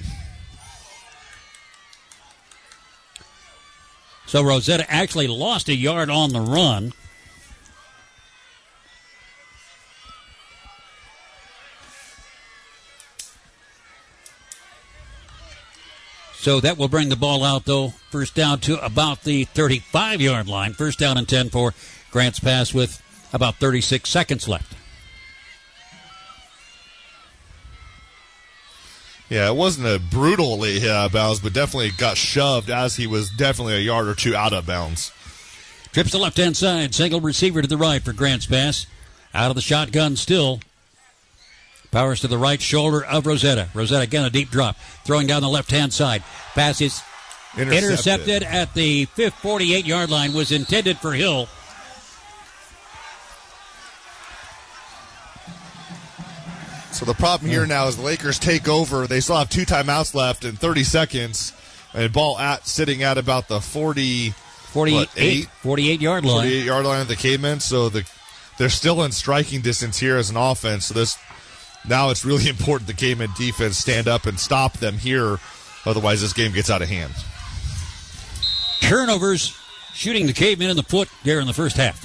So Rosetta actually lost a yard on the run. So that will bring the ball out, though, first down to about the 35-yard line. First down and 10 for Grants Pass with about 36 seconds left. Yeah, it wasn't a brutal late hit out of bounds, but definitely got shoved as he was definitely a yard or two out of bounds. Trips to left-hand side. Single receiver to the right for Grants Pass. Out of the shotgun still. Powers to the right shoulder of Rosetta. Rosetta again a deep drop. Throwing down the left-hand side. Pass is intercepted at the 48-yard line. Was intended for Hill. So the problem here now is the Lakers take over. They still have 2 timeouts left in 30 seconds. And ball sitting at about the 48-yard line. 48-yard line of the Cavemen. So they're still in striking distance here as an offense. So now it's really important the Cavemen defense stand up and stop them here. Otherwise, this game gets out of hand. Turnovers shooting the Cavemen in the foot there in the first half.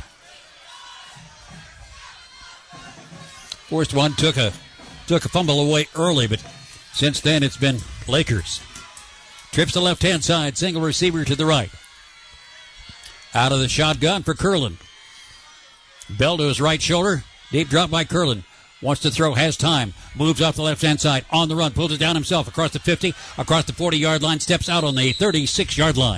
Forced one, took a fumble away early, but since then it's been Lakers. Trips to left-hand side, single receiver to the right. Out of the shotgun for Curlin. Bell to his right shoulder. Deep drop by Curlin. Wants to throw, has time. Moves off the left-hand side. On the run. Pulls it down himself. Across the 50. Across the 40-yard line. Steps out on the 36-yard line.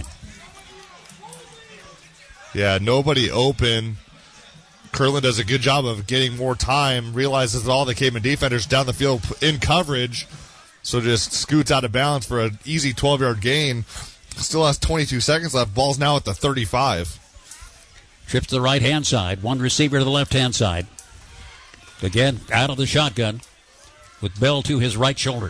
Yeah, nobody open. Curlin does a good job of getting more time. Realizes that all the Caveman defenders down the field in coverage. So just scoots out of bounds for an easy 12-yard gain. Still has 22 seconds left. Ball's now at the 35. Trips to the right-hand side. One receiver to the left-hand side. Again, out of the shotgun with Bell to his right shoulder.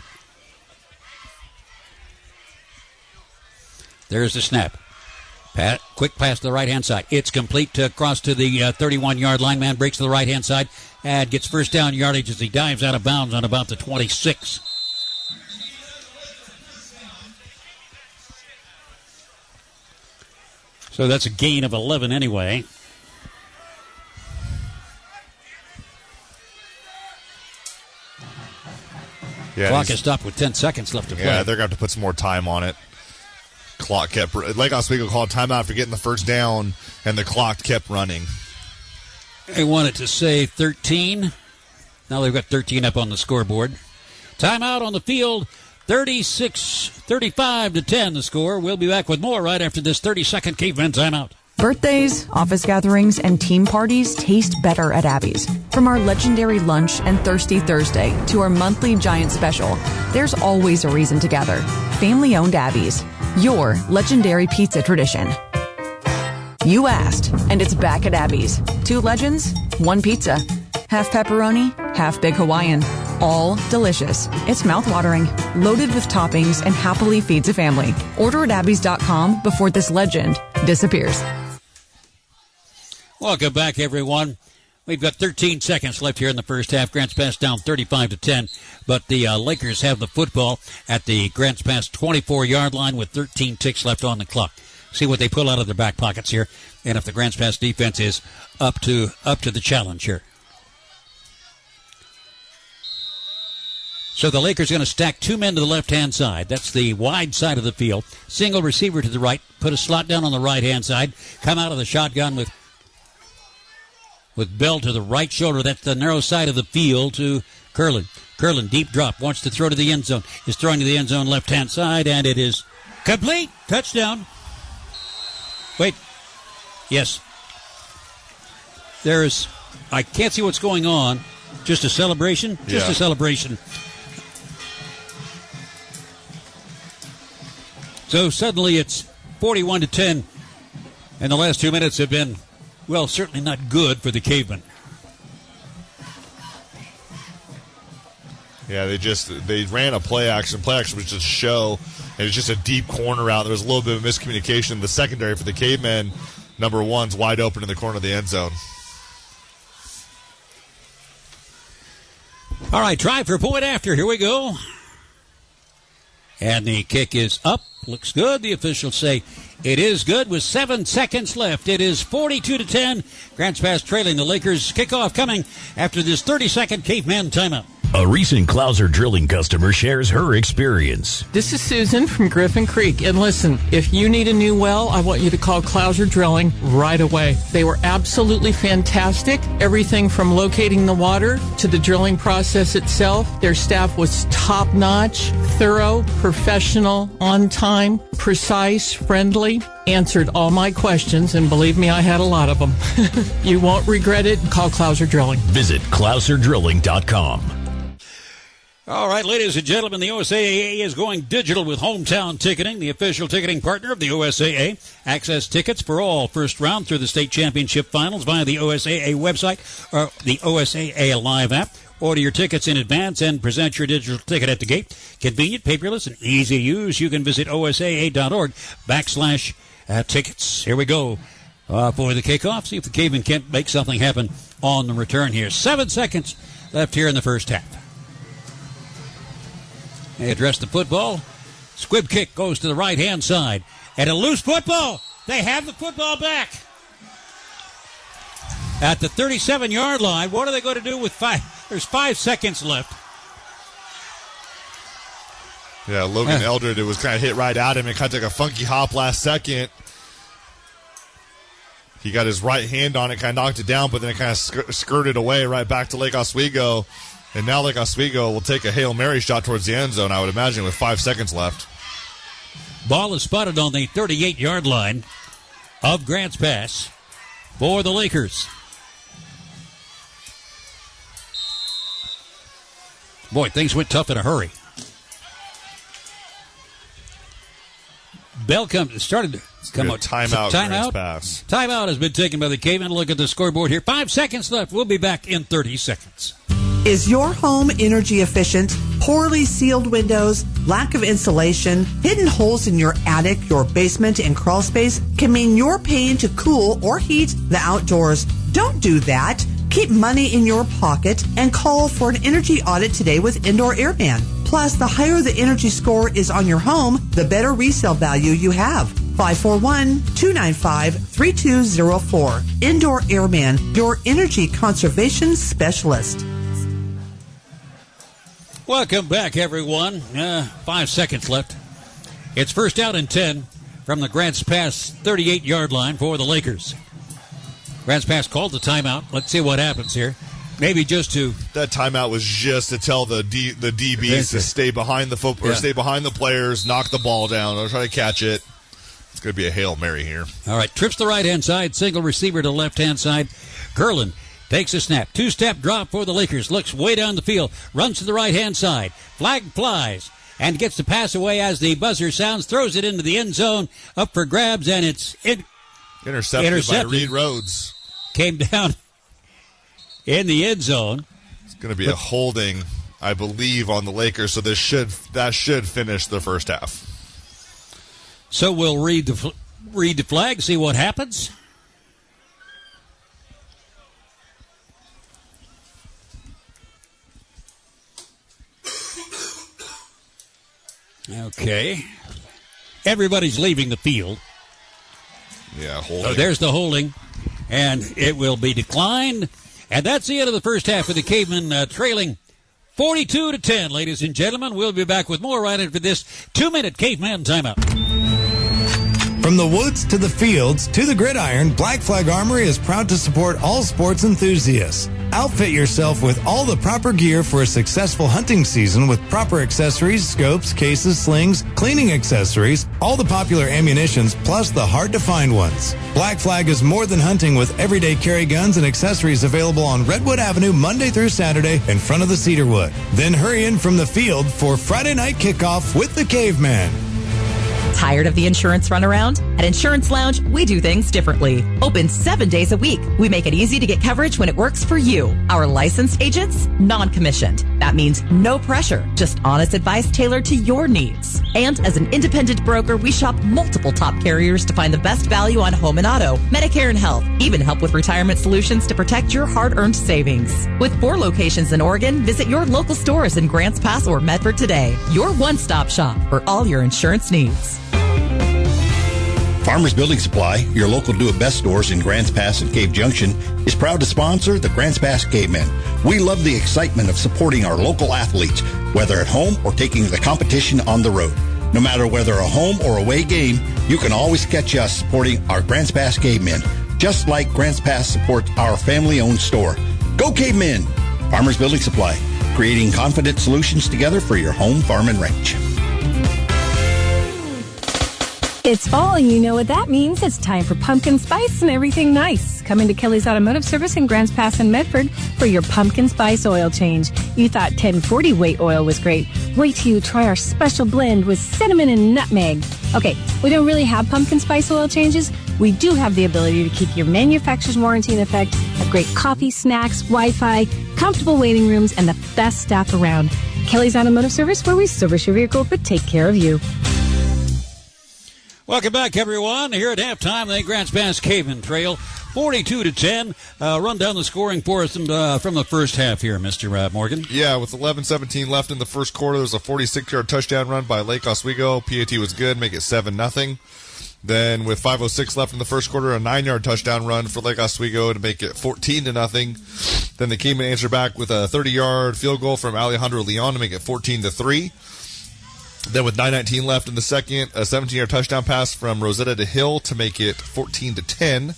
There's the snap. Quick pass to the right-hand side. It's complete to cross to the 31-yard line. Man breaks to the right-hand side and gets first down yardage as he dives out of bounds on about the 26. So that's a gain of 11 anyway. Yeah, clock is stopped with 10 seconds left to play. Yeah, they're going to have to put some more time on it. Clock kept. Lake Oswego called timeout for getting the first down, and the clock kept running. They wanted to say 13. Now they've got 13 up on the scoreboard. Timeout on the field. 35-10 the score. We'll be back with more right after this 30-second Caveman timeout. Birthdays, office gatherings, and team parties taste better at Abby's. From our legendary lunch and Thirsty Thursday to our monthly Giant Special, there's always a reason to gather. Family-owned Abby's, your legendary pizza tradition. You asked, and it's back at Abby's. 2 legends, 1 pizza. Half pepperoni, half big Hawaiian. All delicious. It's mouthwatering, loaded with toppings, and happily feeds a family. Order at Abby's.com before this legend disappears. Welcome back, everyone. We've got 13 seconds left here in the first half. Grants Pass down 35-10, but the Lakers have the football at the Grants Pass 24-yard line with 13 ticks left on the clock. See what they pull out of their back pockets here, and if the Grants Pass defense is up to the challenge here. So the Lakers are going to stack 2 men to the left-hand side. That's the wide side of the field. Single receiver to the right. Put a slot down on the right-hand side. Come out of the shotgun with Bell to the right shoulder. That's the narrow side of the field to Curlin. Curlin, deep drop. Wants to throw to the end zone. Is throwing to the end zone left-hand side, and it is complete. Touchdown. Wait. Yes. I can't see what's going on. Just a celebration? Just a celebration. So suddenly it's 41-10, and the last 2 minutes have been, well, certainly not good for the Cavemen. Yeah, they ran a play action. Play action was just show, and it's just a deep corner route. There was a little bit of miscommunication in the secondary for the Cavemen. Number 1's wide open in the corner of the end zone. All right, try for point after. Here we go. And the kick is up. Looks good. The officials say it is good with 7 seconds left. It is 42-10. Grants Pass trailing the Lakers. Kickoff coming after this 30-second Caveman timeout. A recent Clouser Drilling customer shares her experience. This is Susan from Griffin Creek. And listen, if you need a new well, I want you to call Clouser Drilling right away. They were absolutely fantastic. Everything from locating the water to the drilling process itself. Their staff was top-notch, thorough, professional, on time, precise, friendly. Answered all my questions, and believe me, I had a lot of them. You won't regret it. Call Clouser Drilling. Visit ClouserDrilling.com. All right, ladies and gentlemen, the OSAA is going digital with Hometown Ticketing, the official ticketing partner of the OSAA. Access tickets for all first round through the state championship finals via the OSAA website or the OSAA Live app. Order your tickets in advance and present your digital ticket at the gate. Convenient, paperless, and easy to use. You can visit OSAA.org/tickets. Here we go for the kickoff. See if the Cavemen can't make something happen on the return here. 7 seconds left here in the first half. They address the football. Squib kick goes to the right-hand side. And a loose football. They have the football back. At the 37-yard line, what are they going to do with 5? There's 5 seconds left. Yeah, Logan Eldred, it was kind of hit right at him. It kind of took a funky hop last second. He got his right hand on it, kind of knocked it down, but then it kind of skirted away right back to Lake Oswego. And now Lake Oswego will take a Hail Mary shot towards the end zone, I would imagine, with 5 seconds left. Ball is spotted on the 38-yard line of Grants Pass for the Lakers. Boy, things went tough in a hurry. Bell started to come out. Timeout. Timeout. Pass. Timeout has been taken by the Cavemen. Look at the scoreboard here. 5 seconds left. We'll be back in 30 seconds. Is your home energy efficient? Poorly sealed windows, lack of insulation, hidden holes in your attic, your basement, and crawl space can mean you're paying to cool or heat the outdoors. Don't do that. Keep money in your pocket and call for an energy audit today with Indoor Airman. Plus, the higher the energy score is on your home, the better resale value you have. 541-295-3204. Indoor Airman, your energy conservation specialist. Welcome back, everyone. 5 seconds left. It's first out and 10 from the Grants Pass 38-yard line for the Lakers. Grants Pass called the timeout. Let's see what happens here. Maybe just to... That timeout was just to tell the DBs to stay behind the football, or stay behind the players, knock the ball down, or try to catch it. It's going to be a Hail Mary here. All right, trips the right-hand side, single receiver to left-hand side. Curlin takes a snap. 2-step drop for the Lakers. Looks way down the field. Runs to the right-hand side. Flag flies. And gets the pass away as the buzzer sounds. Throws it into the end zone. Up for grabs, and it's intercepted by Reed Rhodes. Came down in the end zone. It's going to be a holding, I believe, on the Lakers, so that should finish the first half. So we'll read the flag, see what happens. Okay. Everybody's leaving the field. Yeah, holding. So there's the holding, and it will be declined. And that's the end of the first half of the Cavemen trailing 42-10, ladies and gentlemen. We'll be back with more right after this 2-minute Caveman timeout. From the woods to the fields to the gridiron, Black Flag Armory is proud to support all sports enthusiasts. Outfit yourself with all the proper gear for a successful hunting season with proper accessories, scopes, cases, slings, cleaning accessories, all the popular ammunitions, plus the hard-to-find ones. Black Flag is more than hunting with everyday carry guns and accessories available on Redwood Avenue Monday through Saturday in front of the Cedarwood. Then hurry in from the field for Friday night kickoff with the Caveman. Tired of the insurance runaround? At Insurance Lounge, we do things differently. Open 7 days a week. We make it easy to get coverage when it works for you. Our licensed agents, non-commissioned. That means no pressure, just honest advice tailored to your needs. And as an independent broker, we shop multiple top carriers to find the best value on home and auto, Medicare and health, even help with retirement solutions to protect your hard-earned savings. With 4 locations in Oregon, visit your local stores in Grants Pass or Medford today. Your one-stop shop for all your insurance needs. Farmers Building Supply, your local do-it-best stores in Grants Pass and Cave Junction, is proud to sponsor the Grants Pass Cavemen. We love the excitement of supporting our local athletes, whether at home or taking the competition on the road. No matter whether a home or away game, you can always catch us supporting our Grants Pass Cavemen, just like Grants Pass supports our family-owned store. Go Cavemen! Farmers Building Supply, creating confident solutions together for your home, farm, and ranch. It's fall, and you know what that means. It's time for pumpkin spice and everything nice. Come into Kelly's Automotive Service in Grants Pass and Medford for your pumpkin spice oil change. You thought 1040 weight oil was great. Wait till you try our special blend with cinnamon and nutmeg. Okay, we don't really have pumpkin spice oil changes. We do have the ability to keep your manufacturer's warranty in effect, have great coffee, snacks, Wi-Fi, comfortable waiting rooms, and the best staff around. Kelly's Automotive Service, where we service your vehicle but take care of you. Welcome back, everyone. Here at halftime, the Grants Pass Cavemen trail 42-10. Run down the scoring for us from the first half here, Mr. Morgan. Yeah, with 11:17 left in the first quarter, there was a 46-yard touchdown run by Lake Oswego. PAT was good, make it 7-0. Then with 5:06 left in the first quarter, a 9-yard touchdown run for Lake Oswego to make it 14-0. Then the Cayman answered back with a 30-yard field goal from Alejandro Leon to make it 14-3. Then with 9:19 left in the second, a 17-yard touchdown pass from Rosetta to Hill to make it 14-10.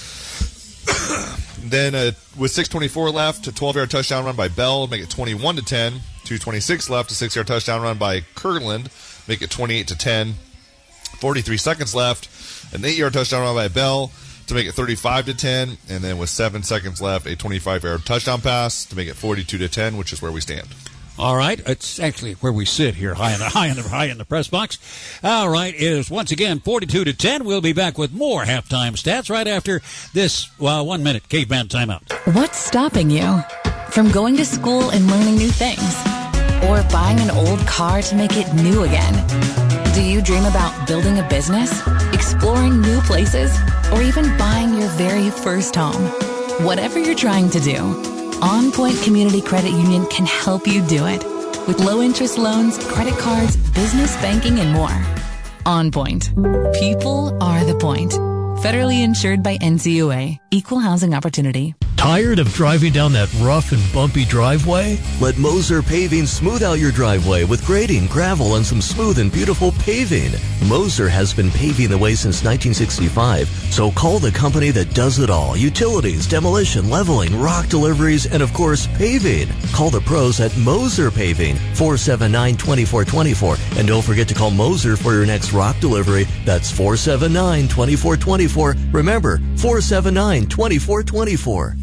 Then with 6:24 left, a 12-yard touchdown run by Bell to make it 21-10. 2:26 left, a 6-yard touchdown run by Kirtland, make it 28-10. 43 seconds left, an 8-yard touchdown run by Bell to make it 35-10. And then with 7 seconds left, a 25-yard touchdown pass to make it 42-10, which is where we stand. All right, it's actually where we sit here, high in the press box. All right, it is once again 42-10. We'll be back with more halftime stats right after this 1 minute caveman timeout. What's stopping you from going to school and learning new things, or buying an old car to make it new again? Do you dream about building a business, exploring new places, or even buying your very first home? Whatever you're trying to do, On Point Community Credit Union can help you do it. With low-interest loans, credit cards, business banking, and more. On Point. People are the point. Federally insured by NCUA. Equal housing opportunity. Tired of driving down that rough and bumpy driveway? Let Moser Paving smooth out your driveway with grading, gravel, and some smooth and beautiful paving. Moser has been paving the way since 1965, so call the company that does it all. Utilities, demolition, leveling, rock deliveries, and of course, paving. Call the pros at Moser Paving, 479-2424. And don't forget to call Moser for your next rock delivery. That's 479-2424. Remember, 479-2424.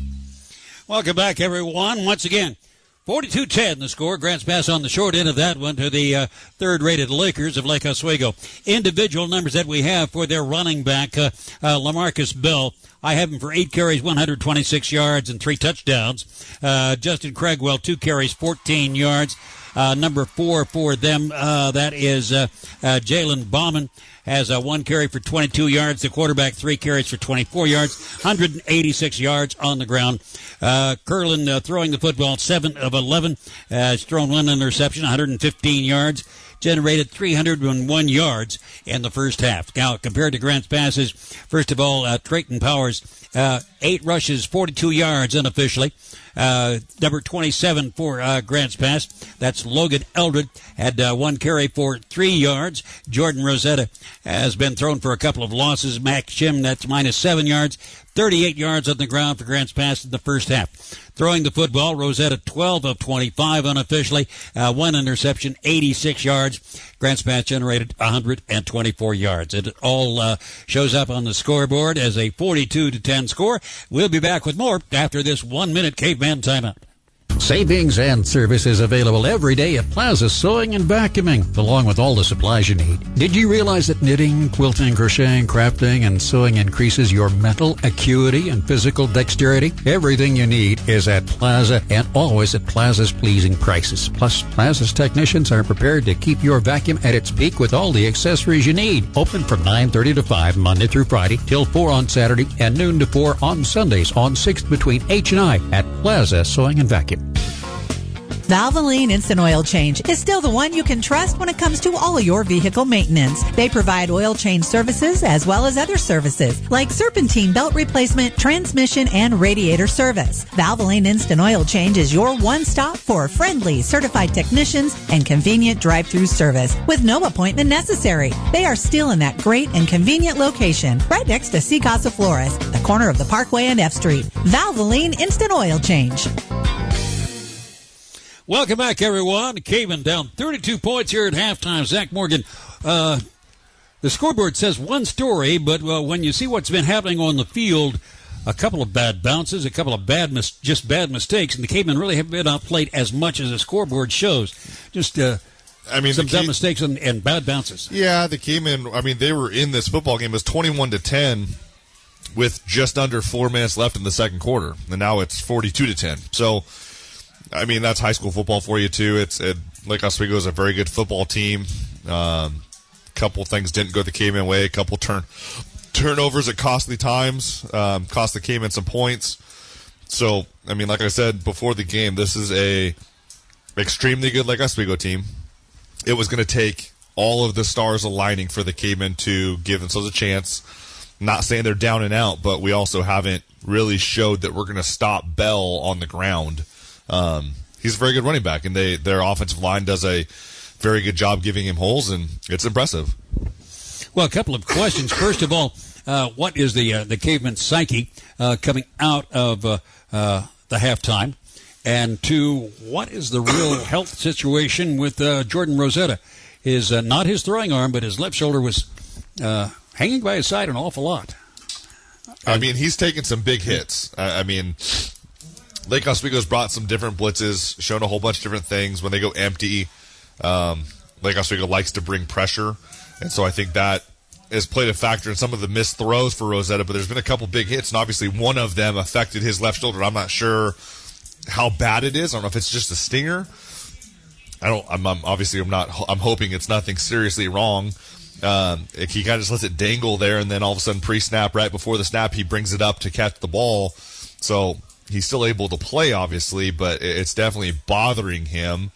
Welcome back, everyone. Once again, 42-10 the score. Grants Pass on the short end of that one to the third-rated Lakers of Lake Oswego. Individual numbers that we have for their running back, LaMarcus Bell. I have him for 8 carries, 126 yards, and 3 touchdowns. Justin Craigwell, 2 carries, 14 yards. Number 4 for them, that is Jalen Bauman, has 1 carry for 22 yards. The quarterback, 3 carries for 24 yards, 186 yards on the ground. Kirtland throwing the football, 7 of 11. Has thrown 1 interception, 115 yards. Generated 301 yards in the first half. Now, compared to Grants Pass's, first of all, Trayton Powers, 8 rushes, 42 yards unofficially. Number 27 for Grants Pass, that's Logan Eldred, had 1 carry for 3 yards. Jordan Rosetta has been thrown for a couple of losses. Max Shim, that's minus 7 yards. 38 yards on the ground for Grants Pass in the first half. Throwing the football, Rosetta 12 of 25 unofficially, 1 interception, 86 yards. Grants Pass generated 124 yards. It all shows up on the scoreboard as a 42-10 score. We'll be back with more after this 1 minute caveman timeout. Savings and services available every day at Plaza Sewing and Vacuuming, along with all the supplies you need. Did you realize that knitting, quilting, crocheting, crafting, and sewing increases your mental acuity and physical dexterity? Everything you need is at Plaza, and always at Plaza's pleasing prices. Plus, Plaza's technicians are prepared to keep your vacuum at its peak with all the accessories you need. Open from 9:30 to 5 Monday through Friday, till 4 on Saturday, and noon to 4 on Sundays on 6th between H and I at Plaza Sewing and Vacuum. Valvoline Instant Oil Change is still the one you can trust when it comes to all your vehicle maintenance. They provide oil change services as well as other services like serpentine belt replacement, transmission, and radiator service. Valvoline Instant Oil Change is your one-stop for friendly, certified technicians and convenient drive-through service with no appointment necessary. They are still in that great and convenient location right next to Sea Casa Flores, the corner of the Parkway and F Street. Valvoline Instant Oil Change. Welcome back, everyone. Caveman down 32 points here at halftime. Zach Morgan, the scoreboard says one story, but when you see what's been happening on the field, a couple of bad bounces, a couple of bad mistakes, and the Cavemen really haven't been outplayed as much as the scoreboard shows. Just some dumb mistakes and bad bounces. Yeah, the Cavemen, they were in this football game. It was 21-10 with just under 4 minutes left in the second quarter, and now it's 42-10. So, that's high school football for you, too. Lake Oswego is a very good football team. Couple things didn't go the Caveman way. A couple turnovers at costly times. Cost the Caveman some points. So, like I said before the game, this is a extremely good Lake Oswego team. It was going to take all of the stars aligning for the Cavemen to give themselves a chance. Not saying they're down and out, but we also haven't really showed that we're going to stop Bell on the ground. He's a very good running back, and their offensive line does a very good job giving him holes, and it's impressive. Well, a couple of questions. First of all, what is the Caveman psyche coming out of the halftime? And two, what is the real health situation with Jordan Rosetta? Not his throwing arm, but his left shoulder was hanging by his side an awful lot. I mean, he's taken some big hits. I mean, Lake Oswego's brought some different blitzes, shown a whole bunch of different things. When they go empty, Lake Oswego likes to bring pressure, and so I think that has played a factor in some of the missed throws for Rosetta, but there's been a couple big hits, and obviously one of them affected his left shoulder. I'm not sure how bad it is. I don't know if it's just a stinger. I'm hoping it's nothing seriously wrong. He kind of just lets it dangle there, and then all of a sudden pre-snap, right before the snap, he brings it up to catch the ball. So he's still able to play, obviously, but it's definitely bothering him.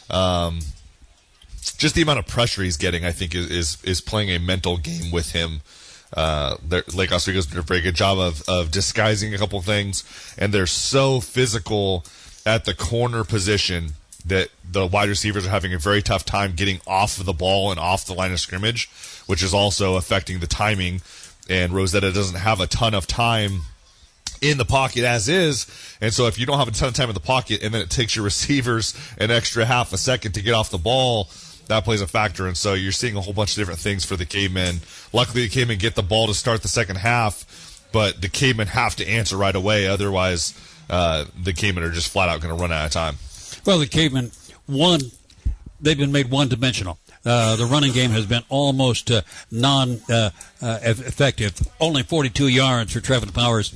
Just the amount of pressure he's getting, I think, is playing a mental game with him. Lake Oswego's done a very good job of disguising a couple of things, and they're so physical at the corner position that the wide receivers are having a very tough time getting off of the ball and off the line of scrimmage, which is also affecting the timing. And Rosetta doesn't have a ton of time in the pocket as is, and so if you don't have a ton of time in the pocket and then it takes your receivers an extra half a second to get off the ball, that plays a factor. And so you're seeing a whole bunch of different things for the Cavemen. Luckily, the Cavemen get the ball to start the second half, but the Cavemen have to answer right away. Otherwise, the Cavemen are just flat out going to run out of time. Well, the Cavemen, they've been made one-dimensional. The running game has been almost non-effective. Only 42 yards for Trayton Powers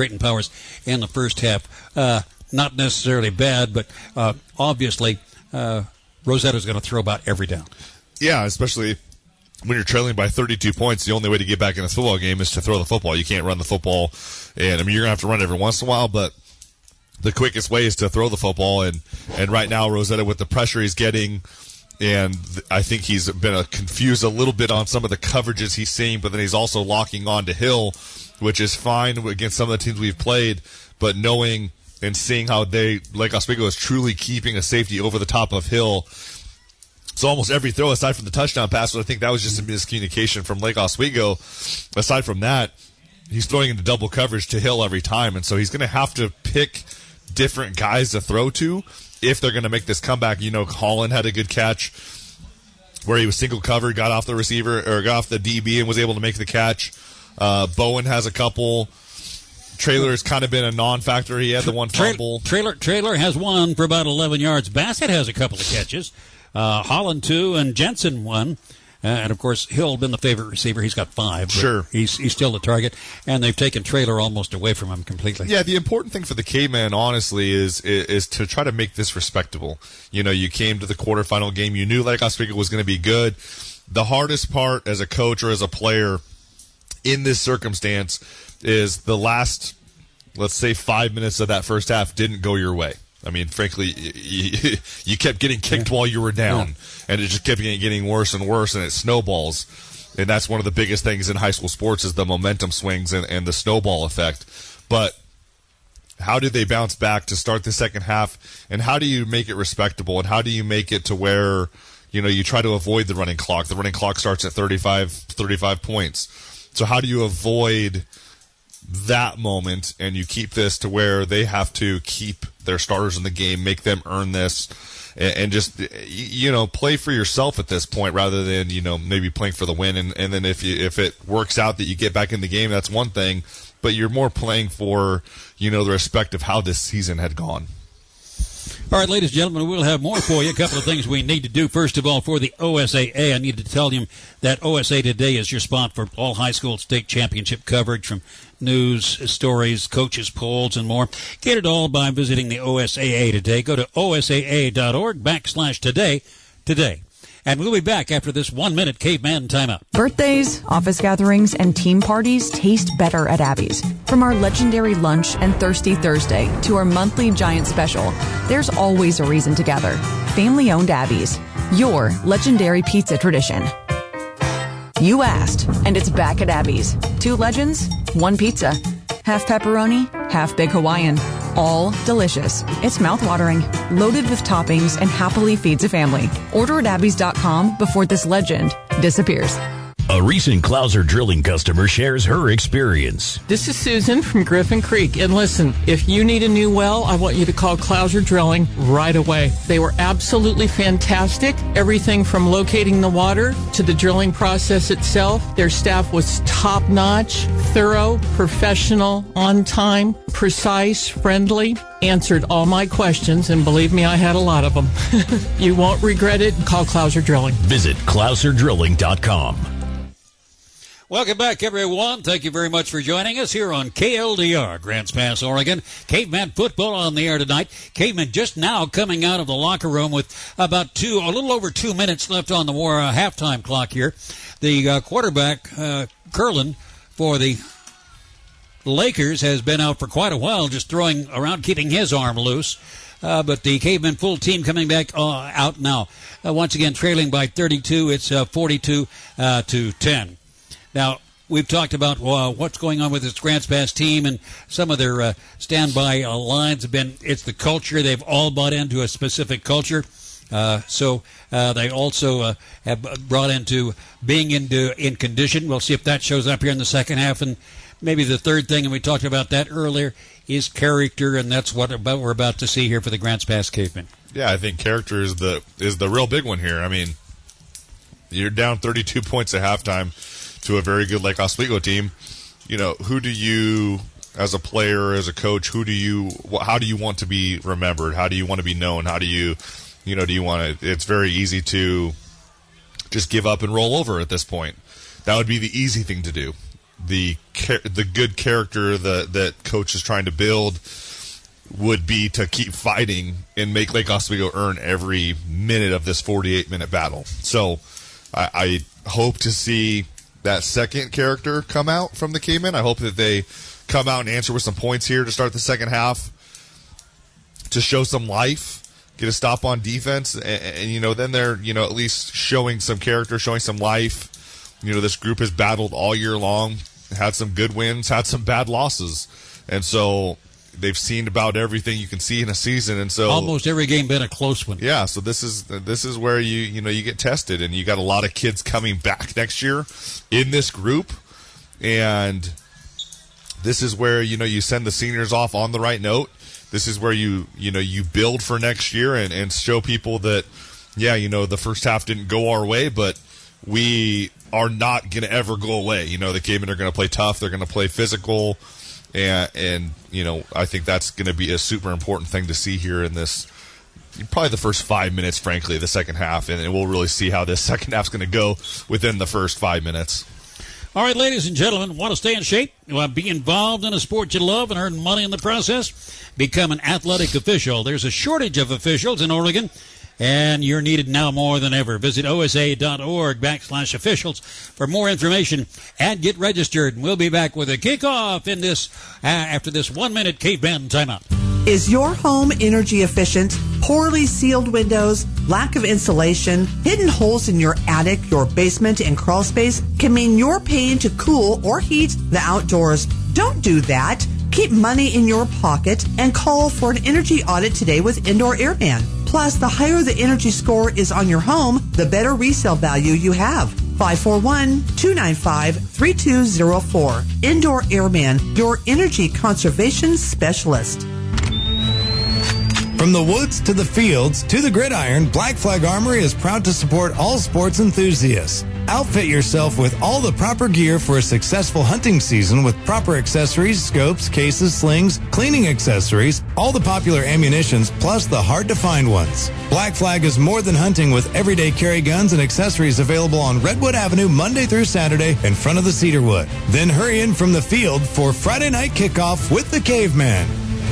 in the first half. Not necessarily bad, but obviously Rosetta's going to throw about every down. Yeah, especially when you're trailing by 32 points. The only way to get back in this football game is to throw the football. You can't run the football, and I mean, you're going to have to run every once in a while, but the quickest way is to throw the football. And right now, Rosetta, with the pressure he's getting, and I think he's been confused a little bit on some of the coverages he's seeing, but then he's also locking on to Hill, which is fine against some of the teams we've played, but knowing and seeing how Lake Oswego is truly keeping a safety over the top of Hill. So almost every throw, aside from the touchdown pass, I think that was just a miscommunication from Lake Oswego. Aside from that, he's throwing into double coverage to Hill every time, and so he's going to have to pick different guys to throw to if they're going to make this comeback. You know, Holland had a good catch where he was single covered, got off the receiver or got off the DB and was able to make the catch. Bowen has a couple. Traylor has kind of been a non-factor. He had the one fumble. Traylor has one for about 11 yards. Bassett has a couple of catches. Holland 2 and Jensen 1. And, of course, Hill been the favorite receiver. He's got 5. Sure. He's still the target. And they've taken Traylor almost away from him completely. Yeah, the important thing for the Cavemen, honestly, is to try to make this respectable. You know, you came to the quarterfinal game. You knew Lake Oswego was going to be good. The hardest part as a coach or as a player in this circumstance is the last, let's say, 5 minutes of that first half didn't go your way. I mean, frankly, you kept getting kicked while you were down, and it just kept getting worse and worse, and it snowballs. And that's one of the biggest things in high school sports is the momentum swings and the snowball effect. But how did they bounce back to start the second half, and how do you make it respectable, and how do you make it to where, you know, you try to avoid the running clock? The running clock starts at 35 points. So how do you avoid that moment, and you keep this to where they have to keep their starters in the game, make them earn this, and just, you know, play for yourself at this point rather than, you know, maybe playing for the win. And then if it works out that you get back in the game, that's one thing, but you're more playing for, you know, the respect of how this season had gone. All right, ladies and gentlemen, we'll have more for you. A couple of things we need to do. First of all, for the OSAA, I need to tell you that OSA Today is your spot for all high school state championship coverage, from news, stories, coaches, polls, and more. Get it all by visiting the OSAA Today. Go to osaa.org/today today. And we'll be back after this 1-minute Caveman timeout. Birthdays, office gatherings, and team parties taste better at Abby's. From our legendary lunch and Thirsty Thursday to our monthly Giant Special, there's always a reason to gather. Family-owned Abby's. your legendary pizza tradition. You asked, and it's back at Abby's. 2 legends, 1 pizza. Half pepperoni, half big Hawaiian. All delicious. It's mouthwatering, loaded with toppings, and happily feeds a family. Order at Abby's.com before this legend disappears. A recent Clouser Drilling customer shares her experience. This is Susan from Griffin Creek. And listen, if you need a new well, I want you to call Clouser Drilling right away. They were absolutely fantastic. Everything from locating the water to the drilling process itself. Their staff was top-notch, thorough, professional, on time, precise, friendly. Answered all my questions, and believe me, I had a lot of them. You won't regret it. Call Clouser Drilling. Visit ClouserDrilling.com. Welcome back, everyone. Thank you very much for joining us here on KLDR, Grants Pass, Oregon. Caveman football on the air tonight. Caveman just now coming out of the locker room with about a little over 2 minutes left on the halftime clock here. The quarterback, Curlin, for the Lakers has been out for quite a while, just throwing around, keeping his arm loose. But the Caveman full team coming back out now. Once again, trailing by 32. It's 42-10. Now, we've talked about what's going on with this Grants Pass team, and some of their standby lines have been, it's the culture. They've all bought into a specific culture. So they also have brought into being in condition. We'll see if that shows up here in the second half. And maybe the third thing, and we talked about that earlier, is character, and that's what we're about to see here for the Grants Pass Cavemen. Yeah, I think character is the real big one here. I mean, you're down 32 points at halftime to a very good Lake Oswego team. You know, who do you, as a player, as a coach, how do you want to be remembered? How do you want to be known? How do you want to, it's very easy to just give up and roll over at this point. That would be the easy thing to do. The good character that coach is trying to build would be to keep fighting and make Lake Oswego earn every minute of this 48-minute battle. So I hope to see that second character come out from the Cavemen. I hope that they come out and answer with some points here to start the second half, to show some life, get a stop on defense, and then they're, at least showing some character, showing some life. This group has battled all year long, had some good wins, had some bad losses, and so they've seen about everything you can see in a season, and so almost every game been a close one. Yeah, so this is where you get tested, and you got a lot of kids coming back next year in this group, and this is where you send the seniors off on the right note. This is where you build for next year and show people that the first half didn't go our way, but we are not going to ever go away. The Cavemen are going to play tough. They're going to play physical. And I think that's going to be a super important thing to see here in this, probably the first 5 minutes, frankly, of the second half. And we'll really see how this second half's going to go within the first 5 minutes. All right, ladies and gentlemen, want to stay in shape? You want to be involved in a sport you love and earn money in the process? Become an athletic official. There's a shortage of officials in Oregon, and you're needed now more than ever. Visit osa.org/officials for more information and get registered. And we'll be back with a kickoff in this after this 1 minute Caveman timeout. Is your home energy efficient? Poorly sealed windows, lack of insulation, hidden holes in your attic, your basement, and crawl space can mean you're paying to cool or heat the outdoors. Don't do that. Keep money in your pocket and call for an energy audit today with Indoor Airman. Plus, the higher the energy score is on your home, the better resale value you have. 541-295-3204. Indoor Airman, your energy conservation specialist. From the woods to the fields to the gridiron, Black Flag Armory is proud to support all sports enthusiasts. Outfit yourself with all the proper gear for a successful hunting season with proper accessories, scopes, cases, slings, cleaning accessories, all the popular ammunitions, plus the hard-to-find ones. Black Flag is more than hunting with everyday carry guns and accessories available on Redwood Avenue Monday through Saturday in front of the Cedarwood. Then hurry in from the field for Friday night kickoff with the Caveman.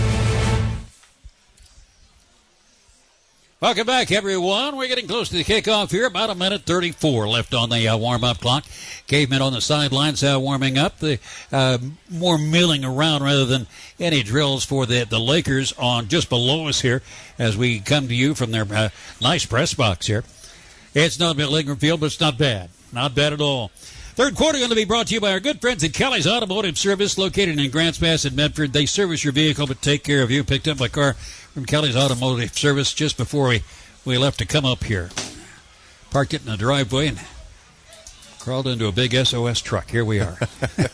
Welcome back, everyone. We're getting close to the kickoff here. About 1:34 left on the warm-up clock. Cavemen on the sidelines warming up. The more milling around rather than any drills for the Lakers on just below us here as we come to you from their nice press box here. It's not Bill Ingram Field, but it's not bad. Not bad at all. Third quarter going to be brought to you by our good friends at Kelly's Automotive Service, located in Grants Pass in Medford. They service your vehicle but take care of you. Picked up my car from Kelly's Automotive Service just before we left to come up here. Parked it in the driveway and crawled into a big SOS truck. Here we are.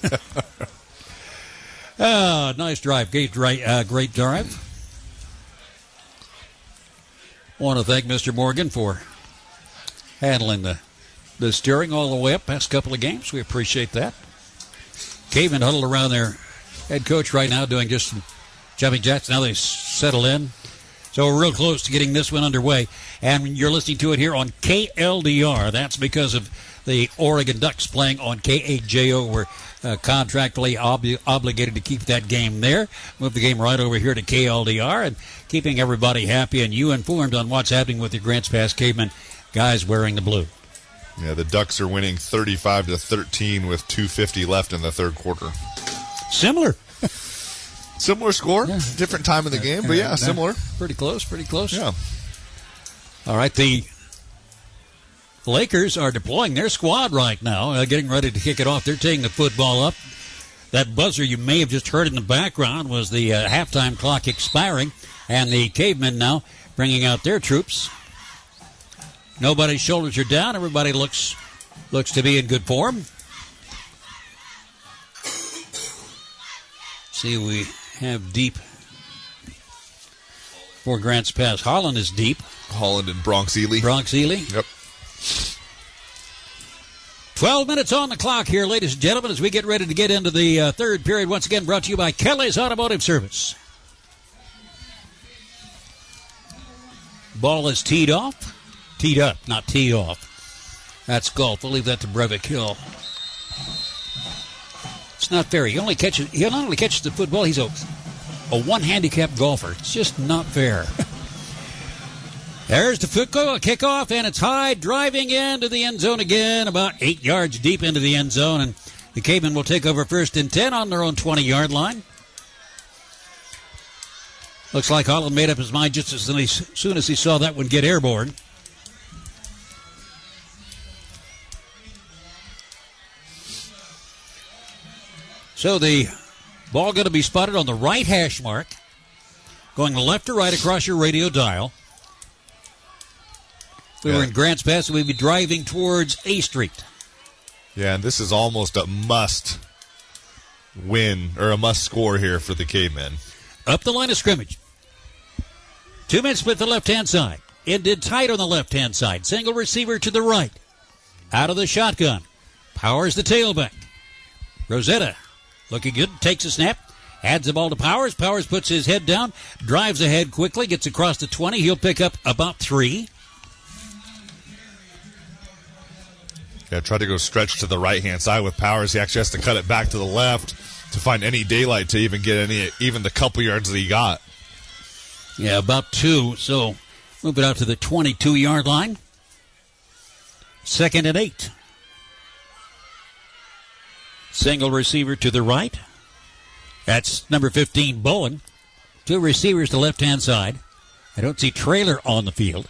Nice drive. Great drive. Want to thank Mr. Morgan for handling the steering all the way up past couple of games. We appreciate that. Cavemen huddled around their head coach right now doing just some jumping jacks. Now they settle in. So we're real close to getting this one underway. And you're listening to it here on KLDR. That's because of the Oregon Ducks playing on KAJO. We're contractually obligated to keep that game there. Move the game right over here to KLDR and keeping everybody happy and you informed on what's happening with your Grants Pass Cavemen guys wearing the blue. Yeah, the Ducks are winning 35-13 with 2:50 left in the third quarter. Similar score, yeah. Different time in the game, but yeah, similar. Pretty close. Yeah. All right, the Lakers are deploying their squad right now, getting ready to kick it off. They're taking the football up. That buzzer you may have just heard in the background was the halftime clock expiring, and the Cavemen now bringing out their troops. Nobody's shoulders are down. Everybody looks to be in good form. See, we have deep for Grants Pass. Holland is deep. Holland and Bronx Ely. Yep. 12 minutes on the clock here, ladies and gentlemen, as we get ready to get into the third period. Once again, brought to you by Kelly's Automotive Service. Ball is teed up, not teed off. That's golf. We'll leave that to Breivik Hill. It's not fair. He not only catches the football, he's a one-handicapped golfer. It's just not fair. There's the kickoff, and it's high, driving into the end zone again, about 8 yards deep into the end zone, and the Cavemen will take over 1st and 10 on their own 20-yard line. Looks like Holland made up his mind just as soon as he saw that one get airborne. So the ball going to be spotted on the right hash mark, going left to right across your radio dial. We were in Grants Pass, so we'd be driving towards A Street. Yeah, and this is almost a must win, or a must score here for the Cavemen. Up the line of scrimmage. 2 men split the left-hand side. Ended tight on the left-hand side. Single receiver to the right. Out of the shotgun. Powers the tailback. Rosetta looking good. Takes a snap. Adds the ball to Powers. Powers puts his head down. Drives ahead quickly. Gets across the 20. He'll pick up about 3. Yeah, try to go stretch to the right-hand side with Powers. He actually has to cut it back to the left to find any daylight to even get even the couple yards that he got. Yeah, about 2. So move it out to the 22-yard line. 2nd and 8. Single receiver to the right. That's number 15, Bowen. 2 receivers to left-hand side. I don't see Trailer on the field.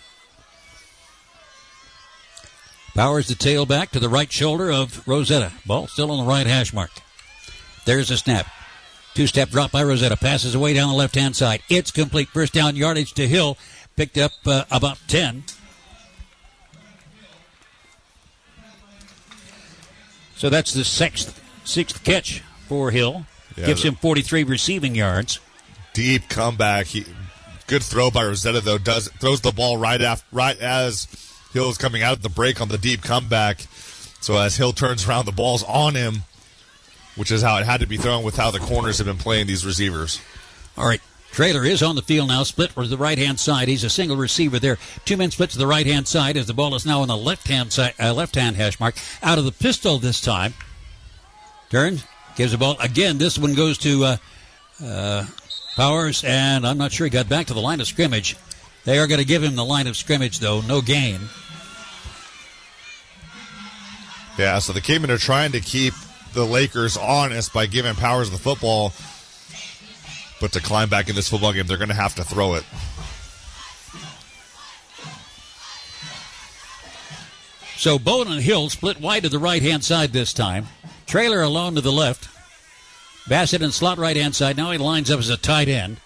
Powers the tailback to the right shoulder of Rosetta. Ball still on the right hash mark. There's a snap. 2-step drop by Rosetta. Passes away down the left-hand side. It's complete. First down yardage to Hill. Picked up about 10. So that's the sixth catch for Hill. Yeah, gives him 43 receiving yards. Deep comeback. Good throw by Rosetta, though. Throws the ball right as Hill is coming out of the break on the deep comeback. So as Hill turns around, the ball's on him, which is how it had to be thrown with how the corners have been playing these receivers. All right. Trailer is on the field now, split for the right-hand side. He's a single receiver there. 2 men split to the right-hand side as the ball is now on the left-hand side, left-hand hash mark. Out of the pistol this time. Turns, gives the ball again. This one goes to Powers, and I'm not sure he got back to the line of scrimmage. They are going to give him the line of scrimmage, though. No gain. Yeah, so the Cavemen are trying to keep the Lakers honest by giving Powers the football. But to climb back in this football game, they're going to have to throw it. So Bone and Hill split wide to the right-hand side this time. Trailer alone to the left. Bassett in slot right-hand side. Now he lines up as a tight end.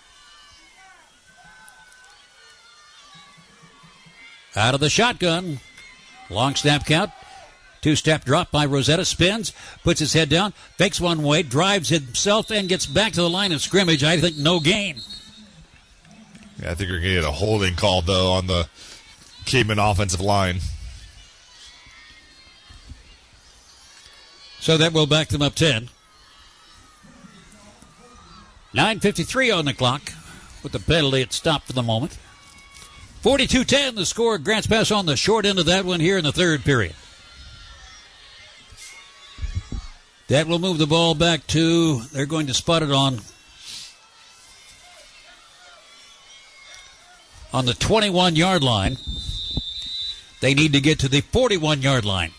Out of the shotgun. Long snap count. Two-step drop by Rosetta. Spins. Puts his head down. Fakes one way. Drives himself and gets back to the line of scrimmage. I think no gain. Yeah, I think you're going to get a holding call, though, on the Caveman offensive line. So that will back them up 10. 9:53 on the clock. With the penalty, it stopped for the moment. 42-10, the score. Grants Pass on the short end of that one here in the third period. That will move the ball back to, they're going to spot it on the 21-yard line. They need to get to the 41-yard line.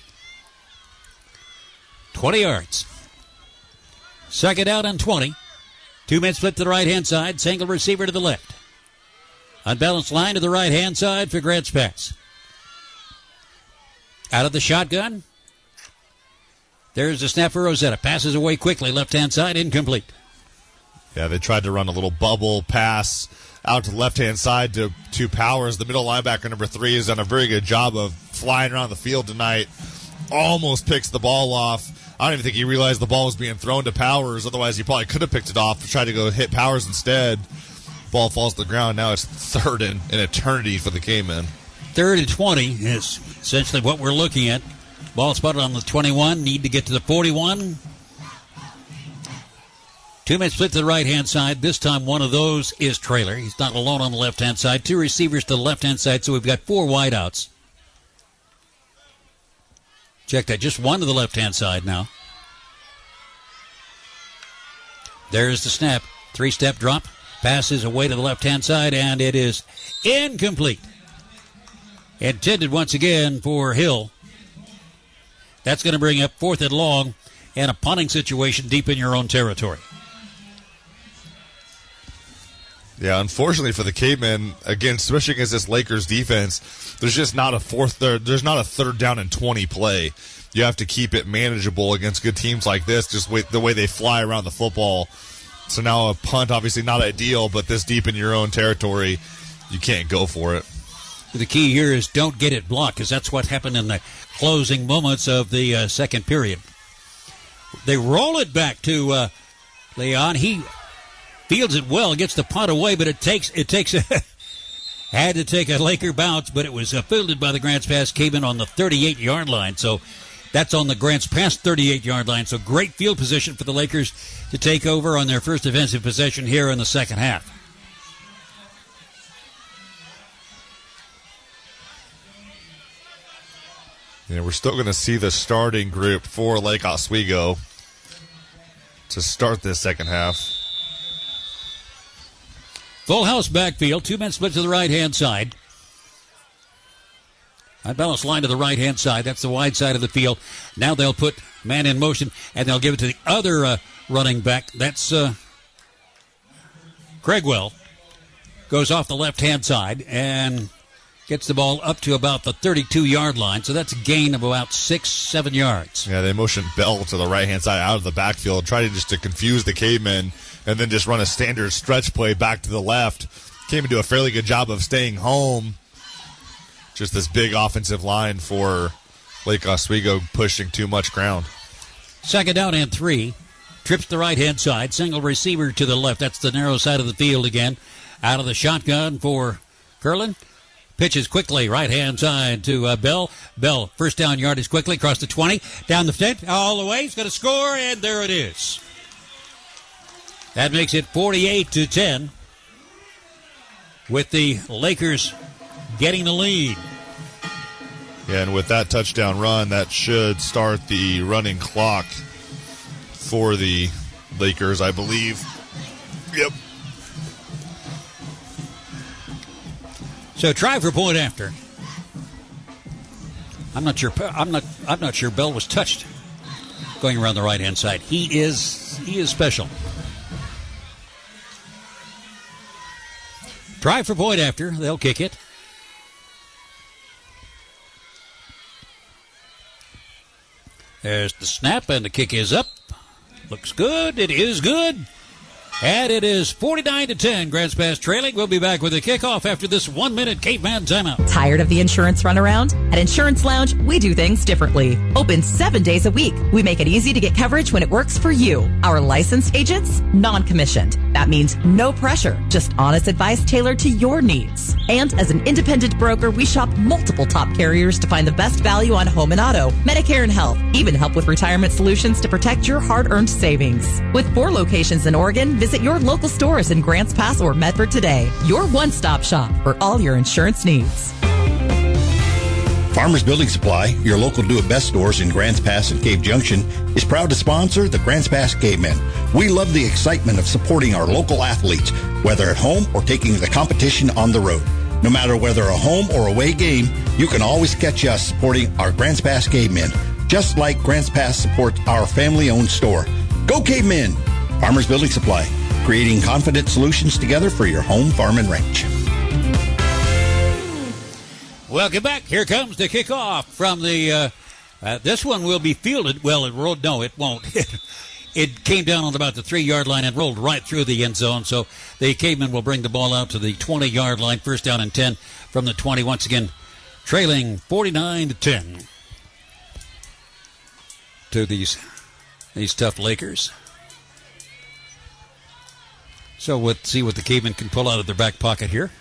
20 yards. Second out and 20. 2 men split to the right-hand side. Single receiver to the left. Unbalanced line to the right-hand side for Grants Pass. Out of the shotgun. There's the snap for Rosetta. Passes away quickly. Left-hand side, incomplete. Yeah, they tried to run a little bubble pass out to the left-hand side to Powers. The middle linebacker, number 3, has done a very good job of flying around the field tonight. Almost picks the ball off. I don't even think he realized the ball was being thrown to Powers. Otherwise, he probably could have picked it off. Tried to go hit Powers instead. Ball falls to the ground. Now it's third in an eternity for the Cavemen. 3rd and 20 is essentially what we're looking at. Ball spotted on the 21. Need to get to the 41. 2 men split to the right-hand side. This time one of those is Trailer. He's not alone on the left-hand side. 2 receivers to the left-hand side, so we've got 4 wideouts. Check that. Just one to the left-hand side now. There's the snap. 3-step drop. Passes away to the left-hand side, and it is incomplete. Intended once again for Hill. That's going to bring up 4th and long and a punting situation deep in your own territory. Yeah, unfortunately for the Cavemen, again, especially against this Lakers defense, there's just not a there's not a 3rd down and 20 play. You have to keep it manageable against good teams like this, just the way they fly around the football. So now a punt, obviously not ideal, but this deep in your own territory, you can't go for it. The key here is don't get it blocked, because that's what happened in the closing moments of the second period. They roll it back to Leon. He fields it well, gets the punt away, but it takes had to take a Laker bounce, but it was fielded by the Grants Pass Cavemen on the 38-yard line. So that's on the Grants Pass 38-yard line. So great field position for the Lakers to take over on their first defensive possession here in the second half. Yeah, we're still going to see the starting group for Lake Oswego to start this second half. Full house backfield. 2 men split to the right-hand side. Unbalanced line to the right-hand side. That's the wide side of the field. Now they'll put man in motion, and they'll give it to the other running back. That's Craigwell. Goes off the left-hand side and gets the ball up to about the 32-yard line. So that's a gain of about 6-7 yards. Yeah, they motion Bell to the right-hand side out of the backfield, try to confuse the Cavemen, and then just run a standard stretch play back to the left. Came do a fairly good job of staying home. Just this big offensive line for Lake Oswego pushing too much ground. Second down and 3. Trips the right-hand side. Single receiver to the left. That's the narrow side of the field again. Out of the shotgun for Curlin. Pitches quickly, right-hand side to Bell. Bell, first down yardage quickly, across the 20, down the 10, all the way. He's going to score, and there it is. That makes it 48-10 with the Lakers getting the lead. Yeah, and with that touchdown run, that should start the running clock for the Lakers, I believe. Yep. So try for point after. I'm not sure Bell was touched going around the right-hand side. He is special. Try for point after. They'll kick it. There's the snap, and the kick is up. Looks good. It is good. And it is 49-10. Grants Pass trailing. We'll be back with a kickoff after this 1-minute Caveman timeout. Tired of the insurance runaround? At Insurance Lounge, we do things differently. Open 7 days a week. We make it easy to get coverage when it works for you. Our licensed agents, non-commissioned. That means no pressure, just honest advice tailored to your needs. And as an independent broker, we shop multiple top carriers to find the best value on home and auto, Medicare and health, even help with retirement solutions to protect your hard-earned savings. With 4 locations in Oregon, visit your local stores in Grants Pass or Medford today. Your one-stop shop for all your insurance needs. Farmers Building Supply, your local do-it-best stores in Grants Pass and Cave Junction, is proud to sponsor the Grants Pass Cavemen. We love the excitement of supporting our local athletes, whether at home or taking the competition on the road. No matter whether a home or away game, you can always catch us supporting our Grants Pass Cavemen, just like Grants Pass supports our family-owned store. Go Cavemen! Farmers Building Supply, creating confident solutions together for your home, farm, and ranch. Welcome back. Here comes the kickoff from the, this one will be fielded. Well, it rolled, no, it won't. It came down on about the 3-yard line and rolled right through the end zone. So the Cavemen will bring the ball out to the 20-yard line. First down and 10 from the 20. Once again, trailing 49-10 to these tough Lakers. So let's see what the Cavemen can pull out of their back pocket here.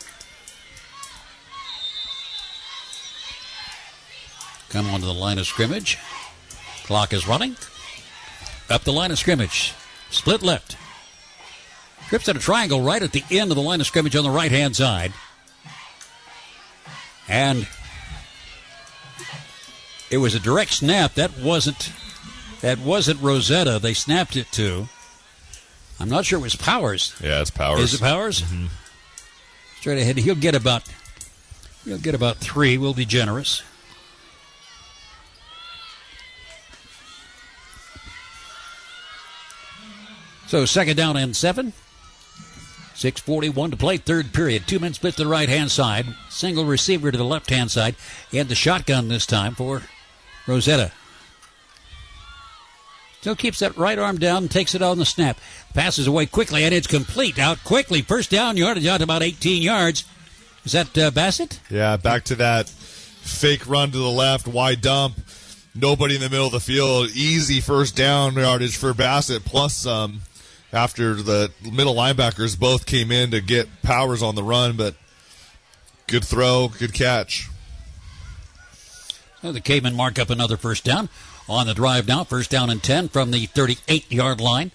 Come onto the line of scrimmage. Clock is running. Up the line of scrimmage. Split left. Trips at a triangle right at the end of the line of scrimmage on the right-hand side. And it was a direct snap. That wasn't Rosetta. They snapped it to. I'm not sure it was Powers. Yeah, it's Powers. Is it Powers? Mm-hmm. Straight ahead. He'll get about 3. We'll be generous. So second down and 7. 6:41 to play, third period. 2 men split to the right-hand side. Single receiver to the left-hand side. And the shotgun this time for Rosetta. Still keeps that right arm down and takes it on the snap. Passes away quickly, and it's complete. Out quickly. First down yardage out about 18 yards. Is that Bassett? Yeah, back to that fake run to the left, wide dump. Nobody in the middle of the field. Easy first down yardage for Bassett, plus after the middle linebackers both came in to get Powers on the run, but good throw, good catch. Well, the Cavemen mark up another first down. On the drive now, first down and 10 from the 38-yard line.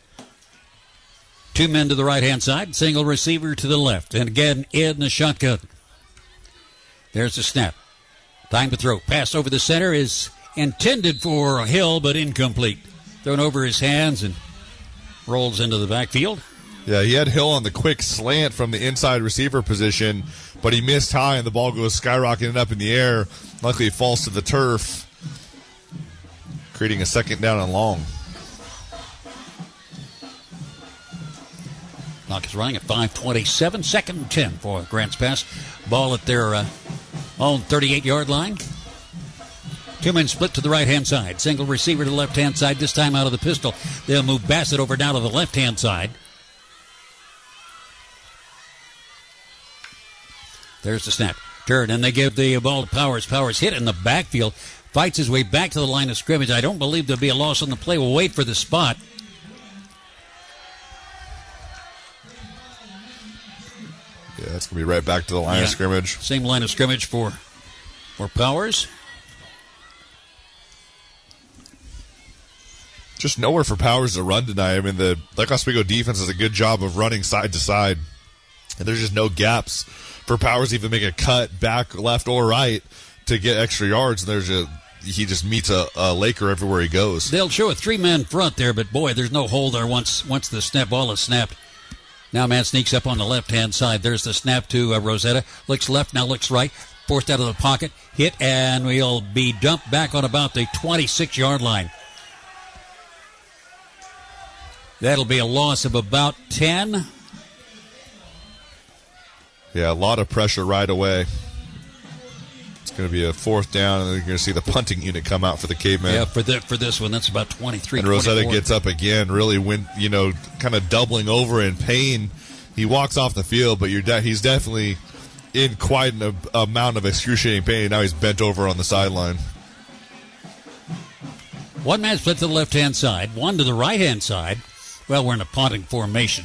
2 men to the right-hand side, single receiver to the left. And again, in the shotgun. There's the snap. Time to throw. Pass over the center is intended for Hill, but incomplete. Thrown over his hands and rolls into the backfield. Yeah, he had Hill on the quick slant from the inside receiver position, but he missed high and the ball goes skyrocketing up in the air. Luckily, it falls to the turf, creating a second down and long. Clock is running at 5:27. Second and 10 for Grants Pass. Ball at their own 38-yard line. 2 men split to the right-hand side. Single receiver to the left-hand side, this time out of the pistol. They'll move Bassett over down to the left-hand side. There's the snap. Turn, and they give the ball to Powers. Powers hit in the backfield. Fights his way back to the line of scrimmage. I don't believe there'll be a loss on the play. We'll wait for the spot. Yeah, it's going to be right back to the line of scrimmage. Same line of scrimmage for Powers. Just nowhere for Powers to run tonight. I mean, the Lake Oswego defense does a good job of running side to side. And there's just no gaps for Powers to even make a cut back, left, or right to get extra yards. And he just meets a Laker everywhere he goes. They'll show a 3-man front there, but boy, there's no hole there once the snap ball is snapped. Now man sneaks up on the left-hand side. There's the snap to Rosetta. Looks left, now looks right. Forced out of the pocket. Hit, and we'll be dumped back on about the 26-yard line. That'll be a loss of about 10. Yeah, a lot of pressure right away. going to be a fourth down, and then you're going to see the punting unit come out for the Cavemen. Yeah, for this one, that's about 23. And Rosetta 24. gets up again, really kind of doubling over in pain. He walks off the field, but he's definitely in quite an amount of excruciating pain. Now he's bent over on the sideline. One man split to the left-hand side, one to the right-hand side. Well, we're in a punting formation.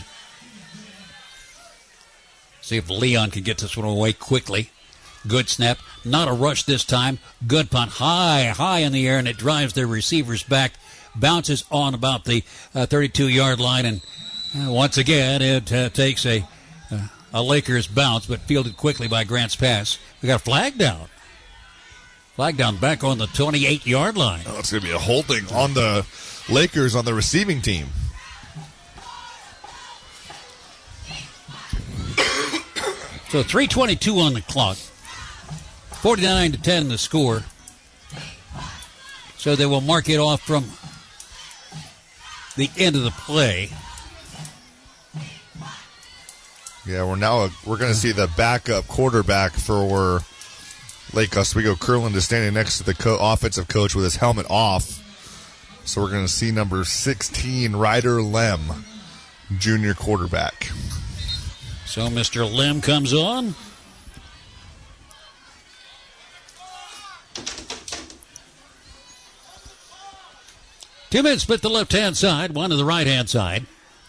See if Leon can get this one away quickly. Good snap. Not a rush this time. Good punt. High in the air, and it drives their receivers back. Bounces on about the 32-yard line, and once again, it takes a Lakers bounce, but fielded quickly by Grants Pass. We got a flag down. Flag down back on the 28-yard line. Oh, it's going to be a holding on the Lakers on the receiving team. So 3:22 on the clock. 49-10 the score. So they will mark it off from the end of the play. Yeah, we're going to see the backup quarterback for Lake Oswego. Curland is standing next to the offensive coach with his helmet off. So we're going to see number 16, Ryder Lem, junior quarterback. So Mr. Lem comes on. Two men split the left-hand side, one to the right-hand side.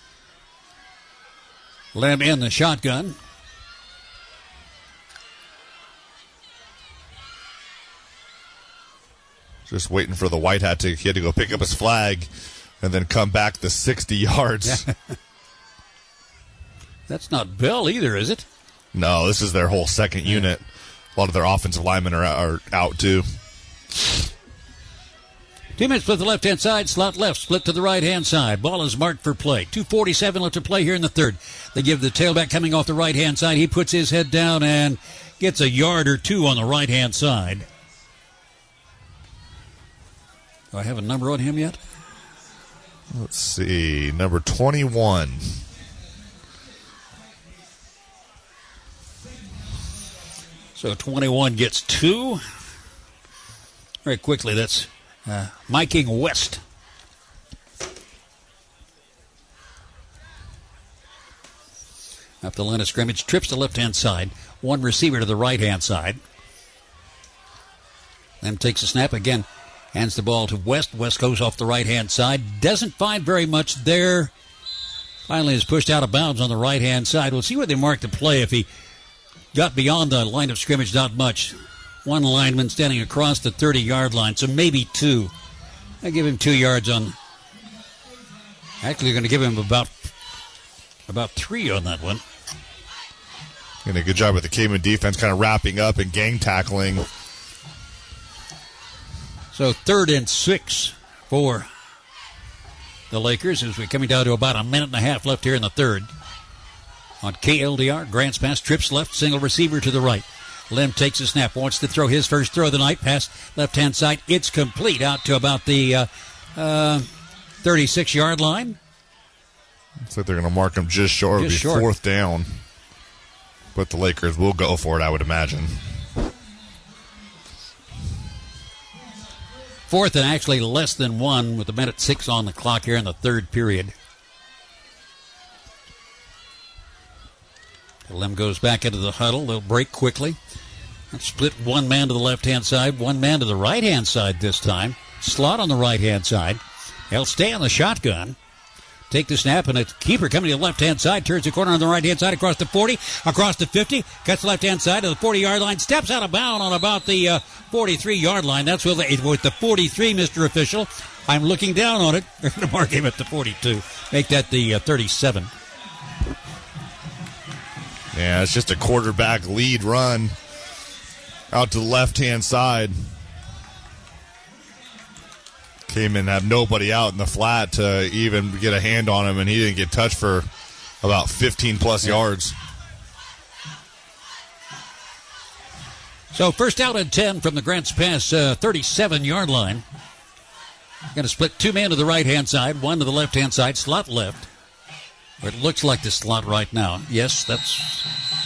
Lem in the shotgun. Just waiting for the white hat he had to go pick up his flag and then come back the 60 yards. That's not Bell either, is it? No, this is their whole second unit. A lot of their offensive linemen are out too. 2 minutes split the left-hand side, slot left, split to the right-hand side. Ball is marked for play. 2:47 left to play here in the third. They give the tailback coming off the right-hand side. He puts his head down and gets a yard or two on the right-hand side. Do I have a number on him yet? Let's see. Number 21. So 21 gets 2. Very quickly, that's Mike West. Up the line of scrimmage, trips to left-hand side. One receiver to the right-hand side. Then takes a snap again. Hands the ball to West. West goes off the right-hand side. Doesn't find very much there. Finally is pushed out of bounds on the right-hand side. We'll see where they mark the play. If he got beyond the line of scrimmage, not much. One lineman standing across the 30-yard line, so maybe 2. I give him 2 yards on. Actually, they're going to give him about 3 on that one. And a good job with the Cayman defense kind of wrapping up and gang tackling. So 3rd and 6 for the Lakers as we're coming down to about a minute and a half left here in the third. On KLDR, Grants Pass, trips left, single receiver to the right. Lem takes a snap, wants to throw his first throw of the night, pass left-hand side. It's complete out to about the 36-yard line. Looks like they're going to mark him just short. It'll be short. 4th down. But the Lakers will go for it, I would imagine. 4th and actually less than 1 with a minute 6 on the clock here in the third period. Lem goes back into the huddle. They'll break quickly. Split one man to the left-hand side, one man to the right-hand side this time. Slot on the right-hand side. They'll stay on the shotgun. Take the snap, and a keeper coming to the left-hand side. Turns the corner on the right-hand side across the 40, across the 50. Cuts the left-hand side to the 40-yard line. Steps out of bounds on about the 43-yard line. That's with the 43, Mr. Official. I'm looking down on it. They're going to mark him at the 42. Make that the 37. Yeah, it's just a quarterback lead run out to the left-hand side. Cayman had nobody out in the flat to even get a hand on him, and he didn't get touched for about 15-plus yards. So 1st out and 10 from the Grants Pass 37-yard line. Going to split 2 men to the right-hand side, 1 to the left-hand side, slot left. It looks like the slot right now. Yes, that's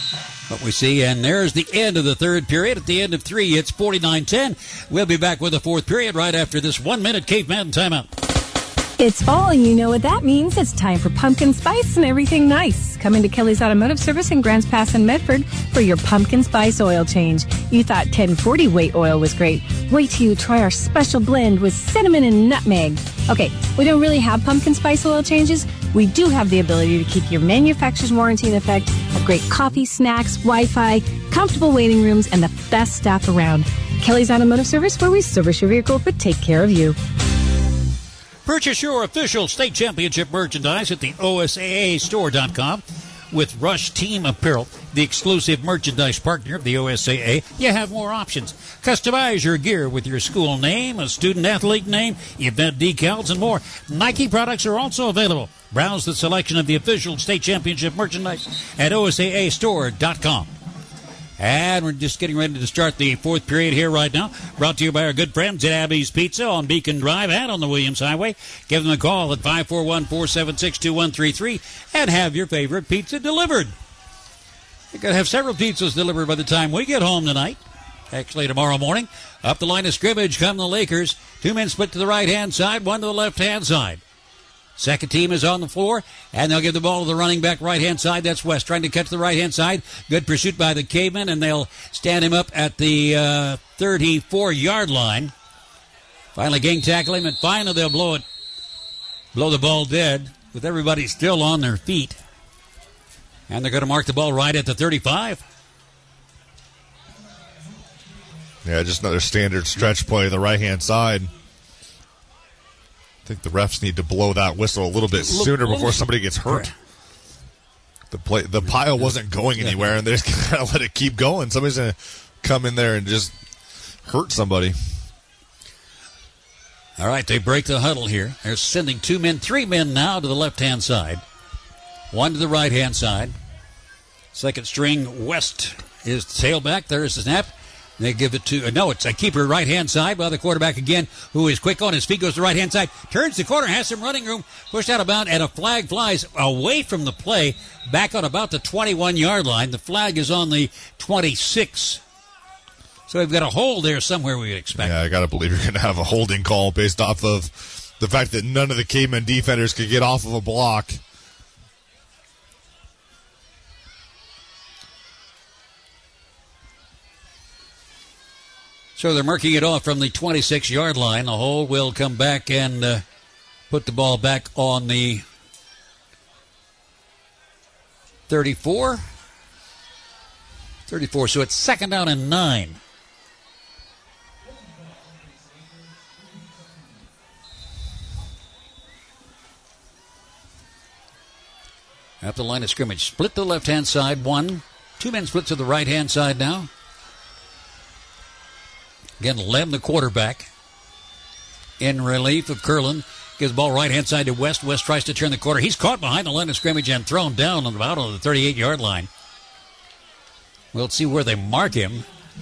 what we see. And there's the end of the third period. At the end of 3, it's 49-10. We'll be back with the fourth period right after this 1-minute Caveman timeout. It's fall, and you know what that means. It's time for pumpkin spice and everything nice. Come into Kelly's Automotive Service in Grants Pass and Medford for your pumpkin spice oil change. You thought 1040 weight oil was great. Wait till you try our special blend with cinnamon and nutmeg. Okay, we don't really have pumpkin spice oil changes. We do have the ability to keep your manufacturer's warranty in effect, have great coffee, snacks, Wi-Fi, comfortable waiting rooms, and the best staff around. Kelly's Automotive Service, where we service your vehicle but take care of you. Purchase your official state championship merchandise at the OSAAstore.com with Rush Team Apparel, the exclusive merchandise partner of the OSAA. You have more options. Customize your gear with your school name, a student-athlete name, event decals, and more. Nike products are also available. Browse the selection of the official state championship merchandise at OSAAstore.com. And we're just getting ready to start the fourth period here right now. Brought to you by our good friends at Abby's Pizza on Beacon Drive and on the Williams Highway. Give them a call at 541-476-2133 and have your favorite pizza delivered. You're going to have several pizzas delivered by the time we get home tonight. Actually, tomorrow morning. Up the line of scrimmage come the Lakers. 2 men split to the right-hand side, 1 to the left-hand side. Second team is on the floor, and they'll give the ball to the running back right-hand side. That's West trying to catch the right-hand side. Good pursuit by the Cavemen, and they'll stand him up at the 34-yard line. Finally gang tackle him, and finally they'll blow the ball dead with everybody still on their feet. And they're going to mark the ball right at the 35. Yeah, just another standard stretch play to the right-hand side. I think the refs need to blow that whistle a little bit sooner before somebody gets hurt. The pile wasn't going anywhere, and they just gotta let it keep going. Somebody's gonna come in there and just hurt somebody. All right, they break the huddle here. They're sending 2 men, 3 men now to the left-hand side, 1 to the right-hand side. Second string West is the tailback. There's the snap. They give it to, it's a keeper right-hand side by the quarterback again, who is quick on his feet, goes to the right-hand side, turns the corner, has some running room, pushed out of bounds, and a flag flies away from the play, back on about the 21-yard line. The flag is on the 26. So we've got a hold there somewhere we would expect. Yeah, I got to believe you're going to have a holding call based off of the fact that none of the Caveman defenders could get off of a block. So they're marking it off from the 26-yard line. The hold will come back and put the ball back on the 34. 34, so it's second down and 9. At the line of scrimmage, split to the left-hand side, 1. 2 men split to the right-hand side now. Again, Lem, the quarterback, in relief of Curlin. Gives the ball right-hand side to West. West tries to turn the corner. He's caught behind the line of scrimmage and thrown down on the 38-yard line. We'll see where they mark him.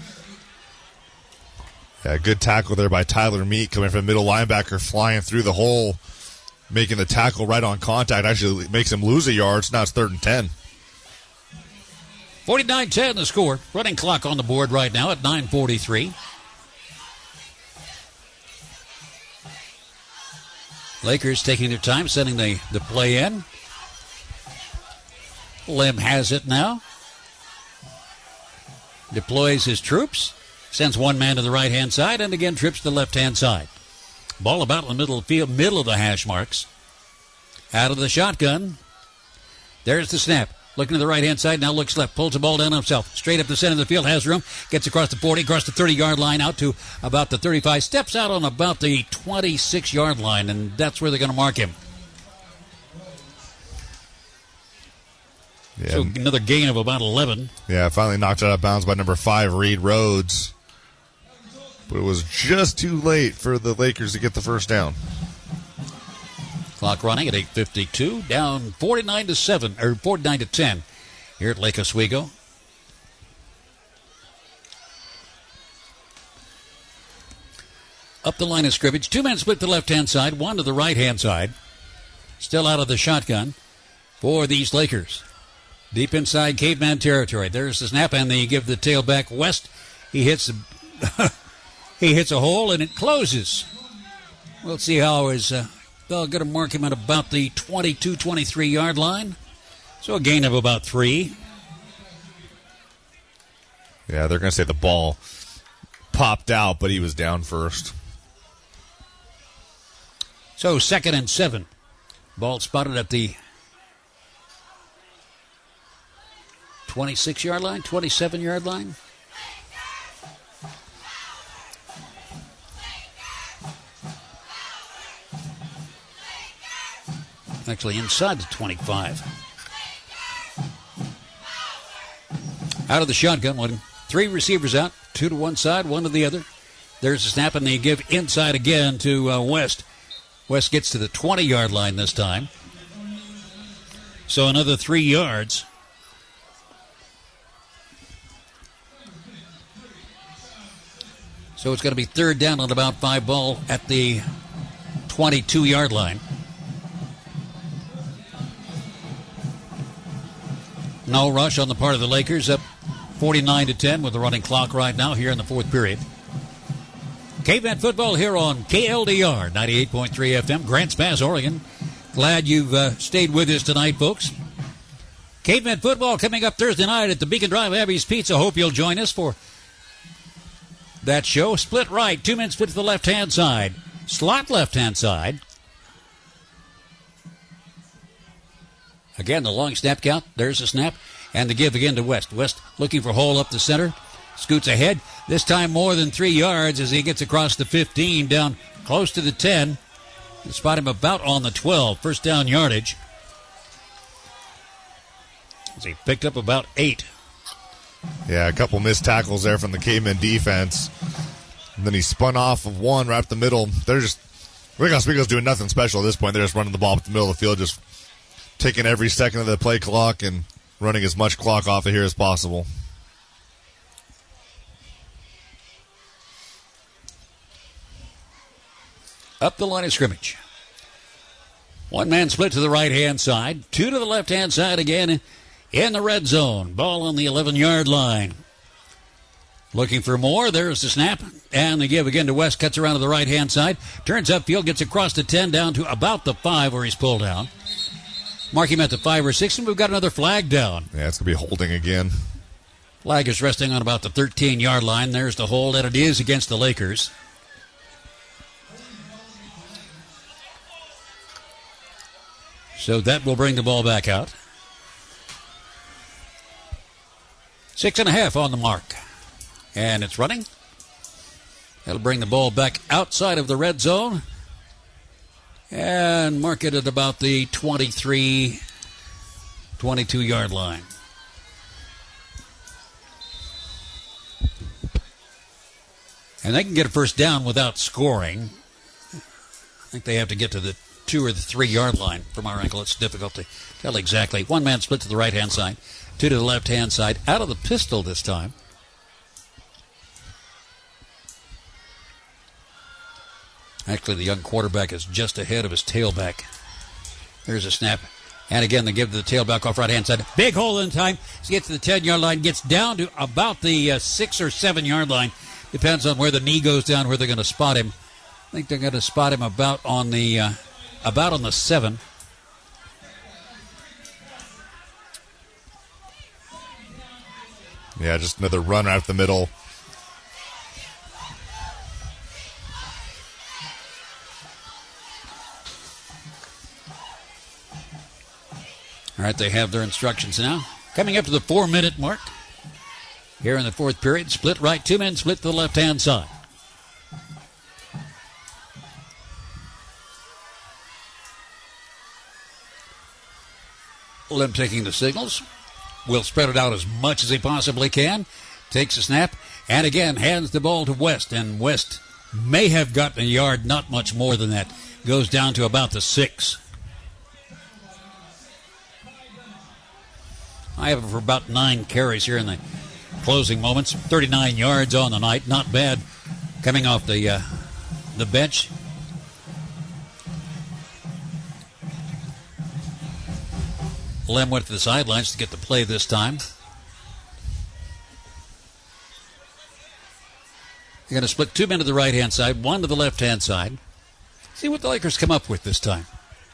Yeah, good tackle there by Tyler Meek coming from middle linebacker, flying through the hole, making the tackle right on contact. Actually makes him lose a yard. So now it's 3rd and 10. 49-10 the score. Running clock on the board right now at 9:43. Lakers taking their time, sending the play in. Lim has it now. Deploys his troops. Sends 1 man to the right-hand side and again trips to the left-hand side. Ball about in the middle of the field, middle of the hash marks. Out of the shotgun. There's the snap. Looking to the right-hand side, now looks left, pulls the ball down himself. Straight up the center of the field, has room, gets across the 40, across the 30-yard line, out to about the 35, steps out on about the 26-yard line, and that's where they're going to mark him. Yeah. So another gain of about 11. Yeah, finally knocked out of bounds by number 5, Reed Rhodes. But it was just too late for the Lakers to get the first down. Clock running at 8:52, down 49-10 here at Lake Oswego. Up the line of scrimmage, 2 men split to the left-hand side, 1 to the right-hand side. Still out of the shotgun for these Lakers. Deep inside Caveman territory. There's the snap, and they give the tailback West. He hits he hits a hole, and it closes. We'll see how they'll get to mark him at about the 22, 23-yard line. So a gain of about 3. Yeah, they're going to say the ball popped out, but he was down first. So 2nd and 7. Ball spotted at the 26-yard line, 27-yard line. Actually inside the 25. Out of the shotgun, 3 receivers out, 2 to one side, 1 to the other. There's a snap, and they give inside again to West. West gets to the 20-yard line this time. So another 3 yards. So it's going to be 3rd down on about 5 ball at the 22-yard line. No rush on the part of the Lakers, up 49-10 with the running clock right now here in the 4th period. Caveman football here on KLDR 98.3 FM, Grants Pass, Oregon. Glad you've stayed with us tonight, folks. Caveman football coming up Thursday night at the Beacon Drive Abby's Pizza. Hope you'll join us for that show. Split right, 2 men split to the left-hand side. Slot left-hand side. Again, the long snap count. There's the snap. And the give again to West. West looking for a hole up the center. Scoots ahead. This time more than 3 yards as he gets across the 15 down close to the 10. You spot him about on the 12. 1st down yardage. As he picked up about 8. Yeah, a couple missed tackles there from the Caveman defense. And then he spun off of one right up the middle. They're just, Lake Oswego's doing nothing special at this point. They're just running the ball up the middle of the field, just taking every second of the play clock and running as much clock off of here as possible. Up the line of scrimmage. 1 man split to the right-hand side. 2 to the left-hand side again in the red zone. Ball on the 11-yard line. Looking for more. There's the snap. And the give again to West. Cuts around to the right-hand side. Turns upfield. Gets across the 10 down to about the 5 where he's pulled down. Mark him at the 5 or 6, and we've got another flag down. Yeah, it's going to be holding again. Flag is resting on about the 13-yard line. There's the hold, and it is against the Lakers. So that will bring the ball back out. 6.5 on the mark. And it's running. That'll bring the ball back outside of the red zone. And mark it at about the 23, 22-yard line. And they can get a first down without scoring. I think they have to get to the 2 or the 3-yard line. From our angle, it's difficult to tell exactly. 1 man split to the right-hand side, 2 to the left-hand side. Out of the pistol this time. Actually, the young quarterback is just ahead of his tailback. There's a snap. And again, they give to the tailback off right-hand side. Big hole in time. He gets to the 10-yard line, gets down to about the 6 or 7-yard line. Depends on where the knee goes down, where they're going to spot him. I think they're going to spot him about on the 7. Yeah, just another run right up the middle. All right, they have their instructions now. Coming up to the 4-minute mark. Here in the 4th period, split right, 2 men split to the left-hand side. Lim taking the signals. Will spread it out as much as he possibly can. Takes a snap, and again hands the ball to West. And West may have gotten a yard, not much more than that. Goes down to about the 6. I have it for about 9 carries here in the closing moments. 39 yards on the night. Not bad coming off the bench. Lem went to the sidelines to get the play this time. They're going to split 2 men to the right-hand side, 1 to the left-hand side. See what the Lakers come up with this time.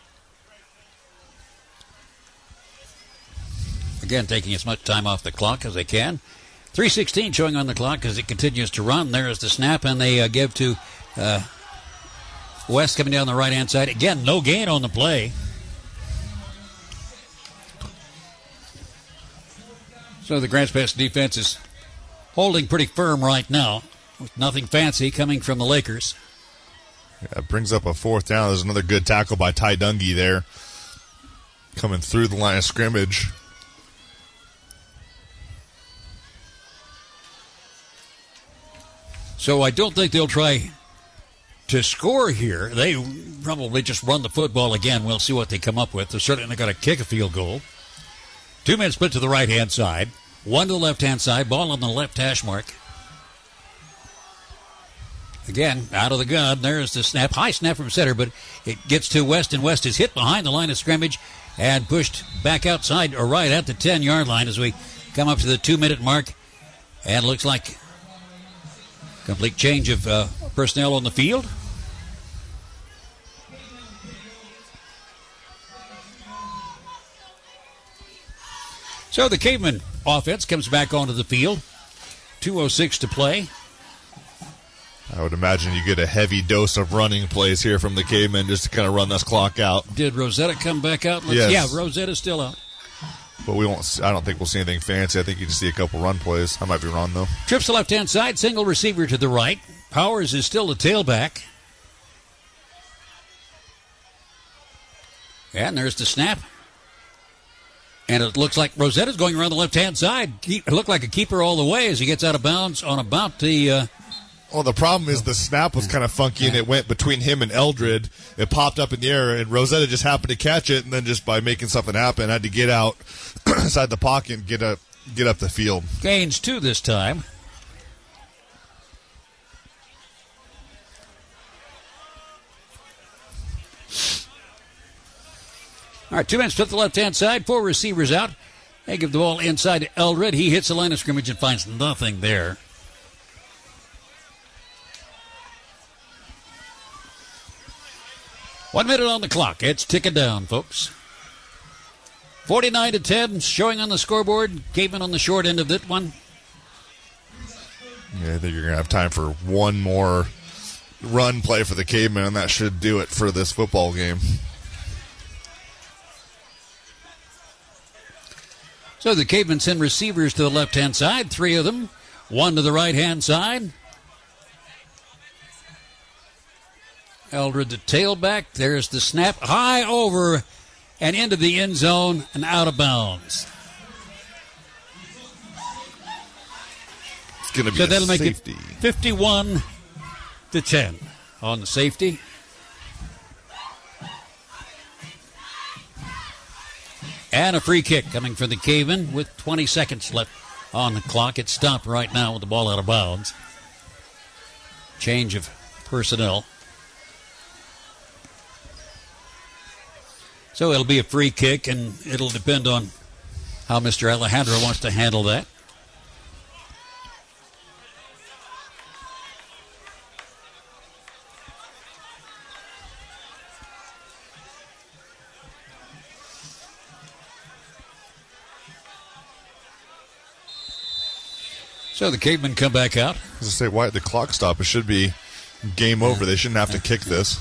Again, taking as much time off the clock as they can. 3:16 showing on the clock as it continues to run. There is the snap, and they give to West coming down the right-hand side. Again, no gain on the play. So the Grants Pass defense is holding pretty firm right now, with nothing fancy coming from the Lakers. Yeah, it brings up a 4th down. There's another good tackle by Ty Dungy there, coming through the line of scrimmage. So I don't think they'll try to score here. They probably just run the football again. We'll see what they come up with. They're certainly going to kick a field goal. 2 men split to the right-hand side. 1 to the left-hand side. Ball on the left hash mark. Again, out of the gun. There's the snap. High snap from center, but it gets to West, and West is hit behind the line of scrimmage and pushed back outside or right at the 10-yard line as we come up to the 2-minute mark. And it looks like complete change of personnel on the field. So the Caveman offense comes back onto the field. 2:06 to play. I would imagine you get a heavy dose of running plays here from the Cavemen just to kind of run this clock out. Did Rosetta come back out? Yes. Yeah, Rosetta's still out. But we won't. I don't think we'll see anything fancy. I think you just see a couple run plays. I might be wrong, though. Trips to left-hand side, single receiver to the right. Powers is still the tailback. And there's the snap. And it looks like Rosetta's going around the left-hand side. It looked like a keeper all the way as he gets out of bounds on about the... Well, the problem is the snap was kind of funky, and it went between him and Eldred. It popped up in the air, and Rosetta just happened to catch it, and then just by making something happen, had to get out inside the pocket and get up the field. Gains 2 this time. All right, 2 men split the left-hand side, 4 receivers out. They give the ball inside to Eldred. He hits the line of scrimmage and finds nothing there. One minute on the clock. It's ticking down, folks. 49-10 showing on the scoreboard. Caveman on the short end of that one. Yeah, I think you're going to have time for one more run play for the Cavemen, and that should do it for this football game. So the Cavemen send receivers to the left-hand side, 3 of them. 1 to the right-hand side. Eldred, the tailback. There's the snap. High over and into the end zone and out of bounds. It's going to be so that'll make safety. It 51-10 on the safety. And a free kick coming from the Cavemen with 20 seconds left on the clock. It's stopped right now with the ball out of bounds. Change of personnel. So it'll be a free kick, and it'll depend on how Mr. Alejandro wants to handle that. So the Cavemen come back out. As I say, why the clock stop? It should be game over. They shouldn't have to kick this.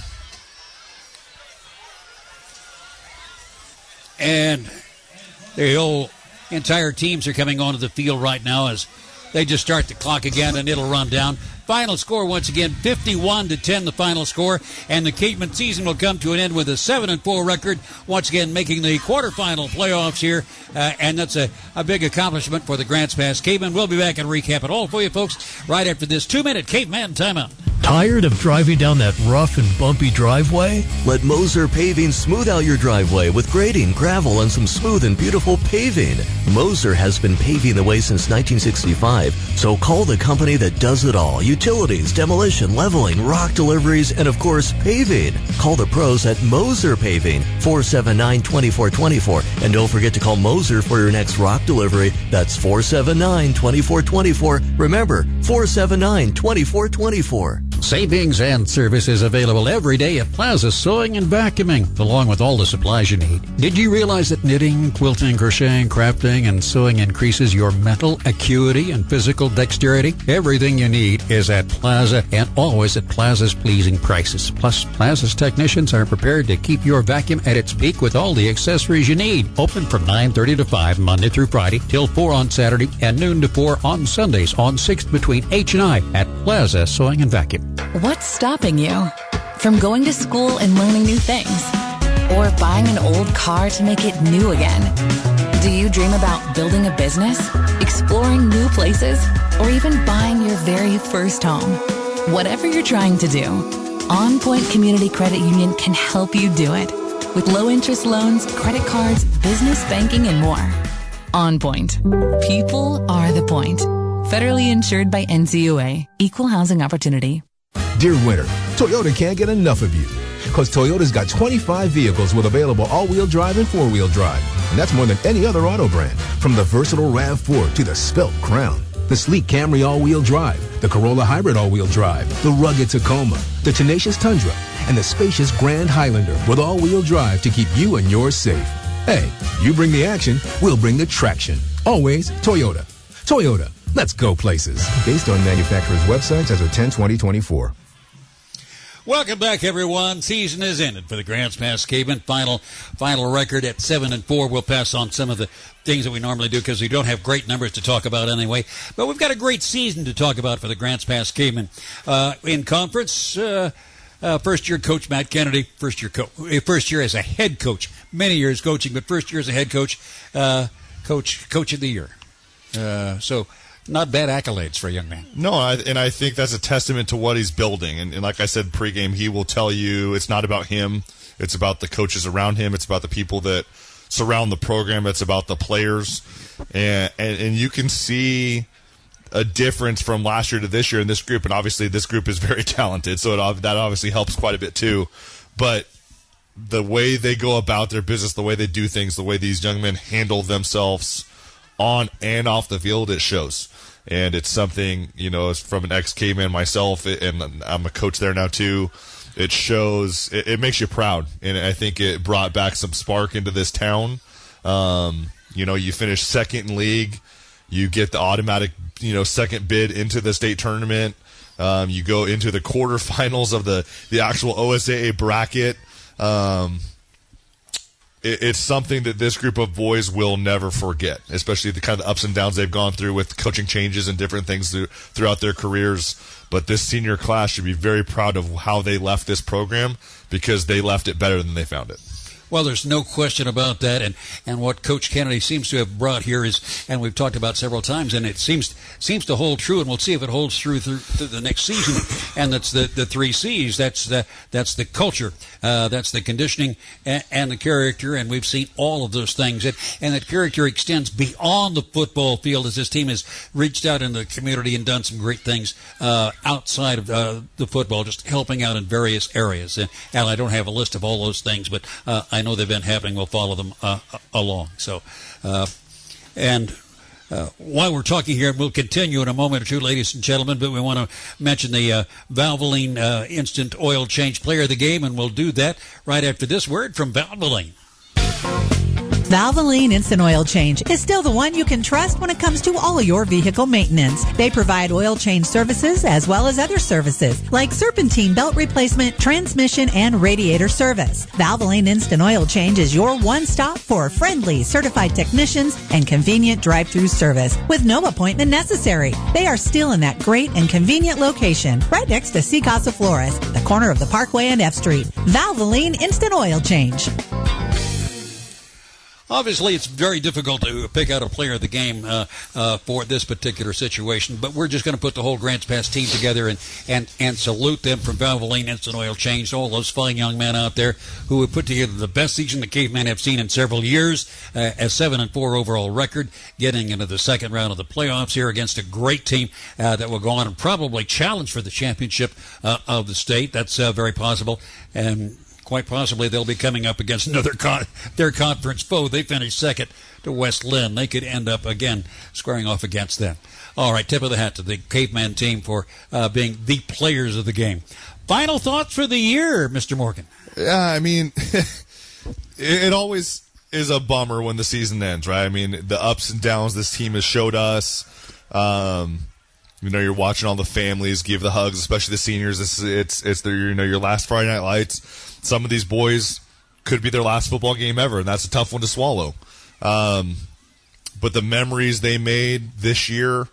And the whole entire teams are coming onto the field right now as they just start the clock again, and it'll run down. Final score, once again, 51-10, the final score. And the Caveman season will come to an end with a 7-4 record, once again making the quarterfinal playoffs here. And that's a big accomplishment for the Grants Pass Cavemen. We'll be back and recap it all for you, folks, right after this 2-minute Caveman timeout. Tired of driving down that rough and bumpy driveway? Let Moser Paving smooth out your driveway with grading, gravel, and some smooth and beautiful paving. Moser has been paving the way since 1965, so call the company that does it all. Utilities, demolition, leveling, rock deliveries, and of course, paving. Call the pros at Moser Paving, 479-2424. And don't forget to call Moser for your next rock delivery. That's 479-2424. Remember, 479-2424. Savings and services available every day at Plaza Sewing and Vacuuming, along with all the supplies you need. Did you realize that knitting, quilting, crocheting, crafting, and sewing increases your mental acuity and physical dexterity? Everything you need is at Plaza and always at Plaza's pleasing prices. Plus, Plaza's technicians are prepared to keep your vacuum at its peak with all the accessories you need. Open from 9:30 to 5 Monday through Friday, till 4 on Saturday, and noon to 4 on Sundays on 6th between H and I at Plaza Sewing and Vacuum. What's stopping you from going to school and learning new things? Or buying an old car to make it new again? Do you dream about building a business, exploring new places, or even buying your very first home? Whatever you're trying to do, On Point Community Credit Union can help you do it. With low interest loans, credit cards, business banking, and more. On Point. People are the point. Federally insured by NCUA. Equal housing opportunity. Dear winter, Toyota can't get enough of you. Because Toyota's got 25 vehicles with available all-wheel drive and four-wheel drive. And that's more than any other auto brand. From the versatile RAV4 to the Svelte Crown, the sleek Camry all-wheel drive, the Corolla Hybrid all-wheel drive, the rugged Tacoma, the tenacious Tundra, and the spacious Grand Highlander with all-wheel drive to keep you and yours safe. Hey, you bring the action, we'll bring the traction. Always Toyota. Toyota, let's go places. Based on manufacturer's websites as of 10/20/24. Welcome back, everyone. Season is ended for the Grants Pass Cavemen. Final record at 7-4. We'll pass on some of the things that we normally do because we don't have great numbers to talk about anyway. But we've got a great season to talk about for the Grants Pass Cavemen. In conference, first-year coach Matt Kennedy, first year as a head coach, many years coaching, but first year as a head coach, coach of the year. So not bad accolades for a young man. No, and I think that's a testament to what he's building. And like I said pregame, he will tell you it's not about him. It's about the coaches around him. It's about the people that surround the program. It's about the players. And you can see a difference from last year to this year in this group. And obviously this group is very talented, so that obviously helps quite a bit too. But the way they go about their business, the way they do things, the way these young men handle themselves on and off the field, it shows. And it's something, as from an ex-K-man myself, and I'm a coach there now too, it shows, it makes you proud. And I think it brought back some spark into this town. You finish second in league, you get the automatic, second bid into the state tournament. You go into the quarterfinals of the actual OSAA bracket. It's something that this group of boys will never forget, especially the kind of ups and downs they've gone through with coaching changes and different things throughout their careers. But this senior class should be very proud of how they left this program because they left it better than they found it. Well, there's no question about that, and what Coach Kennedy seems to have brought here is, and we've talked about several times, and it seems to hold true, and we'll see if it holds true through the next season. And that's the 3 C's. That's the culture, that's the conditioning, and the character. And we've seen all of those things, and that character extends beyond the football field as this team has reached out in the community and done some great things outside of the football, just helping out in various areas. And I don't have a list of all those things, but I know they've been happening. We'll follow them along. So, while we're talking here, we'll continue in a moment or two, ladies and gentlemen, but we want to mention the Valvoline Instant Oil Change Player of the Game, and we'll do that right after this word from Valvoline. Valvoline Instant Oil Change is still the one you can trust when it comes to all your vehicle maintenance. They provide oil change services as well as other services like serpentine belt replacement, transmission, and radiator service. Valvoline Instant Oil Change is your one-stop for friendly, certified technicians and convenient drive-through service with no appointment necessary. They are still in that great and convenient location right next to C Casa Flores, the corner of the Parkway and F Street. Valvoline Instant Oil Change. Obviously, it's very difficult to pick out a player of the game for this particular situation, but we're just going to put the whole Grants Pass team together and salute them from Valvoline Instant Oil Change, all those fine young men out there who have put together the best season the Cavemen have seen in several years, a 7-4 overall record, getting into the second round of the playoffs here against a great team that will go on and probably challenge for the championship of the state. That's very possible, and quite possibly they'll be coming up against their conference foe. They finished second to West Lynn. They could end up again squaring off against them. All right, tip of the hat to the Caveman team for being the players of the game. Final thoughts for the year, Mr. Morgan? Yeah, I mean, it always is a bummer when the season ends, right? I mean, the ups and downs this team has showed us. You're watching all the families give the hugs, especially the seniors. It's their, your last Friday Night Lights. Some of these boys could be their last football game ever, and that's a tough one to swallow. But the memories they made this year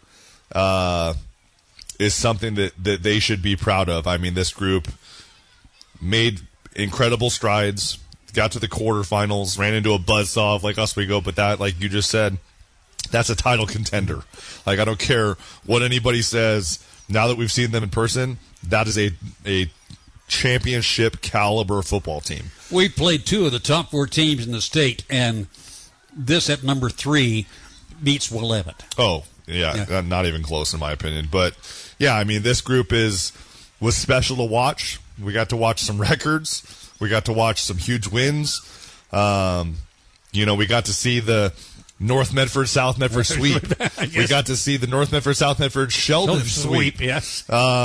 is something that they should be proud of. I mean, this group made incredible strides, got to the quarterfinals, ran into a buzzsaw of Lake Oswego, but that, like you just said, that's a title contender. Like, I don't care what anybody says. Now that we've seen them in person, that is a championship caliber football team. We played two of the top 4 teams in the state, and this at number 3 beats Willamette. Oh, yeah, not even close in my opinion. But yeah, I mean, this group was special to watch. We got to watch some records. We got to watch some huge wins. We got to see the North Medford, South Medford sweep. Yes. We got to see the North Medford, South Medford Sheldon sweep. Yes.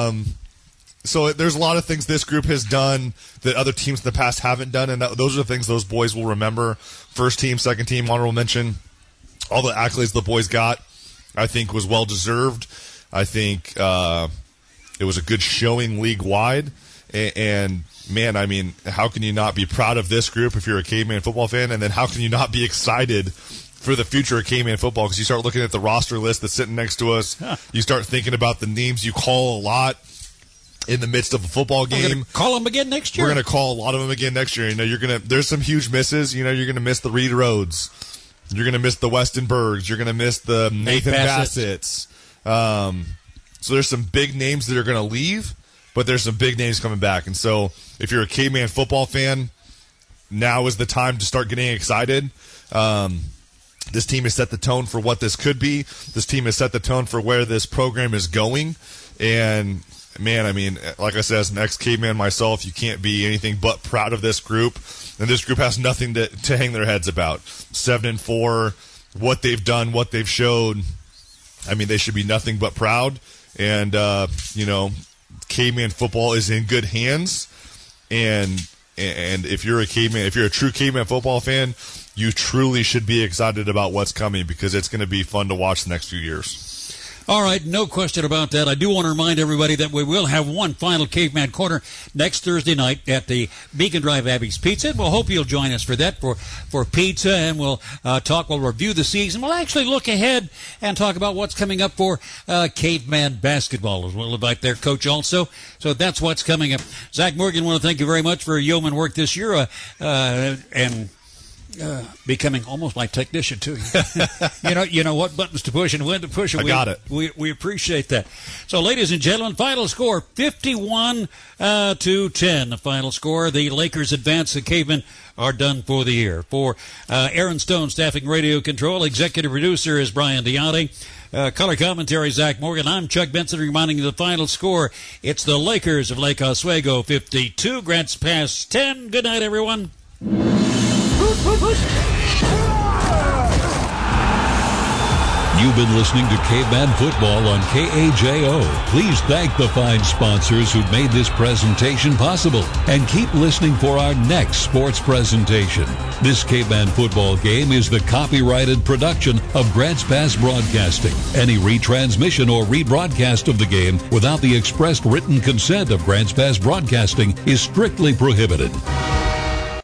So there's a lot of things this group has done that other teams in the past haven't done, and those are the things those boys will remember. First team, second team, honorable mention. All the accolades the boys got, I think, was well-deserved. I think it was a good showing league-wide. And, man, I mean, how can you not be proud of this group if you're a Caveman football fan? And then how can you not be excited for the future of Caveman football? Because you start looking at the roster list that's sitting next to us. You start thinking about the names you call a lot in the midst of a football game. We're going to call them again next year. We're going to call a lot of them again next year. There's some huge misses. You're going to miss the Reed Rhodes. You're going to miss the Weston Bergs. You're going to miss the Nathan Bassett's. So there's some big names that are going to leave, but there's some big names coming back. And so if you're a Caveman football fan, now is the time to start getting excited. This team has set the tone for what this could be. This team has set the tone for where this program is going. And, man, I mean, like I said, as an ex-Caveman myself, you can't be anything but proud of this group. And this group has nothing to hang their heads about. 7-4, what they've done, what they've showed. I mean, they should be nothing but proud. And, Caveman football is in good hands. And if you're a true Caveman football fan, you truly should be excited about what's coming, because it's going to be fun to watch the next few years. All right, no question about that. I do want to remind everybody that we will have one final Caveman Corner next Thursday night at the Beacon Drive Abby's Pizza. We'll hope you'll join us for that, for pizza, and we'll we'll review the season. We'll actually look ahead and talk about what's coming up for Caveman basketball. We'll invite their coach also. So that's what's coming up. Zach Morgan, I want to thank you very much for your yeoman work this year, and becoming almost my technician too. you know what buttons to push and when to push. I got it. We appreciate that. So, ladies and gentlemen, final score 51-10. The final score. The Lakers advance. The Cavemen are done for the year. For Aaron Stone, staffing radio control, executive producer is Brian Deontay. Color commentary, Zach Morgan. I'm Chuck Benson, reminding you the final score. It's the Lakers of Lake Oswego 52, Grants Pass 10. Good night, everyone. You've been listening to Caveman Football on KAJO. Please thank the fine sponsors who made this presentation possible, and keep listening for our next sports presentation. This Caveman Football game is the copyrighted production of Grants Pass Broadcasting. Any retransmission or rebroadcast of the game without the expressed written consent of Grants Pass Broadcasting is strictly prohibited.